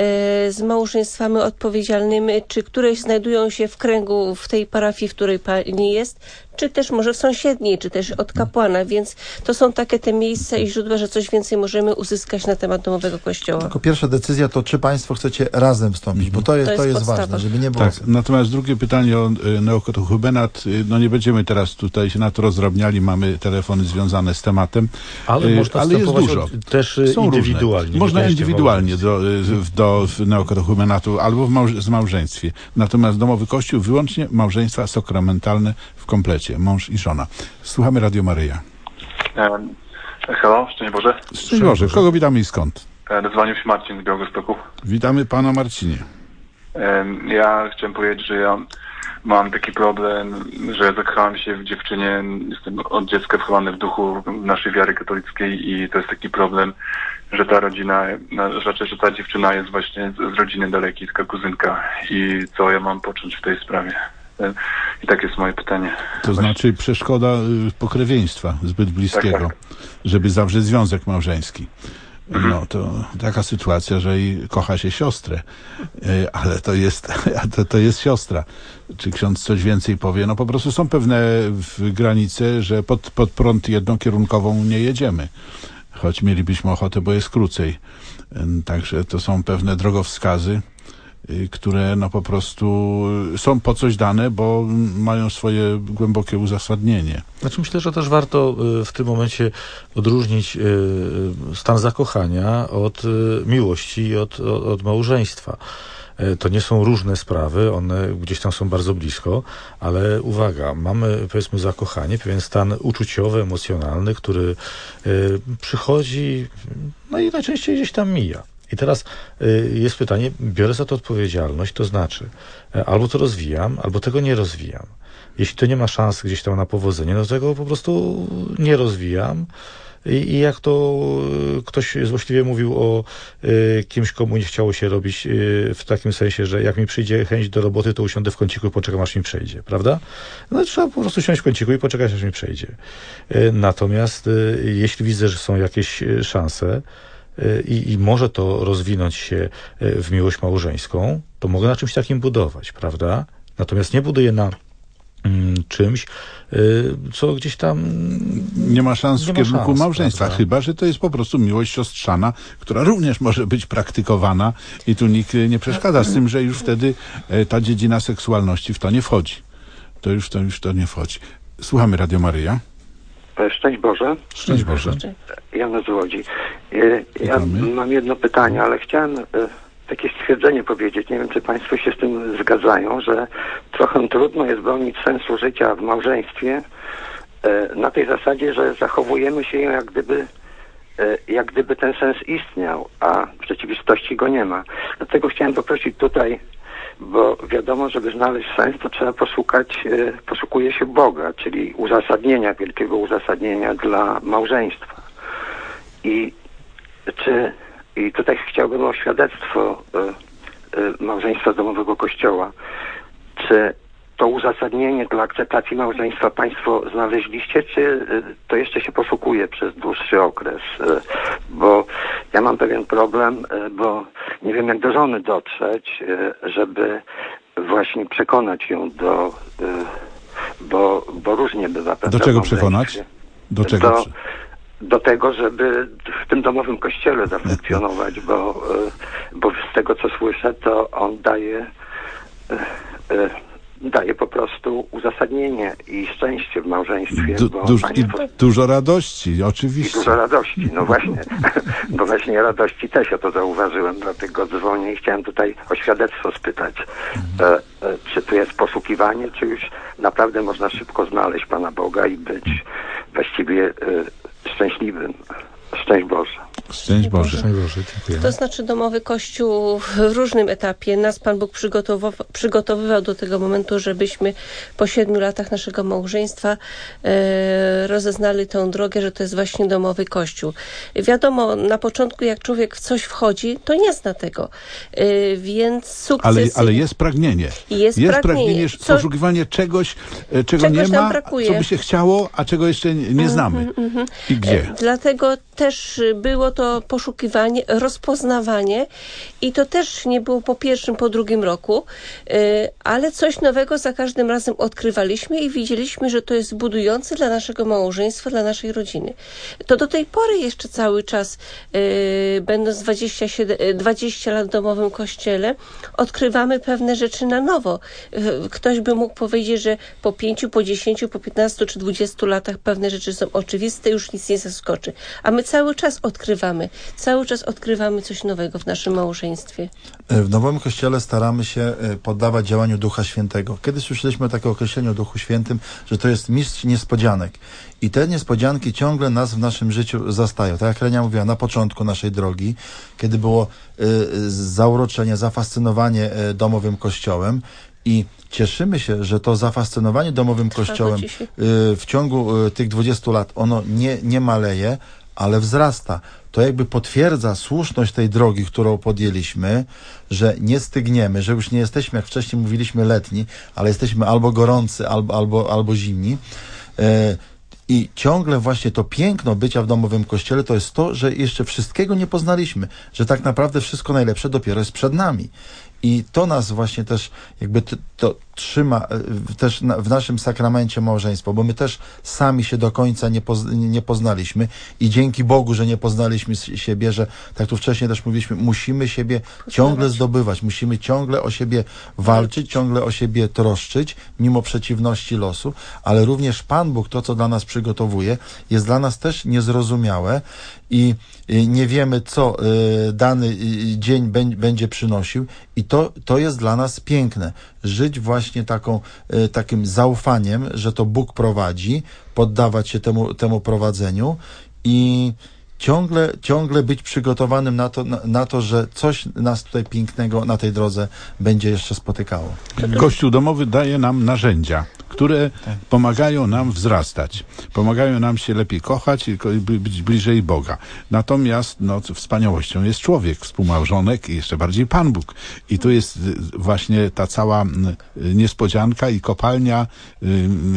z małżeństwami odpowiedzialnymi, czy które znajdują się w kręgu w tej parafii, w której pani jest, czy też może w sąsiedniej, czy też od kapłana, więc to są takie te miejsca i źródła, że coś więcej możemy uzyskać na temat domowego kościoła. Tylko pierwsza decyzja to, czy państwo chcecie razem wstąpić, bo to jest, to jest, to jest ważne, żeby nie było... Tak, natomiast drugie pytanie o y, neokatechumenat, y, no nie będziemy teraz tutaj się na to rozdrabniali, mamy telefony związane z tematem, ale, y, można ale jest dużo. Od, też Są indywidualnie. Różne. Można indywidualnie do, do neokatechumenatu albo w małże, z małżeństwie. Natomiast domowy kościół wyłącznie małżeństwa sakramentalne w komplecie, mąż i żona. Słuchamy Radio Maryja. Um, hello, szczęść Boże. Szczęść Boże. Kogo witamy i skąd? Dzwonił się Marcin z Białegostoku. Witamy pana Marcinie. Um, ja chciałem powiedzieć, że ja mam taki problem, że zakochałem się w dziewczynie, jestem od dziecka wychowany w duchu naszej wiary katolickiej i to jest taki problem, że ta rodzina, znaczy, że ta dziewczyna jest właśnie z rodziny dalekiej, taka kuzynka i co ja mam począć w tej sprawie? I tak jest moje pytanie. To znaczy przeszkoda pokrewieństwa zbyt bliskiego, tak, tak. żeby zawrzeć związek małżeński. No to taka sytuacja, że i kocha się siostrę, ale to jest, to, to jest siostra. Czy ksiądz coś więcej powie? No po prostu są pewne granice, że pod, pod prąd jednokierunkową nie jedziemy. Choć mielibyśmy ochotę, bo jest krócej. Także to są pewne drogowskazy, które no po prostu są po coś dane, bo mają swoje głębokie uzasadnienie. Znaczy myślę, że też warto w tym momencie odróżnić stan zakochania od miłości i od, od małżeństwa. To nie są różne sprawy, one gdzieś tam są bardzo blisko, ale uwaga, mamy powiedzmy zakochanie, pewien stan uczuciowy, emocjonalny, który przychodzi, no i najczęściej gdzieś tam mija. I teraz y, jest pytanie, biorę za to odpowiedzialność, to znaczy y, albo to rozwijam, albo tego nie rozwijam. Jeśli to nie ma szans gdzieś tam na powodzenie, no to tego po prostu nie rozwijam. I, i jak to y, ktoś złośliwie mówił o y, kimś, komu nie chciało się robić y, w takim sensie, że jak mi przyjdzie chęć do roboty, to usiądę w kąciku i poczekam, aż mi przejdzie, prawda? No trzeba po prostu siąść w kąciku i poczekać, aż mi przejdzie. Y, natomiast y, jeśli widzę, że są jakieś y, szanse, I, i może to rozwinąć się w miłość małżeńską, to mogę na czymś takim budować, prawda? Natomiast nie buduję na mm, czymś, y, co gdzieś tam... Nie ma szans nie w kierunku szans, małżeństwa, prawda? Chyba że to jest po prostu miłość siostrzana, która również może być praktykowana i tu nikt nie przeszkadza, z tym, że już wtedy ta dziedzina seksualności w to nie wchodzi. To już to, już to nie wchodzi. Słuchamy Radio Maryja. Szczęść Boże. Szczęść Boże. Jan z Łodzi. Ja mam jedno pytanie, ale chciałem takie stwierdzenie powiedzieć. Nie wiem, czy Państwo się z tym zgadzają, że trochę trudno jest bronić sensu życia w małżeństwie na tej zasadzie, że zachowujemy się jak gdyby, jak gdyby ten sens istniał, a w rzeczywistości go nie ma. Dlatego chciałem poprosić tutaj, bo wiadomo, żeby znaleźć sens, to trzeba poszukać, posługuje się Boga, czyli uzasadnienia, wielkiego uzasadnienia dla małżeństwa. I czy i tutaj chciałbym o świadectwo y, y, małżeństwa domowego Kościoła. Czy to uzasadnienie dla akceptacji małżeństwa państwo znaleźliście, czy to jeszcze się poszukuje przez dłuższy okres? Bo ja mam pewien problem, bo nie wiem, jak do żony dotrzeć, żeby właśnie przekonać ją do... Bo, bo różnie bywa. Do czego przekonać? Do czego? Do, do tego, żeby w tym domowym kościele zafunkcjonować, bo, bo z tego, co słyszę, to on daje... daje po prostu uzasadnienie i szczęście w małżeństwie. Du, bo duż, państwo... i dużo radości, oczywiście. I dużo radości, no właśnie. Bo właśnie radości też ja to zauważyłem, dlatego dzwonię i chciałem tutaj o świadectwo spytać. E, e, czy tu jest poszukiwanie, czy już naprawdę można szybko znaleźć Pana Boga i być właściwie e, szczęśliwym. Szczęść Boże. Szczęść Boże. Szczęść Boże, dziękuję. To znaczy domowy kościół w różnym etapie. Nas Pan Bóg przygotowywał, przygotowywał do tego momentu, żebyśmy po siedmiu latach naszego małżeństwa e, rozeznali tę drogę, że to jest właśnie domowy kościół. Wiadomo, na początku jak człowiek w coś wchodzi, to nie zna tego. E, więc sukces... Ale, ale jest pragnienie. Jest, jest pragnienie. pragnienie, Co... poszukiwanie czegoś, czego Czegoś nie nam ma, brakuje. co by się chciało, a czego jeszcze nie, nie znamy. Mm, mm, mm. I gdzie? E, dlatego też było to poszukiwanie, rozpoznawanie i to też nie było po pierwszym, po drugim roku, ale coś nowego za każdym razem odkrywaliśmy i widzieliśmy, że to jest budujące dla naszego małżeństwa, dla naszej rodziny. To do tej pory jeszcze cały czas, będąc dwadzieścia siedem, dwadzieścia lat w domowym kościele, odkrywamy pewne rzeczy na nowo. Ktoś by mógł powiedzieć, że po pięciu, po dziesięciu, po piętnastu czy dwudziestu latach pewne rzeczy są oczywiste, już nic nie zaskoczy. A my cały czas odkrywamy, cały czas odkrywamy coś nowego w naszym małżeństwie. W Nowym Kościele staramy się poddawać działaniu Ducha Świętego. Kiedyś słyszeliśmy o takim określeniu o Duchu Świętym, że to jest mistrz niespodzianek. I te niespodzianki ciągle nas w naszym życiu zastają. Tak jak Renia mówiła, na początku naszej drogi, kiedy było y, zauroczenie, zafascynowanie y, domowym kościołem, i cieszymy się, że to zafascynowanie domowym kościołem y, w ciągu y, tych dwudziestu lat, ono nie, nie maleje, ale wzrasta. To jakby potwierdza słuszność tej drogi, którą podjęliśmy, że nie stygniemy, że już nie jesteśmy, jak wcześniej mówiliśmy, letni, ale jesteśmy albo gorący, albo, albo, albo zimni. E, I ciągle właśnie to piękno bycia w domowym kościele to jest to, że jeszcze wszystkiego nie poznaliśmy, że tak naprawdę wszystko najlepsze dopiero jest przed nami. I to nas właśnie też jakby to, to trzyma też na, w naszym sakramencie małżeństwa, bo my też sami się do końca nie, poz, nie poznaliśmy i dzięki Bogu, że nie poznaliśmy siebie, że tak tu wcześniej też mówiliśmy, musimy siebie Poznawać. ciągle zdobywać, musimy ciągle o siebie walczyć, ciągle o siebie troszczyć, mimo przeciwności losu, ale również Pan Bóg, to co dla nas przygotowuje, jest dla nas też niezrozumiałe i nie wiemy, co dany dzień będzie przynosił i to, to jest dla nas piękne. Żyć właśnie taką, takim zaufaniem, że to Bóg prowadzi, poddawać się temu, temu prowadzeniu i ciągle, ciągle być przygotowanym na to, na, na to, że coś nas tutaj pięknego na tej drodze będzie jeszcze spotykało. Kościół domowy daje nam narzędzia, które pomagają nam wzrastać, pomagają nam się lepiej kochać i być bliżej Boga. Natomiast no, wspaniałością jest człowiek, współmałżonek i jeszcze bardziej Pan Bóg. I tu jest właśnie ta cała niespodzianka i kopalnia y,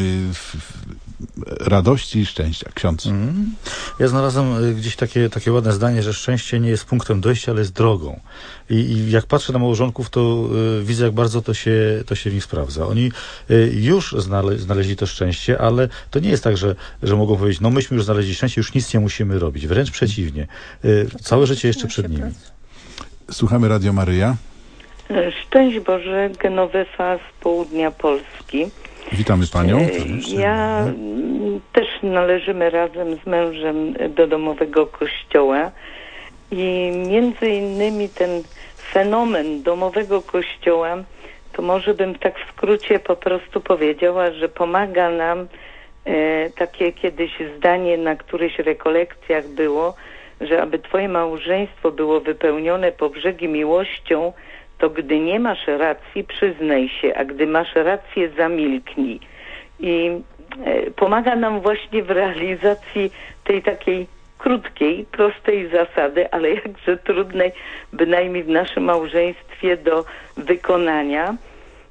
y, radości i szczęścia. Ksiądz. Mm. Ja znalazłem gdzieś takie, takie ładne zdanie, że szczęście nie jest punktem dojścia, ale jest drogą. I, i jak patrzę na małżonków, to y, widzę, jak bardzo to się, to się w nich sprawdza. Oni y, już znale, znaleźli to szczęście, ale to nie jest tak, że, że mogą powiedzieć, no myśmy już znaleźli szczęście, już nic nie musimy robić. Wręcz przeciwnie. Y, całe życie jeszcze przed nimi. Słuchamy Radio Maryja. Szczęść Boże, Genowefa z południa Polski. Witamy Panią. Ja też należymy razem z mężem do domowego kościoła i między innymi ten fenomen domowego kościoła, to może bym tak w skrócie po prostu powiedziała, że pomaga nam e, takie kiedyś zdanie na którychś rekolekcjach było, że aby Twoje małżeństwo było wypełnione po brzegi miłością, to gdy nie masz racji, przyznaj się, a gdy masz rację, zamilknij. I e, pomaga nam właśnie w realizacji tej takiej krótkiej, prostej zasady, ale jakże trudnej, bynajmniej w naszym małżeństwie do wykonania.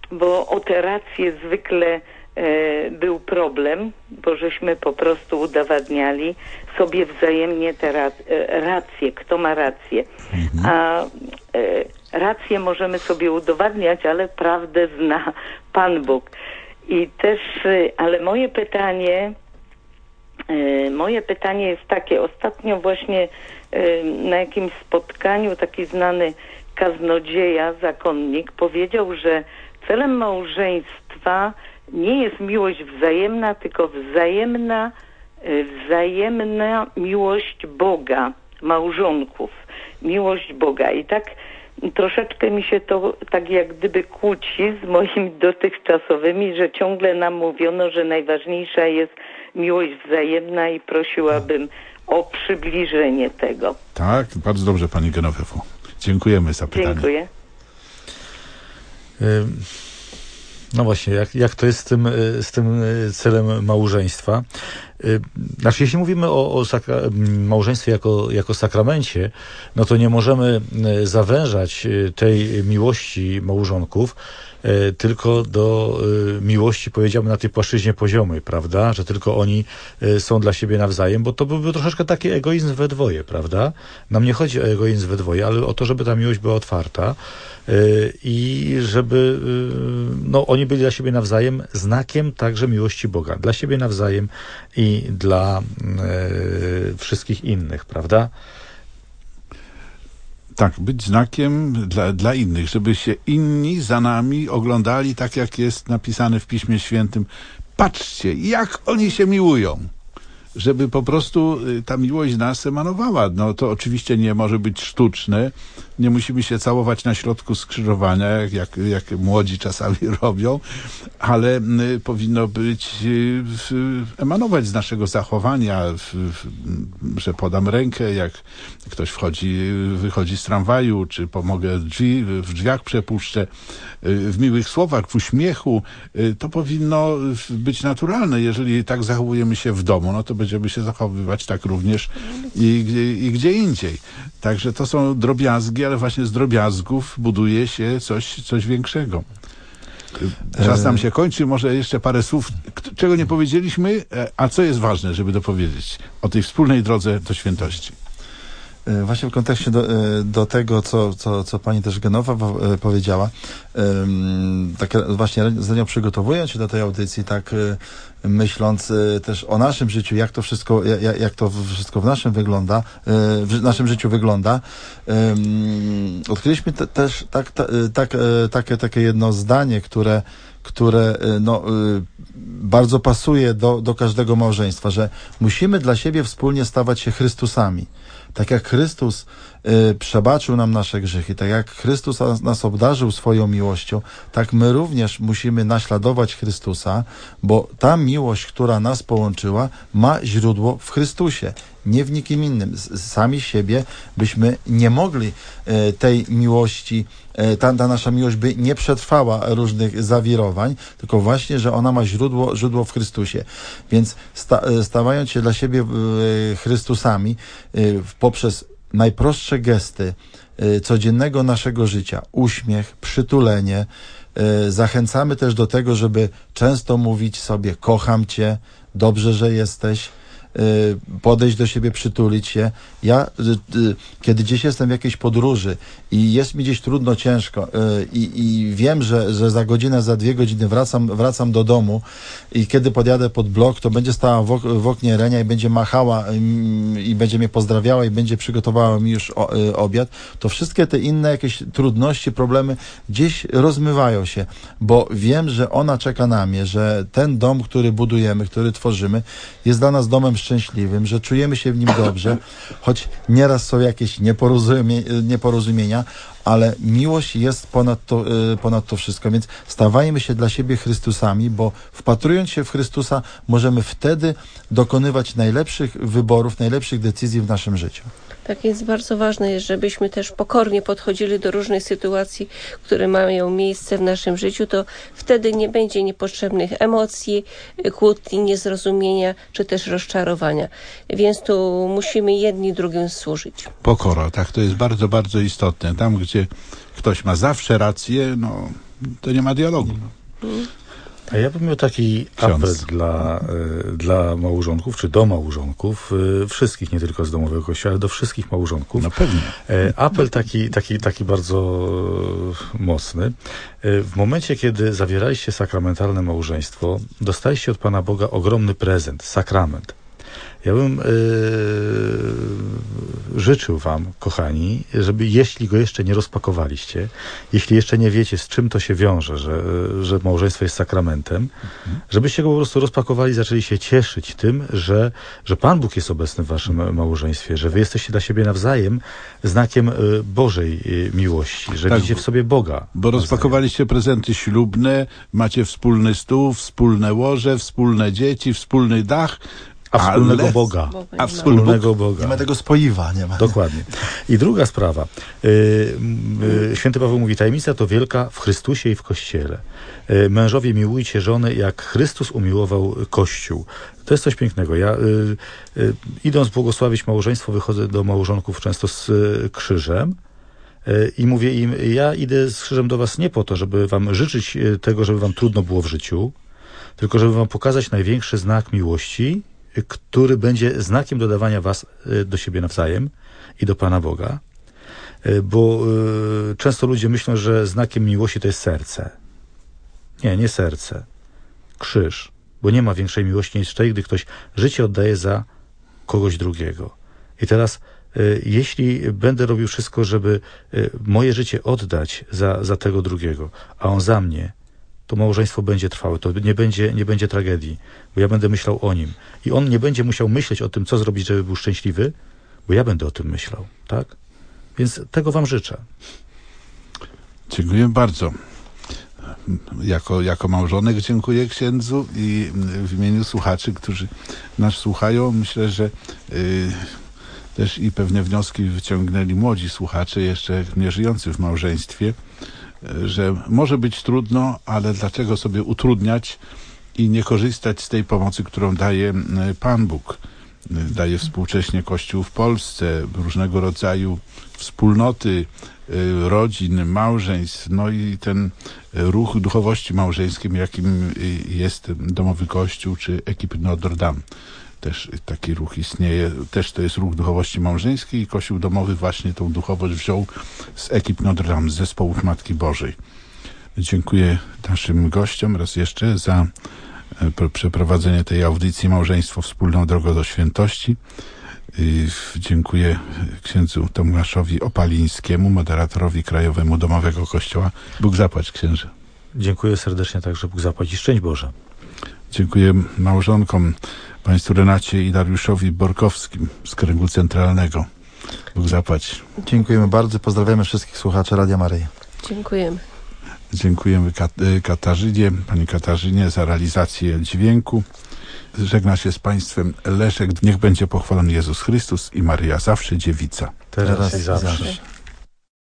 bo o te racje zwykle e, był problem, bo żeśmy po prostu udowadniali sobie wzajemnie te ra, e, racje, kto ma rację. Mhm. A e, racje możemy sobie udowadniać, ale prawdę zna Pan Bóg. I też, e, ale moje pytanie, e, moje pytanie jest takie, ostatnio właśnie e, na jakimś spotkaniu taki znany kaznodzieja, zakonnik powiedział, że celem małżeństwa nie jest miłość wzajemna, tylko wzajemna, wzajemna miłość Boga, małżonków, miłość Boga. I tak troszeczkę mi się to tak jak gdyby kłóci z moimi dotychczasowymi, że ciągle nam mówiono, że najważniejsza jest miłość wzajemna i prosiłabym o przybliżenie tego. Tak, bardzo dobrze, pani Genowefo. Dziękujemy za pytanie. Dziękuję. No właśnie, jak, jak to jest z tym, z tym celem małżeństwa? Znaczy, jeśli mówimy o, o sakra- małżeństwie jako, jako sakramencie, no to nie możemy zawężać tej miłości małżonków tylko do miłości, powiedziałbym, na tej płaszczyźnie poziomej, prawda? Że tylko oni są dla siebie nawzajem, bo to byłby troszeczkę taki egoizm we dwoje, prawda? Nam nie chodzi o egoizm we dwoje, ale o to, żeby ta miłość była otwarta i żeby no, oni byli dla siebie nawzajem znakiem także miłości Boga. Dla siebie nawzajem i dla e, wszystkich innych, prawda? Tak, być znakiem dla, dla innych, żeby się inni za nami oglądali tak, jak jest napisane w Piśmie Świętym. Patrzcie, jak oni się miłują. Żeby po prostu ta miłość nas emanowała. No to oczywiście nie może być sztuczne. Nie musimy się całować na środku skrzyżowania, jak, jak, jak młodzi czasami robią, ale y, powinno być, y, emanować z naszego zachowania, y, y, że podam rękę, jak ktoś wchodzi, wychodzi z tramwaju, czy pomogę drzwi, w drzwiach przepuszczę, y, w miłych słowach, w uśmiechu. Y, to powinno być naturalne. Jeżeli tak zachowujemy się w domu, no to będziemy się zachowywać tak również i, i, i gdzie indziej. Także to są drobiazgi, ale właśnie z drobiazgów buduje się coś, coś większego. Czas nam się kończy, może jeszcze parę słów, czego nie powiedzieliśmy, a co jest ważne, żeby dopowiedzieć o tej wspólnej drodze do świętości. Właśnie w kontekście do, do tego, co, co, co pani też Genowa powiedziała, tak właśnie z nią przygotowując się do tej audycji, tak myśląc też o naszym życiu, jak to wszystko, jak, jak to wszystko w naszym wygląda, w naszym życiu wygląda, odkryliśmy te, też tak, tak, tak, takie, takie jedno zdanie, które które no, bardzo pasuje do, do każdego małżeństwa, że musimy dla siebie wspólnie stawać się Chrystusami. Tak jak Chrystus y, przebaczył nam nasze grzechy, tak jak Chrystus nas obdarzył swoją miłością, tak my również musimy naśladować Chrystusa, bo ta miłość, która nas połączyła, ma źródło w Chrystusie, nie w nikim innym. Sami siebie byśmy nie mogli y, tej miłości, y, ta, ta nasza miłość by nie przetrwała różnych zawirowań, tylko właśnie, że ona ma źródło, źródło w Chrystusie. Więc sta, stawając się dla siebie y, Chrystusami, y, poprzez najprostsze gesty y, codziennego naszego życia, uśmiech, przytulenie, y, zachęcamy też do tego, żeby często mówić sobie: kocham cię, dobrze, że jesteś, podejść do siebie, przytulić się. Ja, kiedy gdzieś jestem w jakiejś podróży i jest mi gdzieś trudno, ciężko i, i wiem, że, że za godzinę, za dwie godziny wracam, wracam do domu i kiedy podjadę pod blok, to będzie stała w, ok w oknie Renia i będzie machała i będzie mnie pozdrawiała i będzie przygotowała mi już o, obiad, to wszystkie te inne jakieś trudności, problemy gdzieś rozmywają się, bo wiem, że ona czeka na mnie, że ten dom, który budujemy, który tworzymy, jest dla nas domem szczęśliwym, że czujemy się w nim dobrze, choć nieraz są jakieś nieporozumienia, nieporozumienia, ale miłość jest ponad to, ponad to wszystko, więc stawajmy się dla siebie Chrystusami, bo wpatrując się w Chrystusa, możemy wtedy dokonywać najlepszych wyborów, najlepszych decyzji w naszym życiu. Tak jest, bardzo ważne jest, żebyśmy też pokornie podchodzili do różnych sytuacji, które mają miejsce w naszym życiu, to wtedy nie będzie niepotrzebnych emocji, kłótni, niezrozumienia, czy też rozczarowania. Więc tu musimy jedni drugim służyć. Pokora, tak, to jest bardzo, bardzo istotne. Tam, gdzie ktoś ma zawsze rację, no to nie ma dialogu. A ja bym miał taki apel dla, y, dla małżonków, czy do małżonków, y, wszystkich, nie tylko z domowego kościoła, ale do wszystkich małżonków. No pewnie. Y, apel taki, taki, taki bardzo mocny. Y, w momencie, kiedy zawieraliście sakramentalne małżeństwo, dostaliście od Pana Boga ogromny prezent, sakrament. Ja bym yy, życzył wam, kochani, żeby jeśli go jeszcze nie rozpakowaliście, jeśli jeszcze nie wiecie, z czym to się wiąże, że, że małżeństwo jest sakramentem, mhm. żebyście go po prostu rozpakowali, zaczęli się cieszyć tym, że, że Pan Bóg jest obecny w waszym małżeństwie, że wy jesteście dla siebie nawzajem znakiem Bożej miłości, że tak, widzicie w sobie Boga. Bo rozpakowaliście prezenty ślubne, macie wspólny stół, wspólne łoże, wspólne dzieci, wspólny dach, A wspólnego ale... Boga. A wspólnego Boga. Nie ma tego spoiwa, nie ma. Dokładnie. I druga sprawa. Yy, yy, Święty Paweł mówi, tajemnica to wielka w Chrystusie i w Kościele. Yy, mężowie, miłujcie żony, jak Chrystus umiłował Kościół. To jest coś pięknego. Ja yy, yy, idąc błogosławić małżeństwo, wychodzę do małżonków często z yy, krzyżem yy, i mówię im, ja idę z krzyżem do was nie po to, żeby wam życzyć yy, tego, żeby wam trudno było w życiu, tylko żeby wam pokazać największy znak miłości, który będzie znakiem dodawania was do siebie nawzajem i do Pana Boga. Bo y, często ludzie myślą, że znakiem miłości to jest serce. Nie, nie serce. Krzyż. Bo nie ma większej miłości niż tej, gdy ktoś życie oddaje za kogoś drugiego. I teraz, y, jeśli będę robił wszystko, żeby y, moje życie oddać za, za tego drugiego, a on za mnie, to małżeństwo będzie trwałe, to nie będzie, nie będzie tragedii, bo ja będę myślał o nim. I on nie będzie musiał myśleć o tym, co zrobić, żeby był szczęśliwy, bo ja będę o tym myślał, tak? Więc tego wam życzę. Dziękuję bardzo. Jako, jako małżonek dziękuję księdzu i w imieniu słuchaczy, którzy nas słuchają, myślę, że y, też i pewne wnioski wyciągnęli młodzi słuchacze, jeszcze nie żyjący w małżeństwie, że może być trudno, ale dlaczego sobie utrudniać i nie korzystać z tej pomocy, którą daje Pan Bóg. Daje współcześnie Kościół w Polsce, różnego rodzaju wspólnoty, rodzin, małżeństw, no i ten ruch duchowości małżeńskiej, jakim jest Domowy Kościół czy ekipy Notre Dame. Też taki ruch istnieje, też to jest ruch duchowości małżeńskiej i Kościół domowy właśnie tą duchowość wziął z ekip Notre Dame, z zespołów Matki Bożej. Dziękuję naszym gościom raz jeszcze za przeprowadzenie tej audycji Małżeństwo wspólną drogą do świętości. Dziękuję księdzu Tomaszowi Opalińskiemu, moderatorowi Krajowemu Domowego Kościoła. Bóg zapłać, księże. Dziękuję serdecznie także, Bóg zapłać i szczęść Boże. Dziękuję małżonkom, państwu Renacie i Dariuszowi Borkowskim z Kręgu Centralnego. Bóg zapłać. Dziękujemy bardzo. Pozdrawiamy wszystkich słuchaczy Radia Maryja. Dziękujemy. Dziękujemy Kat- Katarzynie, pani Katarzynie za realizację dźwięku. Żegna się z państwem Leszek. Niech będzie pochwalony Jezus Chrystus i Maryja zawsze dziewica. Teraz, Teraz i zawsze. zawsze.